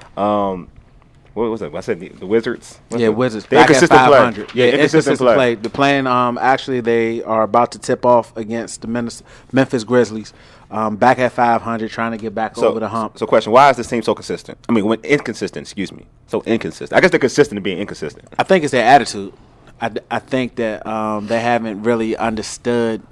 Um, what was it? I said the, the Wizards. What's Yeah, the, Wizards. The Back at inconsistent five play. hundred. Yeah, Yeah, inconsistent play. play. The playing, um, actually, they are about to tip off against the Memphis, Memphis Grizzlies. Um, back at five hundred, trying to get back So, over the hump. so question: why is this team so consistent? I mean, when inconsistent. Excuse me. So inconsistent. I guess they're consistent in being inconsistent. I think it's their attitude. I, I think that um, they haven't really understood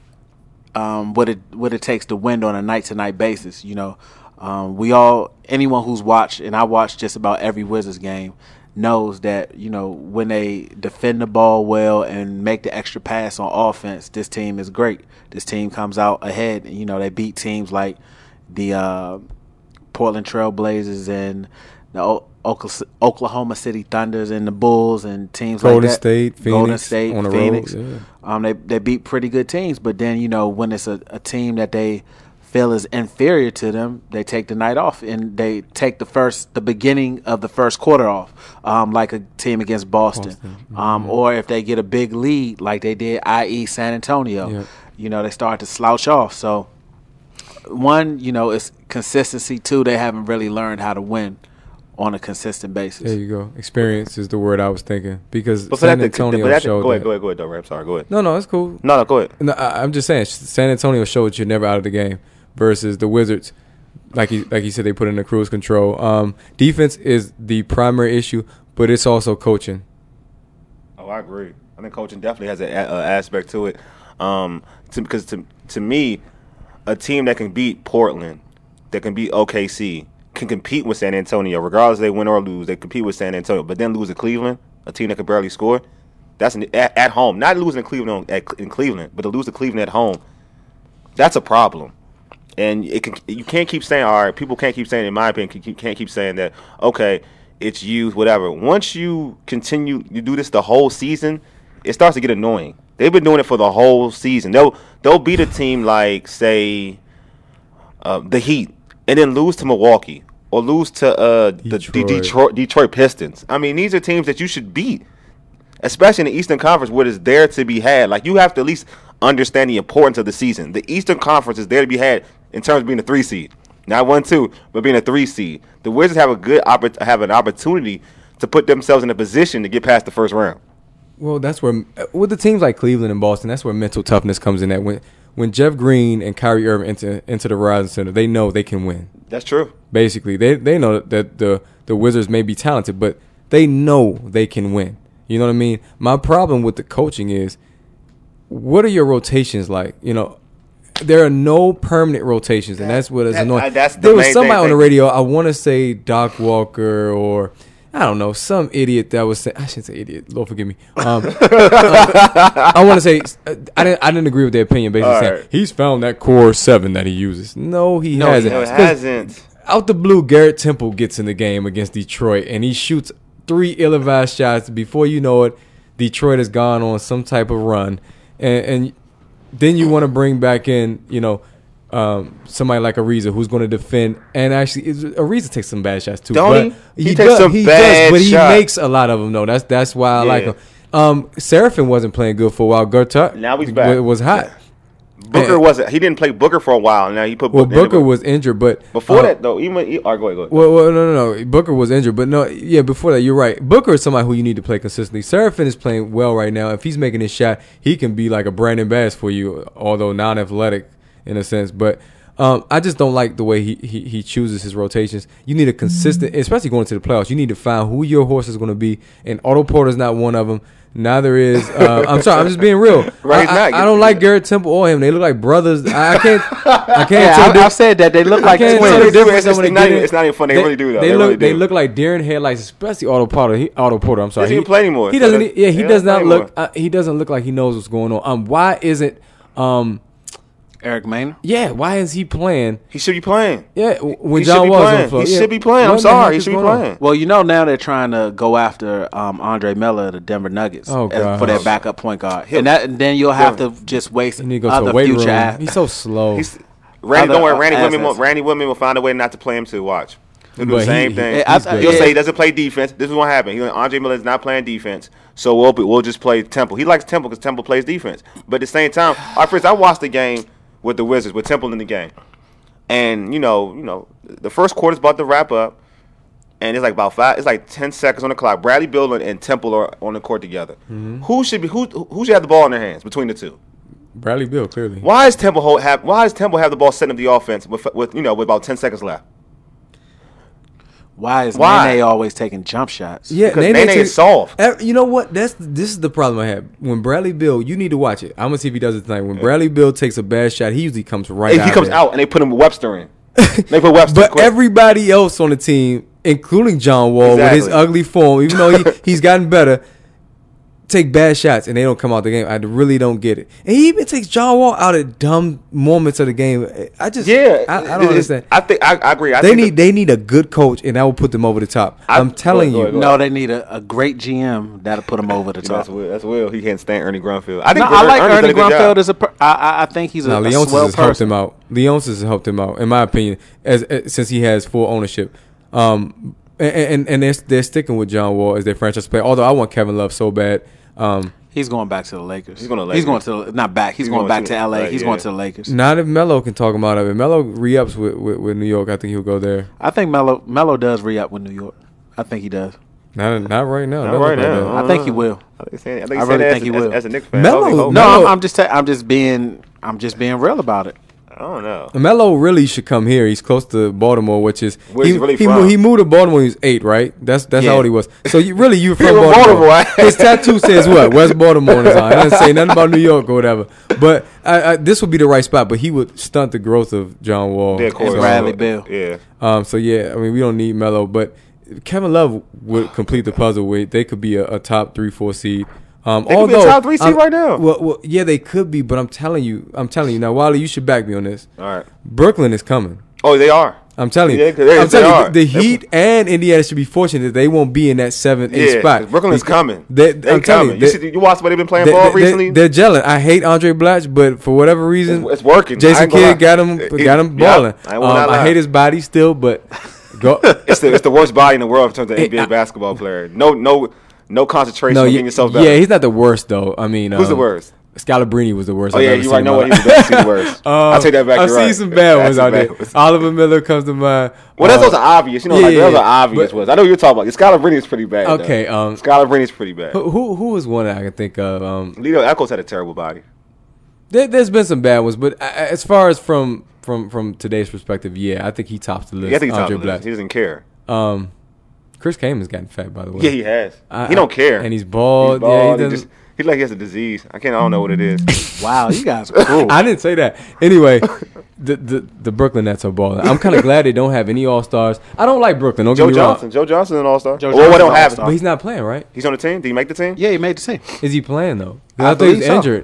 um, what it what it takes to win on a night to night basis. You know, um, we all anyone who's watched, and I watch just about every Wizards game, knows that, you know, when they defend the ball well and make the extra pass on offense, this team is great. This team comes out ahead. You know, they beat teams like the uh, Portland Trail Blazers and the Oklahoma City Thunders and the Bulls and teams Golden like that. State, Phoenix, Golden State, on the Phoenix. road, yeah. Um, they they beat pretty good teams, but then you know when it's a, a team that they feel is inferior to them, they take the night off and they take the first the beginning of the first quarter off, um, like a team against Boston, Boston. Um, Mhm. or if they get a big lead like they did, that is. San Antonio. Yep. You know they start to slouch off. So one, you know, it's consistency. Two, they haven't really learned how to win on a consistent basis. There you go. Experience is the word I was thinking because But for San that, Antonio but that, showed go ahead, that- go ahead, go ahead, though, Ray. I'm sorry, go ahead. No, no, it's cool. No, no, go ahead. No, I, I'm just saying San Antonio showed you're never out of the game versus the Wizards. Like you, like you said, they put in the cruise control. Um, defense is the primary issue, but it's also coaching. Oh, I agree. I think coaching definitely has an a, a aspect to it. Um, to, because to to me, a team that can beat Portland, that can beat O K C, can compete with San Antonio, regardless if they win or lose. They compete with San Antonio, but then lose to Cleveland, a team that can barely score. That's an, at, at home, not losing to Cleveland at, in Cleveland, but to lose to Cleveland at home. That's a problem. And it can, you can't keep saying, all right, people can't keep saying, in my opinion, you can't keep saying that, okay, it's you, whatever. Once you continue, you do this the whole season, it starts to get annoying. They've been doing it for the whole season. They'll they'll beat a team like, say, uh, the Heat, and then lose to Milwaukee or lose to uh, the, the Detroit, Detroit Pistons. I mean, these are teams that you should beat, especially in the Eastern Conference where it's there to be had. Like, you have to at least understand the importance of the season. The Eastern Conference is there to be had in terms of being a three seed, not one, two, but being a three seed. The Wizards have a good oppor- have an opportunity to put themselves in a position to get past the first round. Well, that's where with the teams like Cleveland and Boston, that's where mental toughness comes in. That when when Jeff Green and Kyrie Irving enter into the Verizon Center, they know they can win. That's true. Basically, they they know that the the Wizards may be talented, but they know they can win. You know what I mean? My problem with the coaching is, what are your rotations like? You know, there are no permanent rotations, and that's what is That- annoying. uh, that's the there was main somebody thing. on the radio. I want to say Doc Walker or I don't know, some idiot that was saying, I shouldn't say idiot, Lord forgive me. Um, uh, I want to say uh, I didn't I didn't agree with their opinion. Basically, All saying right. he's found that core seven that he uses. No, he No, hasn't. no, it 'Cause hasn't. Out the blue, Garrett Temple gets in the game against Detroit, and he shoots three ill-advised shots. Before you know it, Detroit has gone on some type of run, and, and then you want to bring back in, you know, um, somebody like Ariza who's going to defend. And actually, is- Ariza takes some bad shots too. Don't but he? He takes does, some he bad does, but he shots. makes a lot of them. though. That's that's why I like Yeah. him. Um, Seraphin wasn't playing good for a while. Gertrude Now he's back. was hot. Booker And- wasn't. He didn't play Booker for a while. Now he put Well, Booker. Booker was injured, but before uh, that though. Even when he, all right, go ahead, go ahead. Well, well, no, no, no. Booker was injured, but no, yeah. Before that, you're right. Booker is somebody who you need to play consistently. Seraphin is playing well right now. If he's making his shot, he can be like a Brandon Bass for you, although non-athletic in a sense. But um, I just don't like the way he, he he chooses his rotations. You need a consistent, especially going to the playoffs. You need to find who your horse is going to be, and Otto Porter's not one of them. Neither is. Uh, I'm sorry. I'm just being real. Right, I, I, not. I don't like Garrett Temple or him. They look like brothers. I, I can't. I can't. Yeah, tell I, the- I've said that they look I like can't twins. tell the It's- difference. it's when they not get even- in. it's not even funny. They really do, though. They, They look. really They do. look like deer in headlights, especially Otto Porter. He, Otto Porter. I'm sorry. Doesn't even play anymore, He so doesn't. that's- Yeah, he he does doesn't not play look. Uh, he doesn't look like he knows what's going on. Um, why isn't um, Eric Maynard? yeah, why is he playing? He should be playing. Yeah, w- when He John should be Wall's on playing. the floor. He Yeah, should be playing. I'm what the sorry. heck He is should be going on? playing. Well, you know now they're trying to go after um, Andre Miller, of the Denver Nuggets, Oh, as- God. for their backup point guard, and that and then you'll have to just waste He need to go to other a weight future. room. a- He's so slow. He's Randy. Other, Don't worry. uh, Randy Woodman. Will, assets. Randy Woodman will find a way not to play him too. Watch. He'll do But the same he- thing. he- I- he's I- good. He'll yeah. say he doesn't play defense. This is what happened. He, Andre Miller is not playing defense, so we'll be, we'll just play Temple. He likes Temple because Temple plays defense. But at the same time, our friends, I watched the game with the Wizards with Temple in the game, and you know, you know, the first quarter's about to wrap up, and it's like about five. It's like ten seconds on the clock. Bradley Beal and, and Temple are on the court together. Mm-hmm. Who should be who? Who should have the ball in their hands between the two? Bradley Beal clearly. Why is Temple hold, have? Why does Temple have the ball setting up the offense with, with you know with about ten seconds left? Why is Why? Nene always taking jump shots? Yeah, Because Nene is soft. Eh, You know what? That's this is the problem I have. When Bradley Beal, you need to watch it. I'm gonna see if he does it tonight. When Bradley Beal takes a bad shot, he usually comes right If out. he comes there. out and they put him Webster in, they put Webster. But quick. everybody else on the team, including John Wall, with his Exactly. ugly form, even though he, he's gotten better, take bad shots and they don't come out the game. I really don't get it. And he even takes John Wall out at dumb moments of the game. I just Yeah, I, I don't understand. I think I, I agree. I they think need the, they need a good coach, and that will put them over the top. I- I'm telling go ahead, you. go ahead, No, they need a, a great G M that'll put them over the top. That's Will. That's Will. He can't stand Ernie Grunfeld. I No, think I like Ernie's done Ernie a good Grunfeld job. as a. Per- I, I I think he's a, No, a Leonsis swell has helped person. him out. Leonsis has helped him out, in my opinion, as, as since he has full ownership. Um, and and, and they're, they're sticking with John Wall as their franchise player. Although I want Kevin Love so bad. Um, He's going back to the Lakers. He's going to He's Lakers. going to not back. He's, He's going, going back to- to L A. right, He's yeah. going to the Lakers. not if Melo can talk him out of it. Melo re-ups with, with, with New York. I think he'll go there. I think Melo Melo does re-up with New York. I think he does. Not not right now. Not Doesn't right look like now. that. I think he will. I think he's saying- I think I he's really saying think that he as, will. as, as a Knicks fan. Melo- I don't think he'll- No, Melo- I'm, I'm just ta- I'm just being I'm just being real about it. I don't know. Melo really should come here. He's close to Baltimore, which is Where's he, he really he, from? mo- he moved to Baltimore when he was eight, right? That's that's Yeah. how old he was. So you really you from from Baltimore? Baltimore. His tattoo says what? West Baltimore on his arm. It doesn't say nothing about New York or whatever. But I, I, this would be the right spot. But he would stunt the growth of John Wall. Yeah, of course. So, Bradley Beal. Yeah. Um. So yeah, I mean we don't need Melo, but Kevin Love would complete the puzzle. With they could be a, a top three, four seed. Um, They could be a although, top three seed I'm- right now. Well, well, yeah, they could be, but I'm telling you, I'm telling you now, Wally, you should back me on this. All right. Brooklyn is coming. Oh, they are. I'm telling you, Yeah, they- I'm they telling are. you, the They're- Heat and Indiana should be fortunate that they won't be in that seventh, eighth Yeah, spot. Brooklyn is Because coming. They, They I'm telling coming. you, You, they, see, you watch what they've been playing they, ball they, recently. They're gelling. I hate Andre Blatch, but for whatever reason, It's- it's working. I Jason ain't gonna lie. Kidd got him, It- got him yeah, balling. I ain't gonna Um, lie. I hate his body still, but go. it's the it's the worst body in the world in terms of It- N B A I- basketball player. No no no concentration No, on yeah, getting yourself better. yeah, he's not the worst though. I mean, Who's the um, worst? Scalabrine was the worst. Oh I've yeah, ever you seen right. in No my what? life. He's the best. He's the worst. Um, I'll take that back. I've You're seen right. some bad ones That's out there. bad ones. Oliver Miller comes to mind. Well, that's Uh, those are obvious. You know, yeah, like those yeah, are obvious but- ones. I know what you're talking about. Scalabrine is pretty bad. Okay, though. um, Scalabrine is pretty bad. Who, who who was one that I can think of? Um, Lito Echols had a terrible body. there, there's been some bad ones, but a- a- as far as from from from today's perspective, yeah, I think he tops the list. Yeah, I think he's Andre top of the list. Blatch. He doesn't care. Um, Chris Kaman's gotten fat, by the way. Yeah, he has. I- he don't I- care. and he's bald. He's Yeah, he bald. he doesn't. just he's like he has a disease. I can't. I don't know what it is. Wow, you guys are cruel. I didn't say that. Anyway, the the, the Brooklyn Nets are balling. I'm kind of glad they don't have any All Stars. I don't like Brooklyn. Don't Joe get me Johnson. Joe Johnson an All Star. Joe Well, we Johnson's don't an have all-star. wrong, but he's not playing, right? He's on the team. Did he make the team? Yeah, he made the team. Is he playing though? 'Cause I I, thought he was believe so. injured.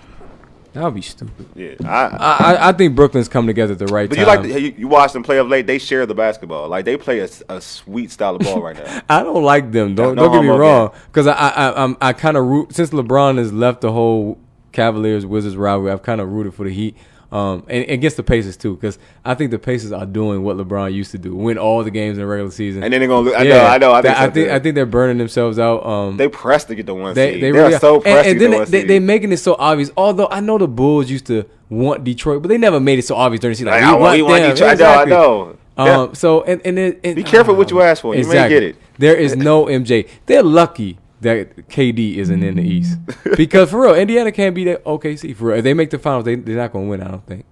That would be stupid. Yeah. I, I, I I think Brooklyn's come together at the right but time. you like the, you, you watch them play of late. They share the basketball. Like they play a, a sweet style of ball right now. I don't like them. Don't No don't get me homo wrong. Because I I I'm, I kind of root since LeBron has left the whole Cavaliers Wizards rivalry. I've kind of rooted for the Heat. Um, and and against the Pacers too, because I think the Pacers are doing what LeBron used to do: win all the games in the regular season. And then they're gonna. lo- I know. I know. I think. That- I so, think too. I think they're burning themselves out. Um, they pressed to get the one they seed. they They, really are so and, pressed and to then get the one they, seed. they making it so obvious. Although I know the Bulls used to want Detroit, but they never made it so obvious during the season. Like, Like, we, I- want we want them. Detroit. I know, I Exactly. know. Um, so and and, it, and Be careful what you ask for. You may get it. There is no M J. They're lucky that K D isn't in the East because for real, Indiana can't beat that O K C. For real, if they make the finals, they they're not gonna win. I don't think.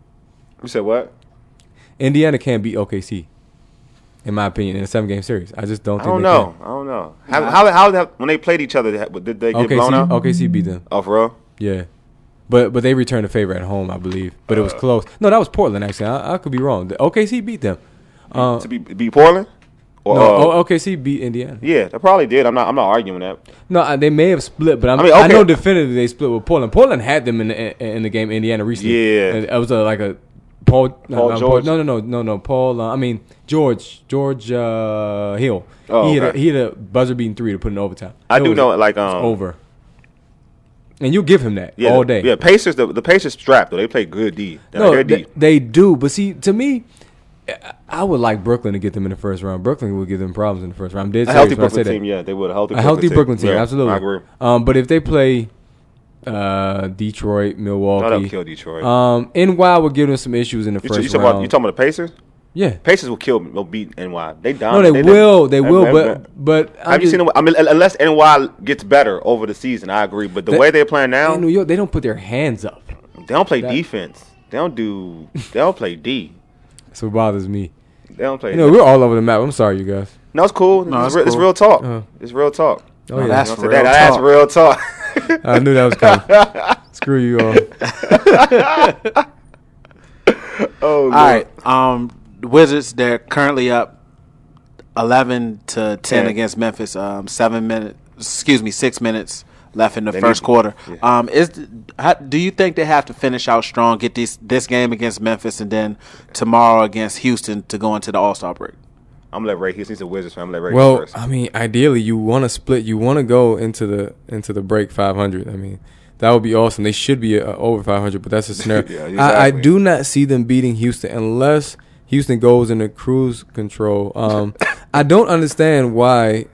You said what? Indiana can't beat O K C, in my opinion, in a seven game series. I just don't I think don't they know. I don't know. How how how that, when they played each other, did they can. get blown out? O K C beat them. Oh, for real? Yeah. But but they returned the favor at home, I believe. But it was close. No, that was Portland, actually. I, I could be wrong. The O K C beat them. Uh, to be beat Portland? Or, no, uh, O- O K C beat Indiana. Yeah, they probably did. I'm not. I'm not arguing that. No, uh, they may have split, but I'm, I mean, I okay. know definitively they split with Portland. Portland had them in the in the game Indiana recently. Yeah. And it was a, like a Paul. Paul no, George? No, no, no, no, no. Paul. Uh, I mean George. George uh, Hill. Oh, he, had okay. a, he had a buzzer beating three to put in overtime. I It do was- know, like, it's um, over. And you give him that Yeah, all the- day. Yeah, Pacers. The, the Pacers strapped though. They play good D. They're, No, they're they, D. they do. But see, to me, I would like Brooklyn to get them in the first round. Brooklyn would give them problems in the first round. I'm dead A serious healthy when I say Brooklyn that. team. Yeah, they would a healthy. A healthy Brooklyn team, Yeah, absolutely. I agree. Um, but if they play uh, Detroit, Milwaukee, No, that'll kill Detroit. Um, N Y will give them some issues in the You, first you, talking round. about, you talking about the Pacers? Yeah. Pacers will kill. Will beat N Y. They no, dominate. they, They- will. They Have- will. have- But but I'm Have you just- seen them? I mean, unless N Y gets better over the season, I agree. But the That- way they're playing now, in New York, they don't put their hands up. they don't play that- defense. They don't do. They don't play D. That's what bothers me. They don't play. You know, we're all over the map. I'm sorry, you guys. No, it's cool. No, it's, it's real, it's cool. real talk. Uh-huh. It's real talk. Oh, No, yeah. that's You know real what I'm saying? That- talk. That's real talk. I knew that was coming. Screw you all. Oh, All right. Um, the Wizards, they're currently up eleven to ten Ten. against Memphis. Um, seven minutes. Excuse me, six minutes left in the They first need- quarter. yeah. Um, is how, do you think they have to finish out strong, get this this game against Memphis, and then tomorrow against Houston to go into the All Star break? I'm gonna let Ray. He's he's a Wizards fan. I'm gonna let Ray Well, go first. I mean, ideally, you want to split. You want to go into the into the break five hundred. I mean, that would be awesome. They should be uh, over five hundred, but that's a scenario. Yeah, I, I exactly. do not see them beating Houston unless Houston goes into cruise control. Um, I don't understand why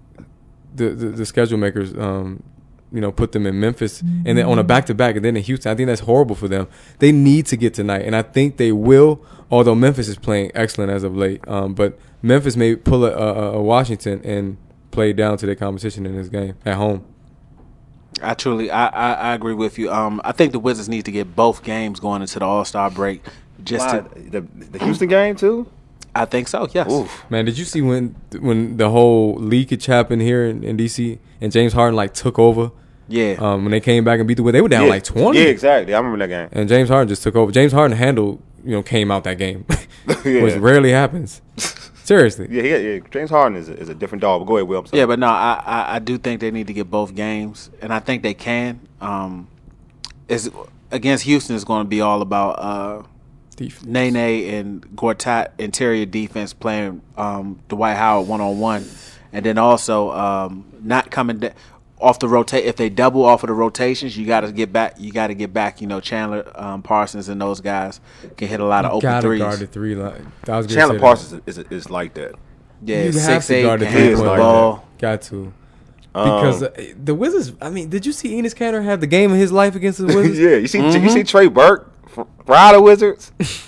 the the, the schedule makers, um, you know, put them in Memphis and then on a back to back, and then in Houston. I think that's horrible for them. They need to get tonight, and I think they will. Although Memphis is playing excellent as of late, um, but Memphis may pull a, a, a Washington and play down to their competition in this game at home. I truly, I, I, I agree with you. Um, I think the Wizards need to get both games going into the All Star break. Just Why? to, the the Houston game too. I think so. Yes. Oof. Man, did you see when when the whole leakage happened here in, in D C and James Harden like took over? Yeah. Um, when they came back and beat the Wizards, they were down Yeah. like twenty. Yeah, exactly. I remember that game. And James Harden just took over. James Harden handled, you know, came out that game, Yeah. which rarely happens. Seriously. Yeah, yeah, yeah. James Harden is a, is a different dog. But go ahead, Will. I'm sorry. Yeah, but no, I, I, I do think they need to get both games, and I think they can. Um, is against Houston is going to be all about uh, Defense. Nene and Gortat interior defense playing um, Dwight Howard one on one, and then also um, not coming da- off the rotate. If they double off of the rotations, you got to get back. You got to get back. You know, Chandler um, Parsons and those guys can hit a lot of You open gotta threes. guard the three line. I was gonna Chandler say Parsons is, is is like that. Yeah, you have six to eight guard the can three handle point the like ball. Got to. Um, Because uh, the Wizards, I mean, did you see Enes Kanter have the game of his life against the Wizards? yeah, you see, Mm-hmm. you see Trey Burke, f- ride the Wizards.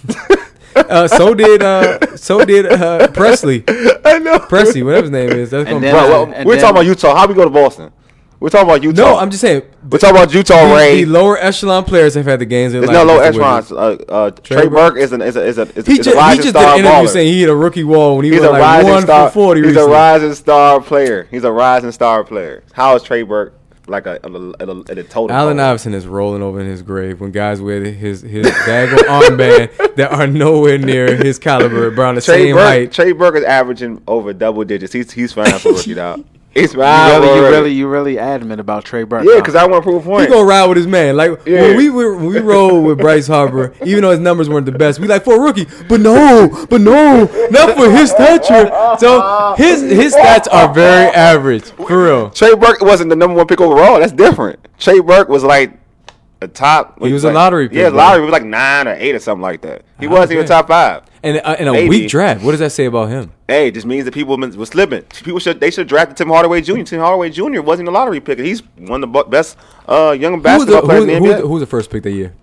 uh, so did uh, so did uh, Presley. I know. Presley, whatever his name is. That's And gonna then, be- Well, well, uh, and we're then- talking about Utah. How we go to Boston? We're talking about Utah. no, I'm just saying. We're talking about Utah. The, Ray. the lower echelon players have had the games. In There's life no low against the echelons. Wizards. Uh, uh, Trey Trey Burke? Burke is an is a is a is, He is just, a he rising just did star an interview baller. saying he hit a rookie wall when he He's was a like rising one star. for forty. He's a recently. rising star player. He's a rising star player. How is Trey Burke like a, a, a, a, a total? Allen pole? Iverson is rolling over in his grave when guys wear his his daggone armband that are nowhere near his caliber, around the Trey same Burke, height. Trey Burke is averaging over double digits. He's he's fine for rookie dog. He's You fine. really, for you rookie. really, you really adamant about Trey Burke. Yeah, huh? because I want to prove a He point. gonna ride with his man. Like Yeah. when we were when we rolled with Bryce Harper, even though his numbers weren't the best, we like for a rookie, but no, but no, not for his stature. So his his stats are very average for real. Trey Burke wasn't the number one pick overall. That's different. Trey Burke was like a top. He was like, a lottery pick, Yeah, bro. lottery was like nine or eight or something like that. He Ah, wasn't even okay. top five. And uh, in a Maybe. weak draft, what does that say about him? Hey, it just means that people been- were slipping. People should they should have drafted Tim Hardaway Junior Tim Hardaway Junior wasn't a lottery pick. He's one of the bu- best uh, young Who was basketball the, players who, in the who, N B A. was the, who was the first pick that year?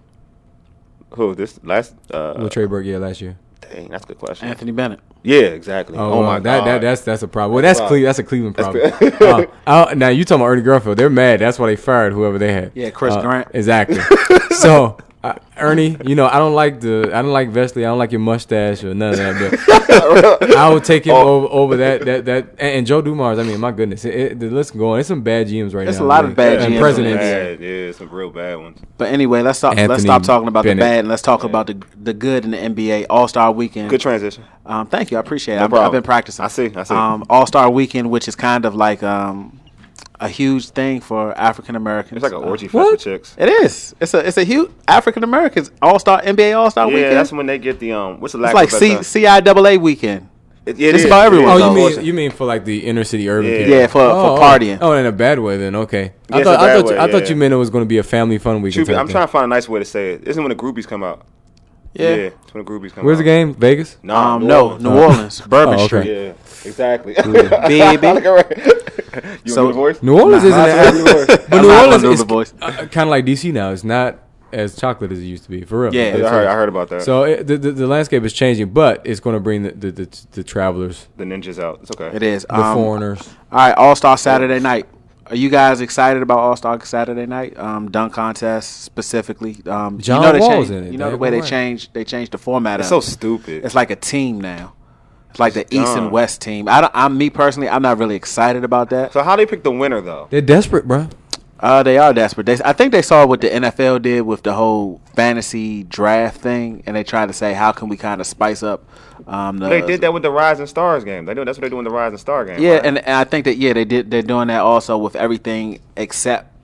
Who this last? Uh, With Trey Burke, yeah, last year. dang, that's a good question. Anthony Bennett. Yeah, exactly. Oh, Oh, uh, my that, god, that that's that's a problem. Well, that's Wow. Cle- that's a Cleveland problem. That's uh, uh, now you talking about Ernie Grunfeld? They're mad. That's why they fired whoever they had. Yeah, Chris Uh, Grant. Exactly. So uh, Ernie, you know I don't like the I don't like Vestley. I don't like your mustache or none of that. But I would take him Oh. over over that that that and, and Joe Dumars. I mean, my goodness, it, it, the list going. There's some bad G Ms right There's now. a lot man. of bad and G Ms. presidents. Bad, yeah, some real bad ones. But anyway, let's stop. let's Anthony stop talking about Bennett. the bad and let's talk about the the good in the N B A All Star Weekend. Good transition. Um, thank you, I appreciate it. No I've, problem. I've been practicing. I see, I see. Um, All Star Weekend, which is kind of like um, a huge thing for African Americans. It's like an orgy Uh, fest what? for chicks. It is. It's a it's a huge African Americans All Star N B A All Star Yeah, Weekend. that's when they get the um. What's the it's lack like of C better- C I double A weekend. It, yeah, it It's is. about everyone. Oh, though. you mean you mean for like the inner city urban Yeah. people? Yeah, for- for oh, partying. Oh, in a bad way then. Okay. Yeah, I it's thought a I bad thought you, way, I thought yeah. you meant it was going to be a family fun weekend. Shoot, type I'm thing. trying to find a nice way to say it. This is when the groupies come out. Yeah. Yeah, it's when the groupies come Where's out. the game? Vegas? No, Um, New no, Orleans. New Orleans, Bourbon Oh, okay. Street. Yeah, exactly. Baby. Look at Ray. You So- want to do the voice? New Orleans Nah, isn't I'll that, do the voice. but I'm New not Orleans gonna do is the voice. uh, kind of like D C now. It's not as chocolate as it used to be, for real. Yeah. Yeah, I heard, I heard about that. So it, the, the the landscape is changing, but it's going to bring the the, the the travelers, the ninjas out. It's okay. It is. the Um, foreigners. All right, All Star Saturday night. Are you guys excited about All Star Saturday night? Um, dunk contest specifically. Um, John you know they Wall's changed, in it, You know the Dave, way they right. changed. They changed the format. It's of so it. stupid. It's like a team now. It's like the East dumb. and West team. I don't. I'm me personally. I'm not really excited about that. So how they pick the winner though? They're desperate, bro. Uh, they are desperate. They, I think they saw what the N F L did with the whole fantasy draft thing, and they tried to say, how can we kind of spice up? Um, the, They did that with the Rising Stars game. They do. That's what they do in the Rising Star game. Yeah, right? and, and I think that yeah, they did. They're doing that also with everything except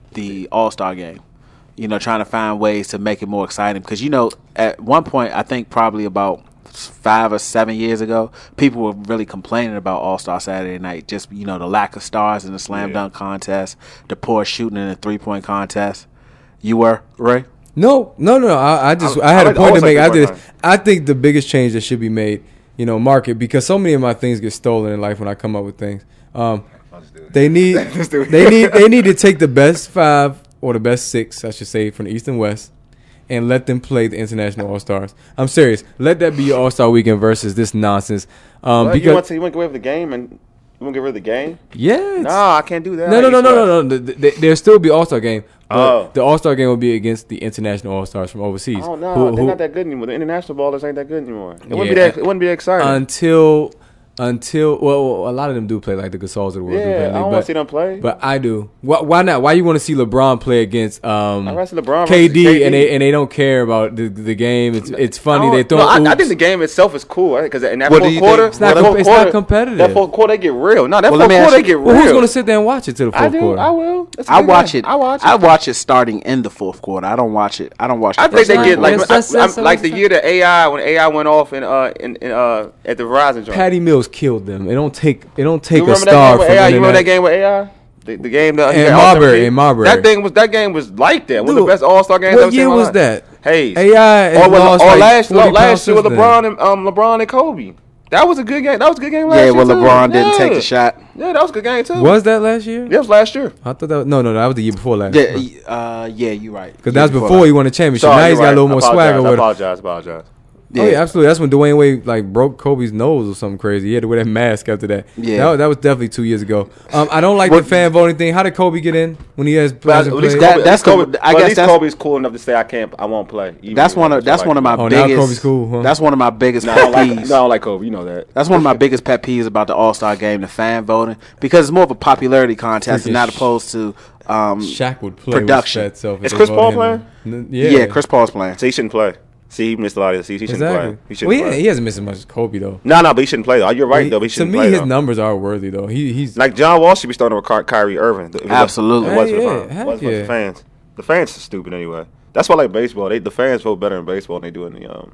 the All-Star game. You know, trying to find ways to make it more exciting. Because, you know, at one point, I think probably about five or seven years ago, people were really complaining about All-Star Saturday night. Just, you know, the lack of stars in the slam Yeah. dunk contest, the poor shooting in the three-point contest. You were, Ray? No, no, no. I, I just I- I had I a like- point I to always make like after this. three-point I think the biggest change that should be made, you know, market, because so many of my things get stolen in life when I come up with things. Um, they need Let's do it. they need they need to take the best five or the best six, I should say, from the East and West, and let them play the international All Stars. I'm serious. Let that be your All Star weekend versus this nonsense. Um, What, you because want to you want to get rid of the game and you want to get rid of the game? yeah, it's- No, I can't do that. No, no, I no, East no, West. no, no. Th- th- There'll still be All Star game. But Oh. the All Star game will be against the international All Stars from overseas. Oh no, who- they're who- not that good anymore. The international ballers ain't that good anymore. It wouldn't Yeah. be that. It wouldn't be that exciting. until until well, a lot of them do play like the Gasols of the world. do yeah, play I in the don't league, want but, to see them play. but I do. Why, why not? Why you want to see LeBron play against um, I'd rather see LeBron K versus D, K D. and they and they don't care about the the game? It's it's I funny don't- they throw. no, I, I oops. think the game itself is cool because in that What do fourth you quarter, think? It's not that com- fourth it's not quarter- competitive. That fourth quarter they get real. No, that Well, let fourth me ask quarter they you- get well, real. who's going to sit there and watch it to the fourth I do. quarter? I will. It's a I good watch game. it. I watch it. I watch it starting in the fourth quarter. I don't watch it. I don't watch. The I think first they nine get like Yes, quarters. I, that's- I'm- that's- like the year that A I when A I went off in uh in, in uh at the Verizon joint. Patty Mills killed them. They don't take they don't You take a remember that star game with from A I? You remember that internet. game with A I? The, the game that he In got Ultimate Marbury, Team? in Marbury. That thing was that game was like that. One of Dude, the best All Star games. what I've ever year seen in my was life. that? Hayes. A I Or, was, lost or like last forty last year with pounds since LeBron and um LeBron and Kobe. That was a good game. That was a good game last Yeah, year. well, too. LeBron didn't Yeah. take the shot. Yeah, that was a good game too. Was that last year? That was last year. I thought that was, no, no, no, that was the year before last. Yeah, uh, yeah, you're right. Because Yeah, that was before he won the championship. Sorry, now he's you're got a right. little more I apologize. swagger I with him. apologize. Apologize. Oh yeah, absolutely. That's when Dwayne Wade like broke Kobe's nose or something crazy. He had to wear that mask after that. Yeah. that was, that was definitely two years ago. Um, I don't like What- the fan voting thing. How did Kobe get in when he has But hasn't at least played? That- Kobe, that's Kobe, the- I but guess at least that's- Kobe's cool enough to say I can't, I won't play. Even That's if one I of that's like one of my him. Oh, now biggest. Kobe's cool, huh? That's one of my biggest No, I pet don't like, no, I peeves. don't like Kobe. You know that. That's one of my biggest pet peeves about the All Star game, the fan voting, because it's more of a popularity contest and Freaking not sh- opposed to um, Shaq would play production. with his fat self if Is they Chris voted Paul him playing? in. N- Yeah. Yeah, Chris Paul's playing. So he shouldn't play. See, he missed a lot of this. He shouldn't Exactly. play. He shouldn't Well, yeah, play. he hasn't missed as much as Kobe though. No, no, but he shouldn't play though. You're right He- though. But he to shouldn't me, play his though. numbers are worthy though. He he's Like John Wall should be starting with Ky- Kyrie Irving. If it was- Absolutely. If it was for the Heck fans. yeah, If it was heck for yeah. the fans. The fans are stupid anyway. That's why I like baseball. They the fans vote better in baseball than they do in the um.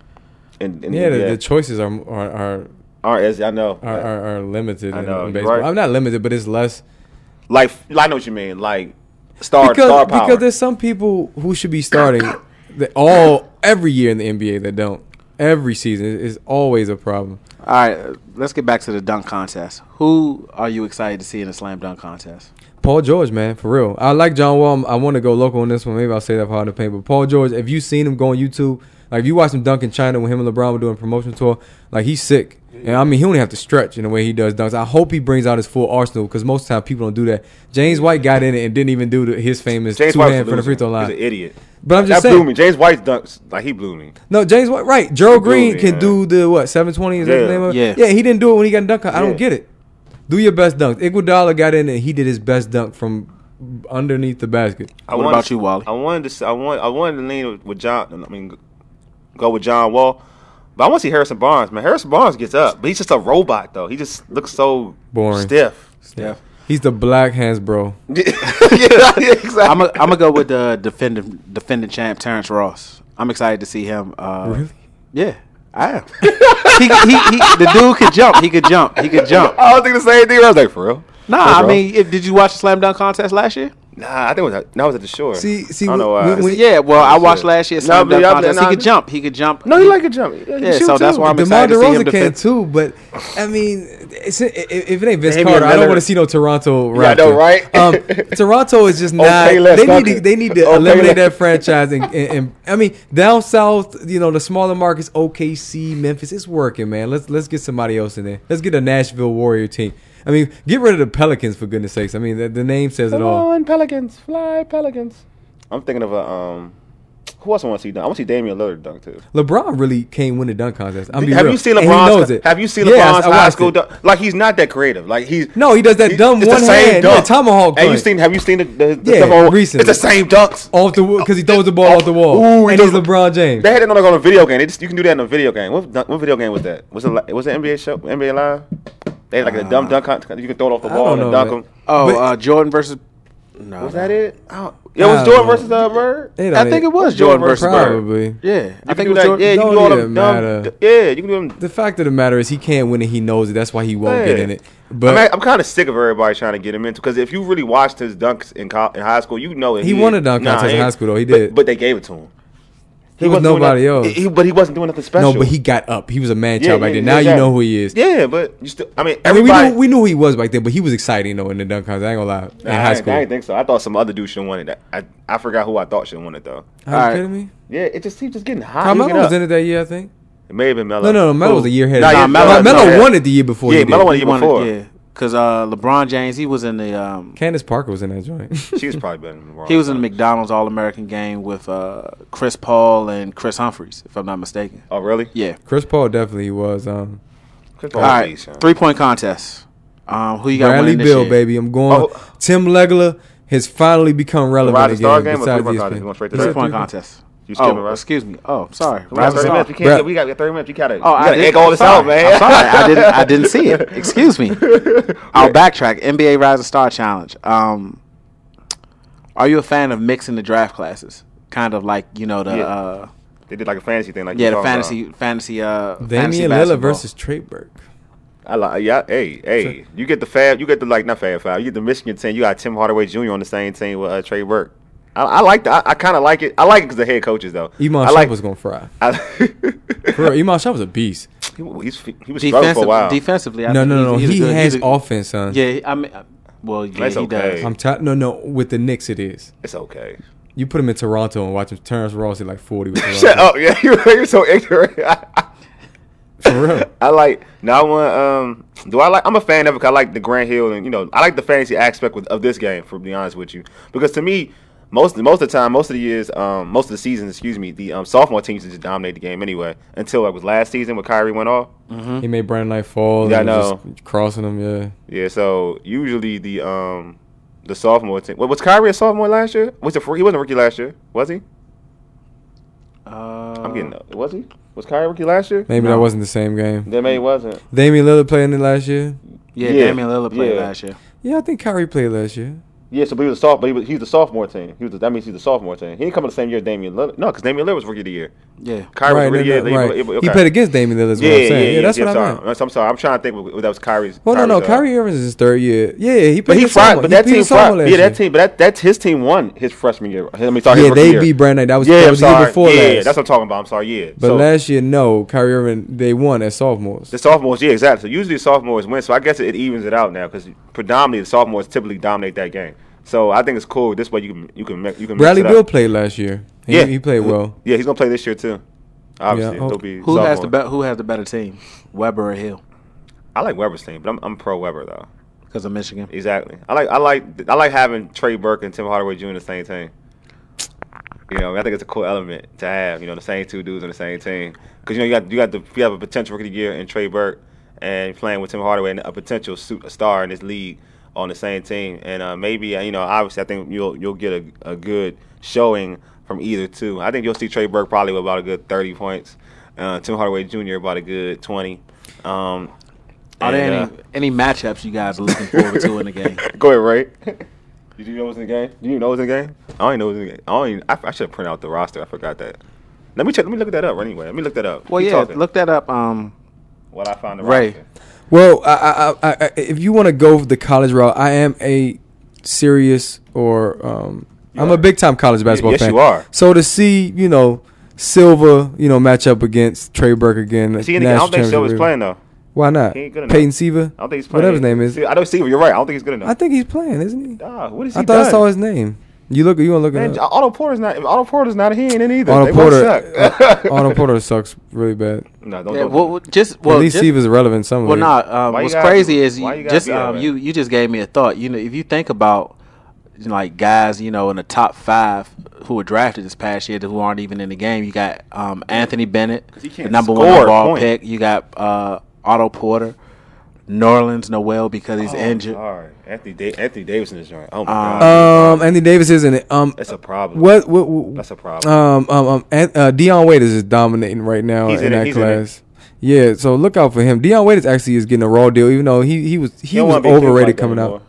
In, in yeah. the, The, N B A. the choices are are are All right, as I know. are, are, are limited I in, know, in you're baseball. right. I'm not limited, but it's less Like I know what you mean. Like star because star power. because there's some people who should be starting that all every year in the N B A that don't. Every season is always a problem. All right, uh, let's get back to the dunk contest. Who are you excited to see in the slam dunk contest? Paul George, man, for real. I like John Wall. I want to go local on this one. Maybe I'll say that for Hard to Paint. But Paul George, if you've seen him go on YouTube, like if you watch him dunk in China when him and LeBron were doing a promotion tour, like he's sick. And I mean, he only have to stretch in the way he does dunks. I hope he brings out his full arsenal because most of the time people don't do that. James White got in it and didn't even do the, his famous James two White's hand a for the free loser. throw line. He's an idiot. But I'm just that saying. blew me. James White's dunks, like he blew me. No, James White, right. Gerald He blew Green me, can man. do the, what, seven twenty is that Yeah. the name of it? Yeah. Yeah, he didn't do it when he got dunked. I don't Yeah. get it. Do your best dunk. Iguodala got in and he did his best dunk from underneath the basket. I What wanted about to- you, Wally? I wanted to. s- I want. I wanted to lean with John. I mean, go with John Wall. But I want to see Harrison Barnes. Man, Harrison Barnes gets up, but he's just a robot though. He just looks so Boring. stiff. Yeah. He's the black hands, bro. yeah, exactly. I'm gonna I'm gonna go with the defending defending champ Terrence Ross. I'm excited to see him. Uh, Really? Yeah, I am. he, he, he, the dude could jump. He could jump. He could jump. I was thinking the same thing. I was like, for real? Nah, Hey, I bro. mean, if, did you watch the slam dunk contest last year? Nah, I think it was. At, no, I was at the shore. See, see, I don't know when- why. when- when- Yeah, well, I Shit. watched last year's No, slam but dunk y'all- contest. nah, He could jump. He could jump. no, he, you like a jump. Yeah, Yeah, so that's why I'm DeMar excited to see him DeRozan can defend. too, but I mean, it's, if if it ain't Vince Damian Carter, I don't Lillard. want to see no Toronto Raptors. Yeah, I know, right? um, Toronto is just not. Okay, Les they need to. Duncan. They need to Okay, eliminate Les- that franchise. And, and, and I mean, down south, you know, the smaller markets, O K C, Memphis, it's working, man. Let's let's get somebody else in there. Let's get a Nashville Warrior team. I mean, get rid of the Pelicans for goodness sakes. I mean, the, the name says it Come all. on, Pelicans, fly, Pelicans. I'm thinking of a um. Who else I want to see dunk? I want to see Damian Lillard dunk too. LeBron really can't win the dunk contest. I'm be have real. you seen And he knows LeBron's? it. Have you seen Yes, LeBron's I high watched school it. dunk? Like he's not that creative. Like he's No, he does that he- dumb it's the one same hand, dunk. yeah, tomahawk And you joint. seen? Have you seen the, the, the Yeah, stuff on- recently. It's the same dunks. Off the because he throws the ball off the wall, Ooh, he and he's does- LeBron James. They had it on, like, on a video game. They just, you can do that in a video game. What, dunk- what video game was that? Was it li- was it N B A show? N B A Live? They had like a dumb dunk. Con- you can throw it off the I wall don't and know, dunk man. them. Oh, But- uh, Jordan versus No, was no. that it? Oh, it was Jordan versus uh, Bird. It I don't think e- it was Jordan versus Bird. Probably. Yeah, I You think can it do was that. Jordan. Yeah, you can Don't do all even them. matter. dumb- Yeah, you can do them. The fact of the matter is he can't win it. He knows it. That's why he won't get Yeah. in it. But I'm, I'm kind of sick of everybody trying to get him into because if you really watched his dunks in, co- in high school, you know that He he won is- a dunk nah, contest in he- high school, though. He but- did. but they gave it to him. There was wasn't doing nobody nothing- else. He, but he wasn't doing nothing special. No, but he got up. He was a man Yeah, child back yeah, then. Now exactly. you know who he is. Yeah, but you still. I mean, I mean, we everybody. knew we knew who he was back then, but he was exciting though in the dunk contest. I ain't gonna lie. In Nah, high I, school, I didn't think so. I thought some other dude should have won it. I I forgot who I thought should have won it though. Are you Alright. kidding me? Yeah, it just he just getting hot. Carmelo He was was getting in up. it that year, I think. It may have been Melo. No, no, no. Melo was a year ahead. Nah, of yeah, him. Melo- Melo no, yeah. won it the year before. Yeah, he did. Melo won the He year won it, before. yeah, because uh, LeBron James, he was in the um, Candace Parker was in that joint. She was probably better than LeBron. he was in the McDonald's All American game with uh, Chris Paul and Chris Humphries, if I'm not mistaken. Oh, really? Yeah. Chris Paul definitely was. Um, Chris All Paul right, decent. three point contest. Um, who you got Bradley winning this Beal, year? baby. I'm going. Oh. Tim Legler has finally become relevant Rising again. Star game or besides three-point E S P N. contest? You going straight to He said Three point three-point. contest. You skipping, Oh, right? excuse me. Oh, sorry. We got Rising thirty Star. minutes. We can't. Brad- Get, we got we got thirty minutes. You gotta. Oh, you I gotta did, egg all this sorry. out, man. I'm sorry, I didn't. I didn't see it. Excuse me. I'll backtrack. N B A Rising Star Challenge. Um, are you a fan of mixing the draft classes? Kind of like you know the Yeah. uh, They did like a fantasy thing, like yeah you the talking about. fantasy fantasy uh fantasy Damian Lillard basketball. versus Trey Burke. I like, yeah, hey, hey, you get the Fab, you get the like not Fab Five, you get the Michigan team. You got Tim Hardaway Junior on the same team with uh, Trey Burke. I, I like that. I, I kind of like it. I like it because the head coaches though. Iman I like. Shumpert was gonna fry. I, For real, Iman Shumpert was a beast. he, he's, he was struggling for a while. Defensively, I No, think no, no. he's, he's He a good, has he's a- offense, son. Yeah, I mean, uh, well, yeah, That's he okay. does. I'm t- no, no. With the Knicks, it is. It's okay. You put him in Toronto and watch him. Terrence Ross hit like forty with Toronto. Shut up, yeah. You're, you're so ignorant. For real. I like. Now I want. Um, do I like? I'm a fan of it. 'Cause I like the Grant Hill, and you know, I like the fantasy aspect with, of this game. For to be honest with you, because to me, most most of the time, most of the years, um, most of the seasons, excuse me, the um, sophomore teams just dominate the game anyway. Until it was last season when Kyrie went off. He made Brandon Knight fall. Yeah, I and was know. just crossing him. Yeah. Yeah. So usually the um the sophomore team. What, was Kyrie a sophomore last year? Was it? He wasn't a rookie last year, was he? Uh, I'm getting. Was he? Was Kyrie a rookie last year? Maybe No. that wasn't the same game. Then maybe he wasn't. Damian Lillard played in it last year. yeah, Yeah, Damian Lillard played yeah. last year. Yeah, I think Kyrie played last year. Yeah, so but he was a soft, but he was, he's the sophomore team. He was the, that means he's the sophomore team. He didn't come in the same year as Damian Lillard. No, because Damian Lillard was rookie of the year. Yeah, Kyrie right, was rookie no, of the no, year. right. Yeah, He okay. played against Damian Lillard. Is what Yeah, I'm saying. yeah, Yeah, that's yeah, what sorry. I meant. I'm sorry. I'm trying to think. That was Kyrie's. Well, no, no. Kyrie's, uh, Kyrie Irving is his third year. Yeah, yeah, he But played. he the fried. sophomore. But He that beat the team sophomore fried. last Yeah, year. that team. But that that's his team won his freshman year. I mean, sorry, his Yeah, rookie they year. beat Brandon. That was, Yeah, that I'm was the year sorry. before Yeah, last. that's what I'm talking about. I'm sorry. Yeah. But So, last year, no, Kyrie Irving they won as sophomores. the sophomores, yeah, exactly. So usually the sophomores win. So I guess it, it evens it out now because predominantly the sophomores typically dominate that game. So I think it's cool. This way you can you can mi- you can Bradley mix it Beal up. played last year. He, Yeah, he played well. Yeah, he's gonna play this year too. Obviously, Yeah, oh. he'll be who has the sophomore. be- who has the better team, Weber or Hill? I like Weber's team, but I'm I'm pro Weber though. Because of Michigan. Exactly. I like I like I like having Trey Burke and Tim Hardaway Junior in the same team. You know, I think it's a cool element to have. You know, the same two dudes on the same team because you know you got you got the you have a potential rookie of the year in Trey Burke and playing with Tim Hardaway and a potential su- star in this league on the same team. And uh, maybe uh, you know, obviously, I think you'll you'll get a, a good showing from either two. I think you'll see Trey Burke probably with about a good thirty points. Uh, Tim Hardaway Junior about a good twenty. Um, Are there and, any any matchups you guys are looking forward to in the game? uh, go ahead, Ray. Did you know it was in the game? Did you know it was in the game? I don't even know it was in the game. I don't even, I, I should print out the roster. I forgot that. Let me check. Let me look that up anyway. Let me look that up. Well, Keep yeah, talking. look that up. Um, What I found the Ray. roster. Well, I, I, I, I, if you want to go the college route, I am a serious or um, I'm a big time college basketball yes, fan. you are. So to see, you know, Silva, you know, match up against Trey Burke again. Is he in the, I don't think Silva's playing though. Why not? He ain't good enough. Peyton Siva? I don't think he's playing. Whatever his name is. See, I don't see. You're right. I don't think he's good enough. I think he's playing, isn't he? Ah, what is he I thought done? I saw his name. You look. You want to look Man, it up? Otto Porter's not. Otto Porter's not. He ain't in either. Otto They both Porter. suck. uh, Otto Porter sucks really bad. No, don't. yeah, don't well, well, just well, At least just, Siva's relevant some well, way. not. Um, Why you what's gotta- crazy is why you you gotta just be that um, way? you you just gave me a thought. You know, if you think about you know, like guys, you know, in the top five who were drafted this past year who aren't even in the game, you got um, Anthony Bennett, he the can't number score one a overall point. pick. You got uh, Otto Porter, Nerlens Noel because he's Oh, injured. Sorry, Anthony. Da- Anthony Davis in this joint. Oh my Um, god. Um, Anthony Davis isn't it? Um, That's a problem. what? What? what That's a problem. Um, um, um An- uh, Deion Waiters is dominating right now He's in, in it, that he's in it. class. Yeah, so look out for him. Deion Waiters actually is getting a raw deal, even though he he was he, don't was wanna be too overrated like that coming anymore. out.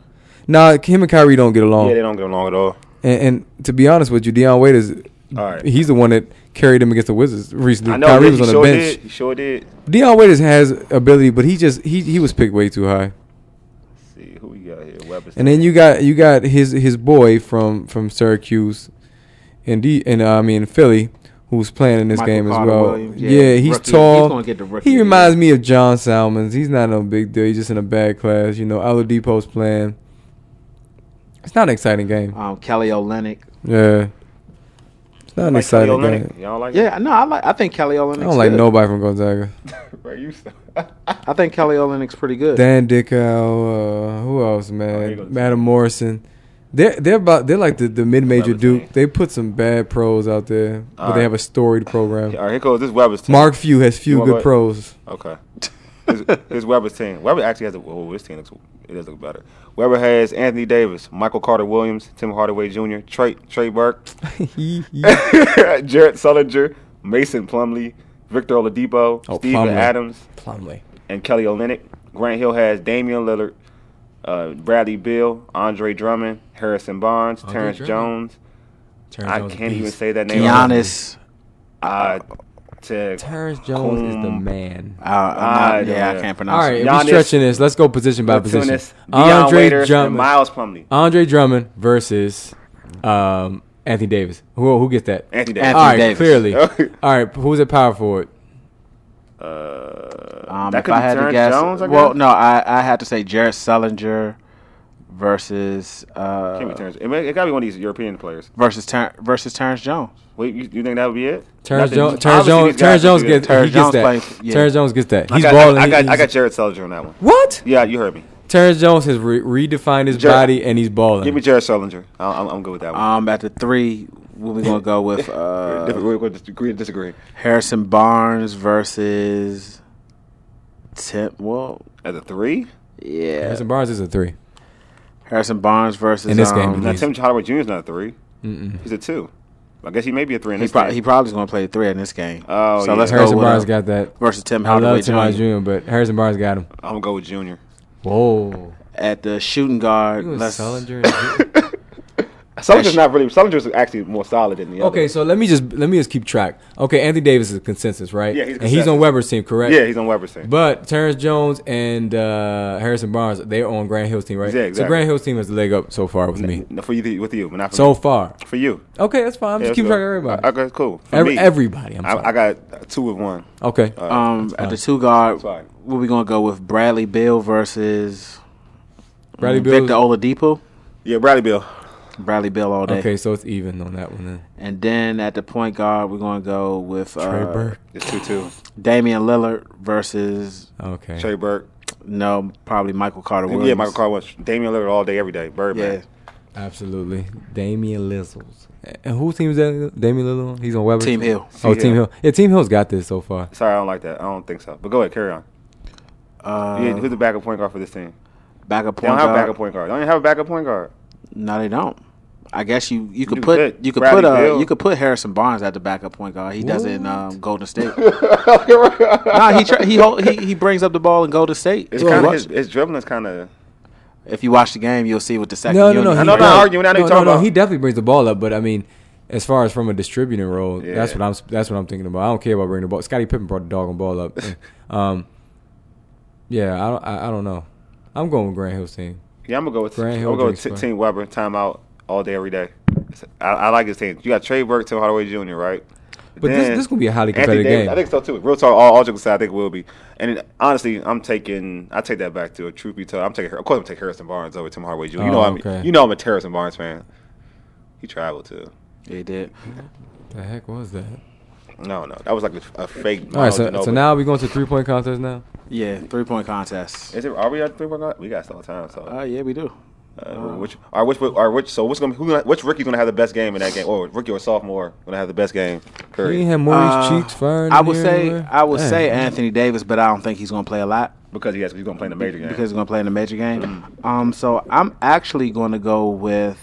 Nah, him and Kyrie don't get along. Yeah, they don't get along at all. And, and to be honest with you, Deion Waiters, All right. he's the one that carried him against the Wizards recently. I know Kyrie he was on sure the bench. did. He sure did. Deion Waiters has ability, but he just he he was picked way too high. Let's see who we got here. Weber's And then you got you got his his boy from, from Syracuse, and D and uh, I mean Philly, who's playing in this Michael game Carter as well. Williams, Yeah, yeah, he's rookie. tall. He's gonna get the rookie he of the reminds me of John Salmons. He's not no big deal. He's just in a bad class. You know, Oladipo's playing. It's not an exciting game. Um, Kelly Olynyk. Yeah, it's not an like exciting Kelly game. Olynyk? Y'all like Yeah, no, I like. I think Kelly Olynyk's I don't like good. nobody from Gonzaga. Right, you so- I think Kelly Olynyk's pretty good. Dan Dickow, uh, who else, Oh, here man? goes- Madam Morrison. They're they're about they're like the, the mid major Weber's Duke. team. They put some bad pros out there, but All they right. have a storied program. All right, here goes this Weber's team. Mark Few has You few wanna good go- pros. Okay. His, his Weber's team. Weber actually has a. Oh, this team looks. It does look better. Weber has Anthony Davis, Michael Carter Williams, Tim Hardaway Junior, Trey Trey Burke, Jared Sullinger, Mason Plumlee, Victor Oladipo, Oh, Steven Plumlee. Adams, Plumlee. and Kelly Olynyk. Grant Hill has Damian Lillard, uh, Bradley Beal, Andre Drummond, Harrison Barnes, Andre Terrence Drummond. Jones. Terrence I Jones can't beast. even say that name. Giannis. Uh, to Terrence Jones is the man. Uh, I'm not, I yeah, don't I know. can't All pronounce right, it. if Giannis, we're stretching this, let's go position by position. Valanciunas, Deion Andre Waiters, and Drummond, Miles Plumlee. Andre Drummond versus um, Anthony Davis. Who who gets that? Anthony Davis. Anthony All right, Davis. clearly. All right, who's at power forward? Uh, Um, that if could I be had to Terrence guess, Jones, I well, guess? no, I, I had to say Jared Sullinger versus uh, Can't be Terrence. It, may, it gotta be one of these European players. versus Ter- versus Terrence Jones. Wait, you, you think that would be it? Terrence Nothing- Jones. Terrence obviously Jones. these Terrence guys Jones would be gets. good. He Terrence gets Jones that. plays- yeah. Terrence Jones gets that. I He's got, balling. I, I got, He's- I got Jared Sullinger on that one. What? Yeah, you heard me. Terrence Jones has re- redefined his Jared- body and he's balling. Give me Jared Sullinger. I, I'm, I'm good with that one. Um, at the three, what we gonna go with? Different- Uh, we're going to disagree and disagree. Harrison Barnes versus Tim. Well, At the three? yeah, Harrison Barnes is a three. Harrison Barnes versus In this game, um, at Now, least. Tim Hardaway Junior is not a three. Mm-mm. He's a two. I guess he may be a three in He, this pro- game. he probably is going to play three in this game. Oh, so yeah. let's Harrison go with Barnes uh, got that. versus Tim I Hardaway love Tim Hardaway Junior Junior, but Harrison Barnes got him. I'm going to go with Junior. Whoa. At the shooting guard, You was let's, Sullinger and- Sullinger's not really. Sullinger's actually more solid than the other. Okay, so let me just let me just keep track. Okay, Anthony Davis is a consensus, right? Yeah, he's a and he's on consensus. Weber's team, correct? Yeah, he's on Weber's team. But Terrence Jones and uh, Harrison Barnes, they're on Grant Hill's team, right? Yeah, So exactly. Grant Hill's team has the leg up so far with me. No, for you, with you, but not for So me. far. For you. Okay, that's fine. I'm Yeah, just keeping let's track of go. everybody. Okay, cool. For Every, me, everybody. I'm sorry. I, I got two with one. okay. All right. um, at the two guard, what we gonna go with? Bradley Beal versus Bradley um, Beal- Victor Oladipo. Yeah, Bradley Beal. Bradley Beal all day. Okay, so it's even on that one then. And then at the point guard, we're gonna go with Trey uh, Burke. It's two two. Damian Lillard versus Okay. Trey Burke. no, probably Michael Carter Williams. Yeah, Michael Carter was Damian Lillard all day, every day. Birdman. Yeah, Absolutely. Damian Lizzles. And whose team is that? Damian Lillard on? He's on Weber's Team team? Hill. Oh, Team Team Hill. Hill. Yeah, Team Hill's got this so far. Sorry, I don't like that. I don't think so. But go ahead, carry on. Uh, yeah, who's the backup point guard for this team? backup They point don't have a guard. backup point guard. They don't even have a backup point guard. No, they don't. I guess you, you could can put pick you could Bradley put uh, Beal. you could put Harrison Barnes at the backup point guard. He does it in um, Golden State. nah, he tra- he, hold, he he brings up the ball in Golden State. It's If you kind of watch- his, his dribbling is kind of. If you watch the game, you'll see what the second. No, no, unit- no. I he know, I'm not does. arguing. I know no, you're no, talking no. about. He definitely brings the ball up, but I mean, as far as from a distributing role, Yeah. that's what I'm. That's what I'm thinking about. I don't care about bringing the ball. Scottie Pippen brought the doggone ball up. um, yeah, I don't. I, I don't know. I'm going with Grant Hill's team. Yeah, I'm gonna go with. Grant I'm Hill gonna go with drinks t- Team Weber. Timeout all day, every day. I, I like his team. You got Trey Burke, Tim Hardaway Junior, right? But this this gonna be a highly Anthony competitive Davis, game. I think so too. Real talk, all, all jokes aside, I think it will be. And then, honestly, I'm taking. I take that back to a truth be told. I'm taking. Of course, I'm taking Harrison Barnes over Tim Hardaway Junior You Oh, know, I'm. okay. You know, I'm a Harrison Barnes fan. He traveled too. Yeah, he did. The heck was that? No, no, that was like a, a fake. All right, so, Manu so Ginobili. now we going to three point contest now. Yeah, three point contest. Is it? Are we at three point? We got still time. So. Uh, yeah, we do. Uh, which are which are which? So what's gonna who gonna, which rookie's gonna have the best game in that game? Or rookie or sophomore gonna have the best game? He Curry. ain't had Maurice Uh, Cheeks firing. I in would here say anywhere? I would Damn. say Anthony Davis, but I don't think he's gonna play a lot Because he has, he's gonna play in the major game. because he's gonna play in the major game. Um, so I'm actually gonna go with.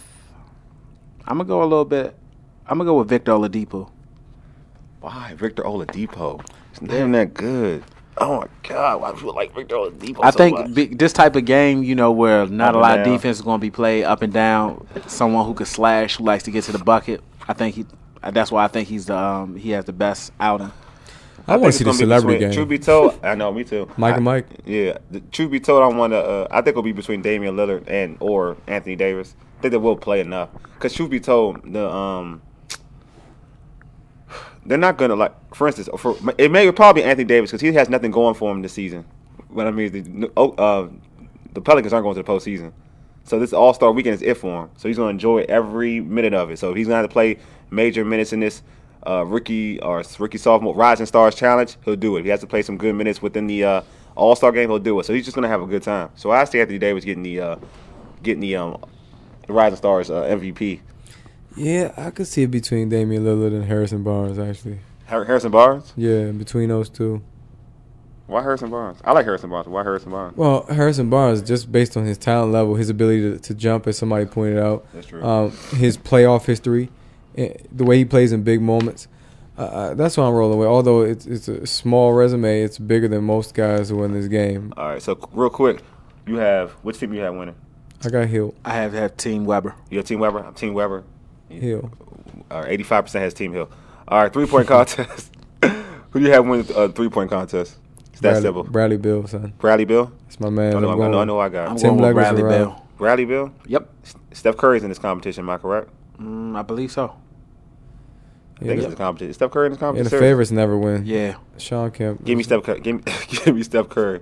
I'm gonna go a little bit. I'm gonna go with Victor Oladipo. Why Victor Oladipo? He's not even that good. Oh my God, I feel like Victor Oladipo. I so think much. be, this type of game, you know, where not Up a and lot of down. defense is going to be played up and down. Someone who could slash, who likes to get to the bucket. I think he. That's why I think he's the um, he has the best outing. I, I want to see the celebrity game. Truth be told, I know, me too. Mike I, and Mike. Yeah. The, truth be told, I want to. Uh, I think it'll be between Damian Lillard and or Anthony Davis. I think they will play enough. Because truth be told, the um, they're not gonna like. For instance, for it may probably be Anthony Davis because he has nothing going for him this season. What I mean is the oh, uh, the Pelicans aren't going to the postseason. So this All Star weekend is it for him. So he's going to enjoy every minute of it. So if he's going to have to play major minutes in this uh, rookie or rookie sophomore Rising Stars Challenge, he'll do it. If he has to play some good minutes within the uh, All Star game, he'll do it. So he's just going to have a good time. So I see Anthony Davis getting the uh, getting the um, Rising Stars uh, M V P. Yeah, I could see it between Damian Lillard and Harrison Barnes actually. Har- Harrison Barnes? Yeah, between those two. Why Harrison Barnes? I like Harrison Barnes. Why Harrison Barnes? Well, Harrison Barnes, just based on his talent level, his ability to, to jump, as somebody pointed out, That's true. Um, his playoff history, eh, the way he plays in big moments. Uh, that's what I'm rolling with. Although it's it's a small resume, it's bigger than most guys who win this game. All right, so real quick, you have which team you have winning? I got Hill. I have had Team Weber. You have Team Weber. I'm Team Weber. Hill. All right, eighty-five percent has Team Hill. All right, three point contest. Who do you have winning the uh, three point contest? It's that Bradley, simple. Bradley Bill, son. Bradley Bill. That's my man. I know, I'm I know, going I know I got. I'm Tim going with Legler's Bradley around. Bill. Bradley Bill. Yep. Steph Curry's in this competition. Am I correct? Mm, I believe so. I think it's in this competition. Is Steph Curry in this Yeah, competition? the Seriously? favorites never win. Yeah. Sean Kemp. Give me Steph Curry. Give me, give me Steph Curry.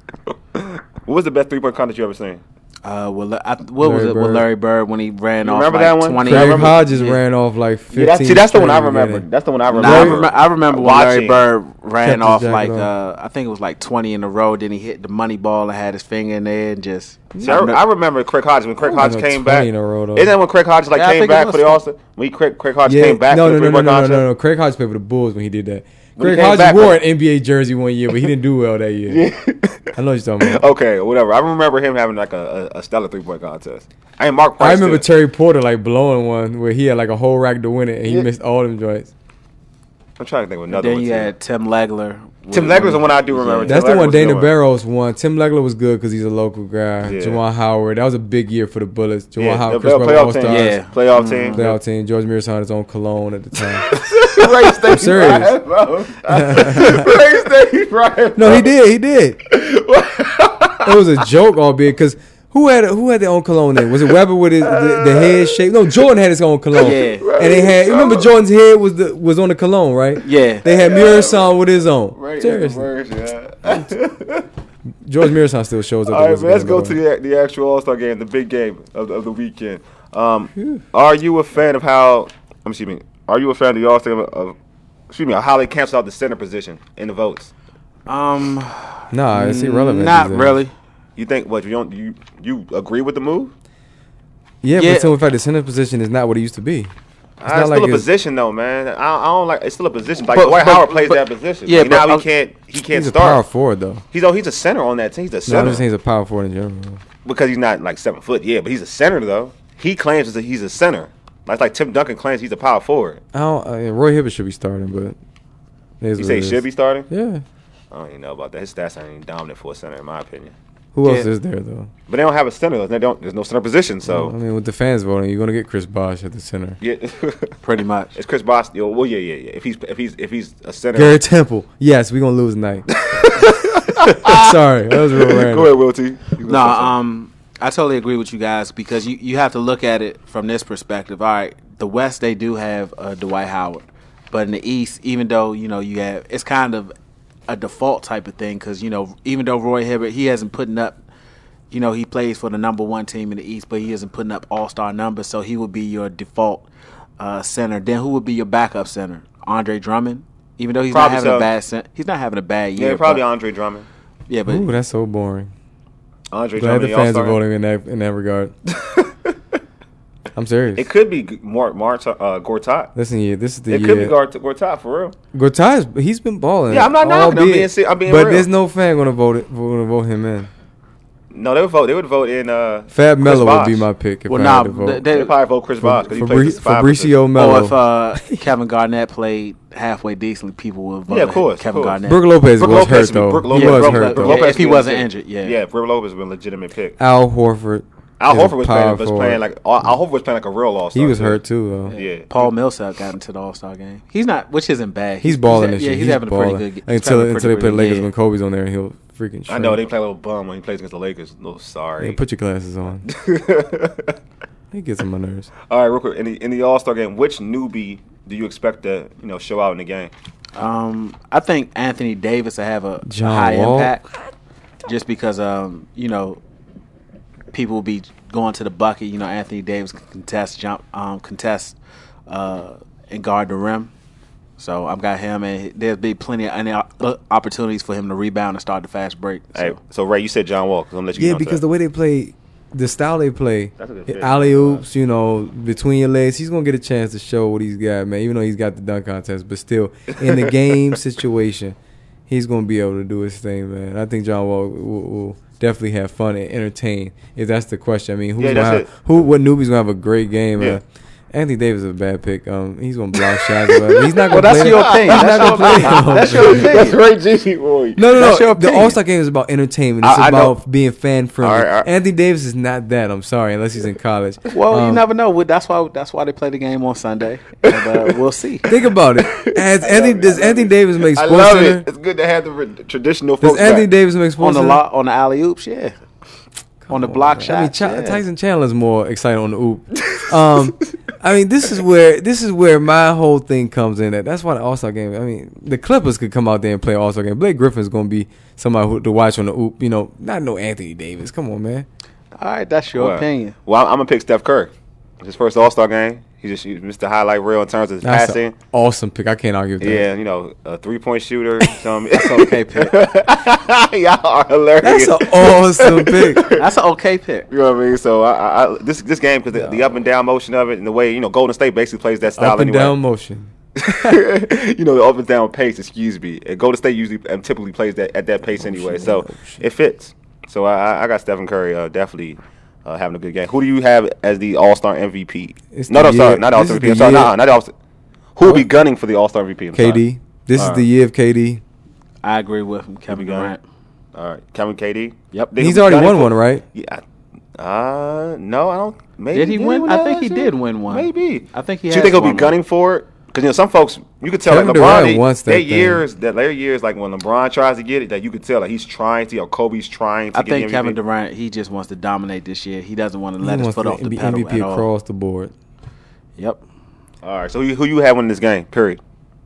What was the best three point contest you ever seen? Uh, well, I, what was Larry it with Bird. Larry Bird when he ran You off remember like that one? twenty? Craig I remember- Hodges yeah. ran off like fifteen. Yeah, that's, see, that's the one I straight remember. beginning. That's the one I No, remember. I, remember I remember when Larry Watching. Bird ran Kept his off jacket like on. uh, I think it was like twenty in a row. Then he hit the money ball and had his finger in there and just. See, I, I remember Craig Hodges when Craig I don't Hodges know, came twenty back. in a row, though. Isn't that when Craig Hodges like Yeah, I came think it back was for the twenty. All Star? When he, Craig, Craig Hodges Yeah, came back no, for the no, three no, point no, no, contest. no, no. Craig Hodges played for the Bulls when he did that. When he Craig came Hodges back, wore but- an N B A jersey one year, but he didn't do well that year. Yeah. I know what you're talking about. Okay, whatever. I remember him having like a, a, a stellar three point contest. I mean, Mark Price. I remember too. Terry Porter like blowing one where he had like a whole rack to win it, and he Yeah. missed all them joints. I'm trying to think of And another then one. you too. had Tim Legler. Tim When- Legler's the one I do remember. That's Tim the one Legler was a good Dana one. Barros won. Tim Legler was good because he's a local guy. Yeah. Jawan Howard. That was a big year for the Bullets. Jawan Yeah, Howard, the Chris Webber, playoff All team. Stars. Yeah. Playoff team. Playoff team. George Mears had his own cologne at the time. Ray Stacey serious. Bryant, bro. Ray Stacey Bryant. No, he did. He did. It was a joke, albeit, because who had who had their own cologne then? Was it Webber with his the, the head shape? No, Jordan had his own cologne. Yeah. And they had. You remember Jordan's head was the was on the cologne, right? Yeah. They had Mirasan with his own. Ray Seriously. Worse, yeah. George Mirasan still shows up. All right, this man, let's game, go by to the way. the the actual All Star game, the big game of, of the weekend. Um, are you a fan of how? I'm excuse me. Are you a fan of the All Star of, of? Excuse me, how they canceled out the center position in the votes? Um, Nah, it's irrelevant. not these days. really. You think what you don't you you agree with the move? Yeah, Yeah. but so in fact, the center position is not what it used to be. It's It's, not still like a it's- position though, man. I, I don't like. It's still a position. Like But- Dwight but- Howard plays but- that position. yeah, Like, now but he I'm- can't. He can't He's a power start. forward though. He's oh, he's a center on that team. He's a No, I'm center just saying he's a power forward in general. because he's not like seven foot. Yeah, but he's a center though. He claims that he's a center. That's like Tim Duncan claims he's a power forward. I don't. I mean, Roy Hibbert should be starting, but it is You what say it he should is. be starting? Yeah. I don't even know about that. His stats aren't even dominant for a center, in my opinion. Who else Yeah. is there though? But they don't have a center. Though. They don't. There's no center position. So I mean, with the fans voting, you're gonna get Chris Bosh at the center. yeah, Pretty much. it's Chris Bosh. Yo, well, yeah, yeah, yeah. If he's if he's if he's a center, Gary Temple. Yes, we're gonna lose tonight. Sorry, that was real random. go ahead, Will T. You gonna No, say something? um, I totally agree with you guys because you, you have to look at it from this perspective. All right, the West they do have uh, Dwight Howard, but in the East, even though you know you have, it's kind of a default type of thing because you know even though Roy Hibbert he hasn't putting up, you know he plays for the number one team in the East, but he isn't putting up All Star numbers, so he would be your default uh, center. Then who would be your backup center? Andre Drummond. Even though he's Probably not having so. a bad, cen- he's not having a bad year. yeah, probably but, Andre Drummond. yeah, but Ooh, that's so boring. Andre Glad Drummond, the the fans are All-Star. voting in that in that regard. I'm serious. It could be G- Mart Mart uh, Gortat. Listen, yeah, this is the It year. could be Gort- Gortat for real. Gortat, he's been balling. Yeah, I'm not knocking him. I'm albeit- being se- I'm being But real. there's no fan gonna vote it. Gonna vote him in. No, they would vote. They would vote in. Uh, Fab Chris Melo would Bosh. be my pick if Well, I nah, had to vote. they- They probably vote Chris Bosh because he Fabri- plays five Fabricio Or Melo. if uh, Kevin Garnett played halfway decently, people would vote Yeah, of course, Kevin of course. Garnett. Brooke Lopez Brook was Lopez hurt would be- though. Brook He Lopez was would be- hurt Brook though. Lopez if he would be wasn't legit- injured, yeah. Yeah, Brook Lopez would be a legitimate pick. Al Horford. Al is a Horford was playing, power was forward. playing like Al Al Horford was playing like a real all star. He was hurt too though. Yeah, Paul Millsap got into the All Star game. He's not, which isn't bad. He's balling this Yeah, year. he's, having balling. a pretty good. he's until having a until they pretty play good Lakers year. when Kobe's on there and he'll freaking. I know shrink. they play a little bum when he plays against the Lakers. A little sorry. Yeah, put your glasses on. He gets on my nerves. All right, real quick. In the, in the All Star game, which newbie do you expect to you know show out in the game? Um, I think Anthony Davis will have a John high Wall. impact, just because um, you know, people will be going to the bucket. You know, Anthony Davis can contest jump, um, contest, uh, and guard the rim. So I've got him, and there'll be plenty of uh, opportunities for him to rebound and start the fast break. So. Hey, so Ray, you said John Wall. 'Cause I'm gonna let you Yeah, get on to because that. the way they play, the style they play, That's a good pick. alley oops, you know, between your legs, he's gonna get a chance to show what he's got, man. Even though he's got the dunk contest, but still in the game situation, he's gonna be able to do his thing, man. I think John Wall will, will definitely have fun and entertain. If that's the question, I mean, who's Yeah, gonna that's have, it. who? What newbie's gonna have a great game? Yeah. Uh, Anthony Davis is a bad pick. Um, he's gonna block shots. But he's not gonna Well, that's play. your opinion. He's That's not your gonna play. opinion. That's your opinion. That's Ray G. Boy. No, no, That's no. your The opinion. All Star game is about entertainment. It's I- I know. about being fan friendly. All right, all right. Anthony Davis is not that. I'm sorry, unless he's in college. Well, you Um, never know. That's why. That's why they play the game on Sunday. And, uh, we'll see. Think about it. Has Anthony, does Anthony Davis make I Sports love Center? it. It's good to have the re- traditional Does folks Anthony back. Davis make On Sports the Center? lot, on the alley oops, yeah. on the block I mean, shots. Ch- yeah. Tyson Chandler's more excited on the oop. Um, I mean, this is where this is where my whole thing comes in. At that's why the All Star game. I mean, the Clippers could come out there and play All Star game. Blake Griffin's going to be somebody who, to watch on the oop. You know, not no Anthony Davis. Come on, man. All right, that's your Well, opinion. Well, I'm, I'm gonna pick Steph Curry. His first All Star game. He just he missed the highlight reel in terms of his That's passing. an awesome pick. I can't argue with that. Yeah, you know, a three point shooter. Some, That's an okay pick. Y'all are hilarious. That's an awesome pick. That's an okay pick. You know what I mean? So I, I, I this this game because the, the up and down motion of it and the way you know Golden State basically plays that style Up and anyway. down motion. you know, the up and down pace. Excuse me. And Golden State usually and typically plays that at that pace anyway. So it fits. So I, I got Stephen Curry uh, definitely uh, having a good game. Who do you have as the All Star M V P? It's No, the no, sorry, year- not the All Star this M V P. I'm is sorry, the nah, year- not the All Star. Who will be gunning for the All Star M V P? I'm K D. sorry. This All is right. the year of K D. I agree with him, Kevin Gunn. Durant. All right, Kevin K D. Yep. They He's be already gunning won for- one, right? Yeah. Uh, no, I don't. Maybe Did he win? win I that think he last did year? win one. Maybe. I think he Do you has think he'll be won gunning for it? Because you know some folks, you could tell Kevin like Durant LeBron. They, wants that their thing. years, that later years, like when LeBron tries to get it, that you could tell like he's trying to, or Kobe's trying to I get think the Kevin M V P. Durant, he just wants to dominate this year. He doesn't want to He let his wants foot the off the M V- pedal M V P at all. across the board. Yep. All right, so who you, who you have winning this game? Period.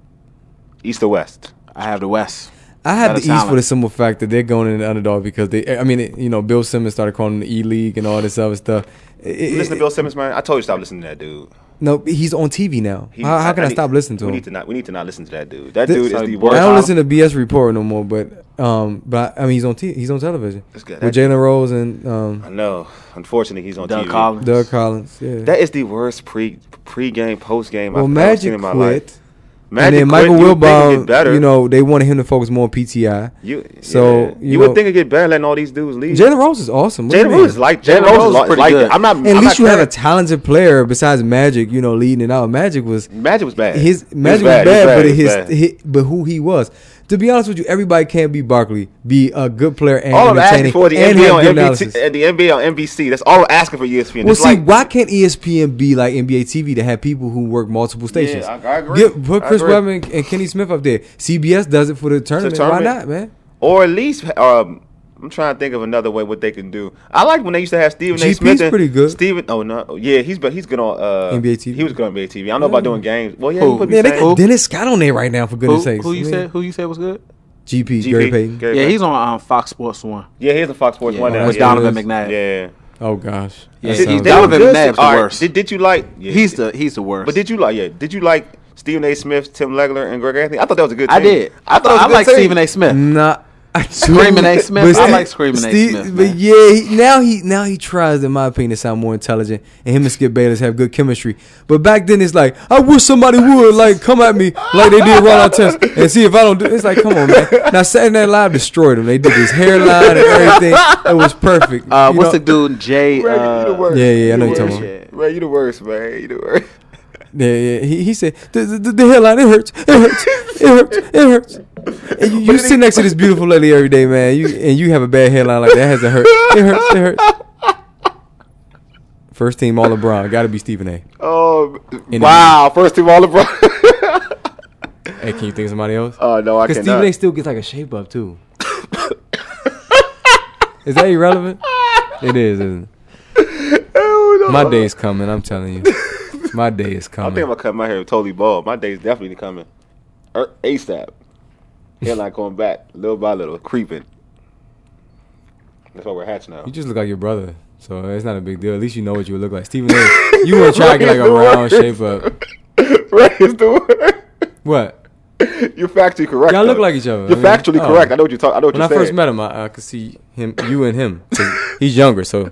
East or West? I have the West. I have Better the East for the talent. simple fact that they're going in the underdog because they. I mean, it, you know, Bill Simmons started calling them the E League and all this other stuff. It- You it- listen to Bill Simmons, man. I told you to stop listening to that dude. No, he's on T V now. He- how, how can I, need- stop listening to we him? Need to not, we need to not listen to that dude. That Th- dude so is the he- worst. I don't listen to B S Report no more, but um, but I, I mean, he's on T. He's on television That's good. with That- Jalen Rose and um, I know. Unfortunately, he's on Doug T V. Collins. Doug Collins. Yeah. That is the worst pre pre game post game well, I've ever seen Magic in my quit. life. And Magic then Michael quit, you would think it'd get Wilbon, better. you know, they wanted him to focus more on P T I. You, So, yeah. you you, know- would think it'd get better letting all these dudes leave. Jalen Rose is awesome. What do you Jalen mean? Rose is like Jalen Jalen Rose Rose is is pretty like good. I'm not. At I'm least not you have a credit- talented player besides Magic, you know, leading it out. Magic was Magic was bad. his He Magic was bad, bad, he but he his, bad. hi- but who he was. To be honest with you, everybody can't be Barkley, be a good player and all I'm asking entertaining for the and N B A have on good N B T, analysis. and the N B A on N B C. That's all I'm asking for E S P N. Well, It's see, like, why can't E S P N be like N B A T V to have people who work multiple stations? I- I agree. Get, put I Chris agree. Webber and, and Kenny Smith up there. C B S does it for the tournament. tournament. Why not, man? or at least um, I'm trying to think of another way what they can do. I like when they used to have Stephen A. G P's Smith. and pretty good. Stephen, oh no, yeah, he's but he's good on uh, N B A T V. He was good on N B A T V. I don't know about doing games. Well, yeah, Who? he put Man, me they saying got Dennis Scott on there right now, for Who, goodness sakes. who you I mean, said? Who you said was good? G P, G P, Gary Payton. Gary Yeah, Payton. he's on um, Fox Sports One. Yeah, he's a Fox Sports Yeah, one now. with yeah. Donovan Yes. McNabb. Yeah. Oh gosh. Yeah, That he- sounds- they- Donovan good. McNabb's the All right, worst. Did, did you like? Yeah. He's the he's the worst. But did you like? Yeah. Did you like Stephen A. Smith, Tim Legler, and Greg Anthony? I thought that was a good team. I did. I, I thought it was I a good like team. Stephen A. Smith. Nah, Screaming A. Smith. But I Steve- like Screaming A. Steve- Smith. But man. yeah, he, now he now he tries, in my opinion, to sound more intelligent, and him and Skip Bayless have good chemistry. But back then, it's like I wish somebody would like come at me like they did Ron Artest and see if I don't do. It's like, come on, man. Now Saturday Night Live destroyed him. They did his hairline and everything. It was perfect. Uh, You what's know- the dude? Jay. Ray, you the Uh, worst. Yeah, yeah, I You know the you're talking worst. about. Ray, you the worst, man. You the worst. Yeah, yeah. He, he said the, the, the hairline, it hurts, it hurts, it hurts, it hurts. And you, you sit next to this beautiful lady every day, man. You and you have a bad hairline like that. It hasn't hurt. It hurts, it hurts. First team all LeBron, got to be Stephen A. Oh, In wow. First team all LeBron. Hey, can you think of somebody else? Oh, no, I Because cannot. Stephen A. still gets like a shape up too. Is that irrelevant? It is, isn't it? Oh, no. My day is coming. I'm telling you, my day is I coming. think I'm gonna cut my hair totally bald. My day's definitely coming. Er, ASAP. Hairline going back, little by little, creeping. That's why we're hats now. You just look like your brother, so it's not a big deal. At least you know what you would look like. Stephen A. You want to try to get like a round shape up. Right, is the word. What? You're factually correct. Y'all look though. like each other. You're I mean, factually oh. correct. I know what you're talking. I know what When you're I saying. first met him, I, I could see him, you and him. 'Cause he's younger, so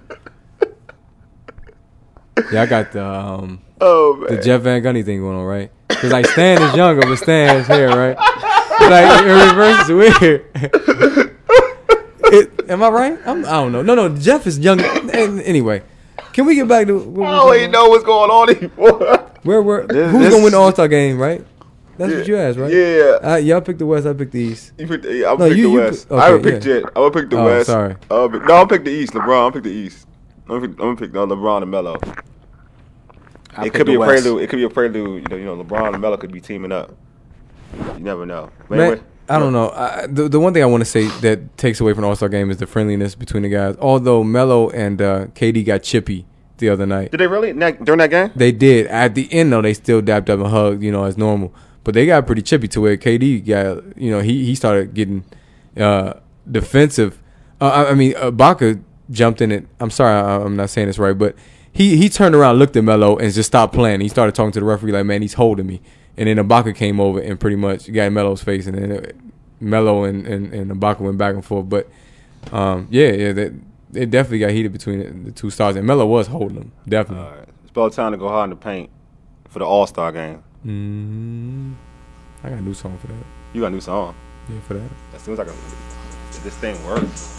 yeah, I got the um, Oh man. the Jeff Van Gundy thing going on, right? Because like Stan is younger, but Stan has hair, right? But, like in reverse, it's weird. It, am I right? I'm, I don't know. No, no. Jeff is younger. And anyway, can we get back to? What we I were don't talking even know what's going on anymore. Where where This- who's this- gonna win the All Star game, right? That's Yeah. what you asked, right? Yeah. Uh, y'all picked the West. I picked the East. You picked the, I'm No, pick you- the you West. pick- I would okay, pick yeah. Jet. I would pick the Oh, West. sorry. Uh, but, no, I'm pick the East. LeBron. I'm pick the East. I'm gonna pick, I'm gonna pick uh, LeBron and Melo. I It pick could be the a West. prelude. It could be a prelude. You know, you know, LeBron and Melo could be teaming up. You never know. But Man, anyway, I don't know. I, the the one thing I want to say that takes away from the All Star game is the friendliness between the guys. Although Melo and uh, K D got chippy the other night. did they really That- during that game? They did. At the end, though, they still dapped up and hugged, you know, as normal. But they got pretty chippy to where K D got, you know, he, he started getting uh, defensive. Uh, I, I mean, Ibaka jumped in it. I'm sorry, I, I'm not saying this right, but he, he turned around, looked at Melo, and just stopped playing. He started talking to the referee like, man, he's holding me. And then Ibaka came over and pretty much got in Melo's face, and then it, Melo and, and, and Ibaka went back and forth. But, um, yeah, yeah, that, it definitely got heated between the, the two stars. And Melo was holding him, definitely. All right. It's about time to go hard in the paint for the All Star game. Mm, I got a new song for that. You got a new song. Yeah, for that. As soon as I can, if this thing works.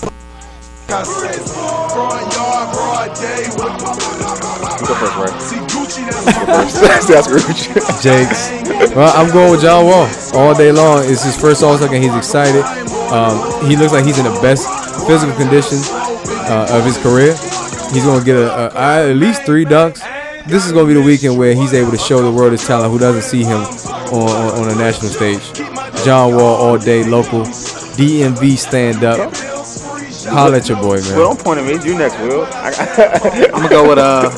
You go first, Ray. You go first. That's Gucci. Jakes. Well, I'm going with John Wall all day long. It's his first All-Star game. He's excited. Um, he looks like he's in the best physical condition uh, of his career. He's going to get a, a, at least three dunks. This is going to be the weekend where he's able to show the world his talent who doesn't see him on, on, on a national stage. John Wall all day, local. D M V stand up. Holla at your boy, man. Will, don't point at me. You next, Will. I'm gonna go with uh.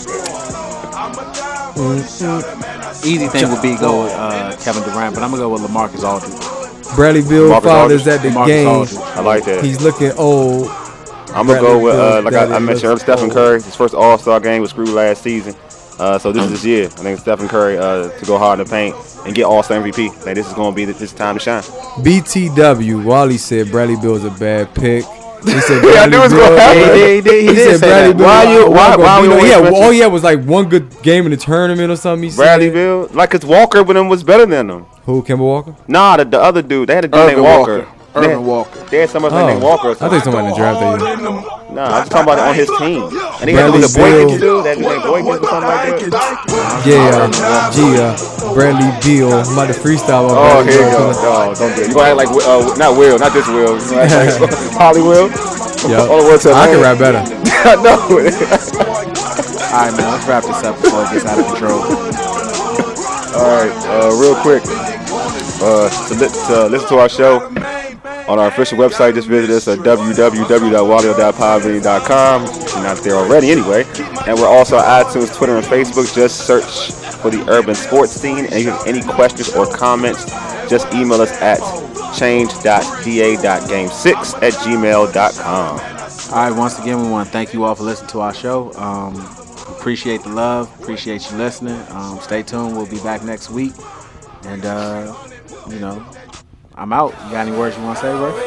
Easy thing would be go with uh, Kevin Durant, but I'm gonna go with LaMarcus Aldridge. Bradley Beal Marcus fathers Aldridge. at the Marcus game. Aldridge. I like that. He's looking old. I'm gonna go with uh, like I, I Bradley mentioned earlier, looks Stephen old. Curry. His first All Star game was screwed last season, uh, so this is his year. I think Stephen Curry uh, to go hard in the paint and get All Star M V P. Like this is gonna be the, this time to shine. B T W. Wally said Bradley Bill's a bad pick. He said Yeah, I knew it was gonna happen. He did- he did- he He did said say Bradley that. Bill. Why you- why- gonna why beat we him. always Yeah, mention- all he had was like one good game in the tournament or something. He said. Bradley Bill, like his Walker with him was better than him. Who? Kemba Walker? Nah, the, the other dude, they had a dude Irvin named Walker. Walker. They Irvin had- Walker. They had somebody Oh, named Walker. Or I something. think somebody in the draft that year. Nah, I'm just talking about on his team. And he had Bradley the boy Beal. dude, that dude named Boykins or something like that. Yeah, uh, G, uh, Bradley Beal. I'm about to freestyle on Oh, Bradley here you Beal. go. No, don't do it. You gonna act like uh, not Will, not this Will. You gonna act like Holly Will. Yeah, All the words to I can the rap better. I know. All right, man. Let's wrap this up before it gets out of control. All right, uh, real quick. Uh, to, li- to listen to our show on our official website, just visit us at w w w dot walio dot podbean dot com. If you're not there already, anyway. And we're also on iTunes, Twitter, and Facebook. Just search for the Urban Sports Scene. And if you have any questions or comments, just email us at change dot d a dot game six at gmail dot com. All right. Once again, we want to thank you all for listening to our show. Um, appreciate the love. Appreciate you listening. Um, stay tuned. We'll be back next week. And uh, you know, I'm out. You got any words you want to say, bro?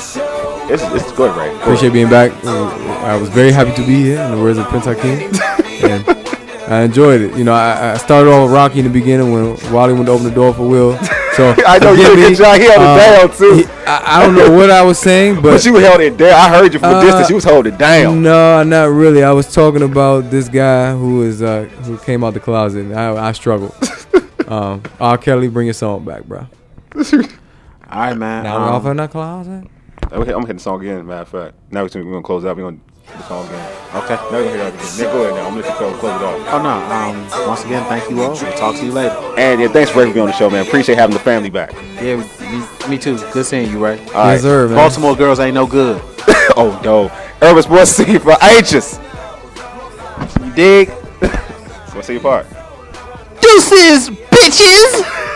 It's, it's good, Ray. Go Appreciate being back. I was very happy to be here, in the words of Prince Hakeem. And I enjoyed it. You know, I, I started off rocky in the beginning when Wally went to open the door for Will. So I know you did a good job. He held um, it down, too. He, I, I don't know what I was saying, but... But you held it down. I heard you from a uh, distance. You was holding it down. No, not really. I was talking about this guy who is uh, who came out the closet. And I, I struggled. um, R. Kelly, bring your song back, bro. All right, man. Now um, we're off in the closet. I'm going to hit the song again, matter of fact. Now we're going to close out. We're going to hit the song again. Okay. Now we're going to hit it again. Nick, go ahead now. I'm going to let you close it off. Oh, no. Um, once again, thank you all. We'll talk to you later. And yeah, thanks for being on the show, man. Appreciate having the family back. Yeah, me, me too. Good seeing you, Ray. All right. Yes, sir, man. Baltimore girls ain't no good. Oh, no. Urban Sports City for Anxious. You dig? Let's see your part. Deuces, bitches!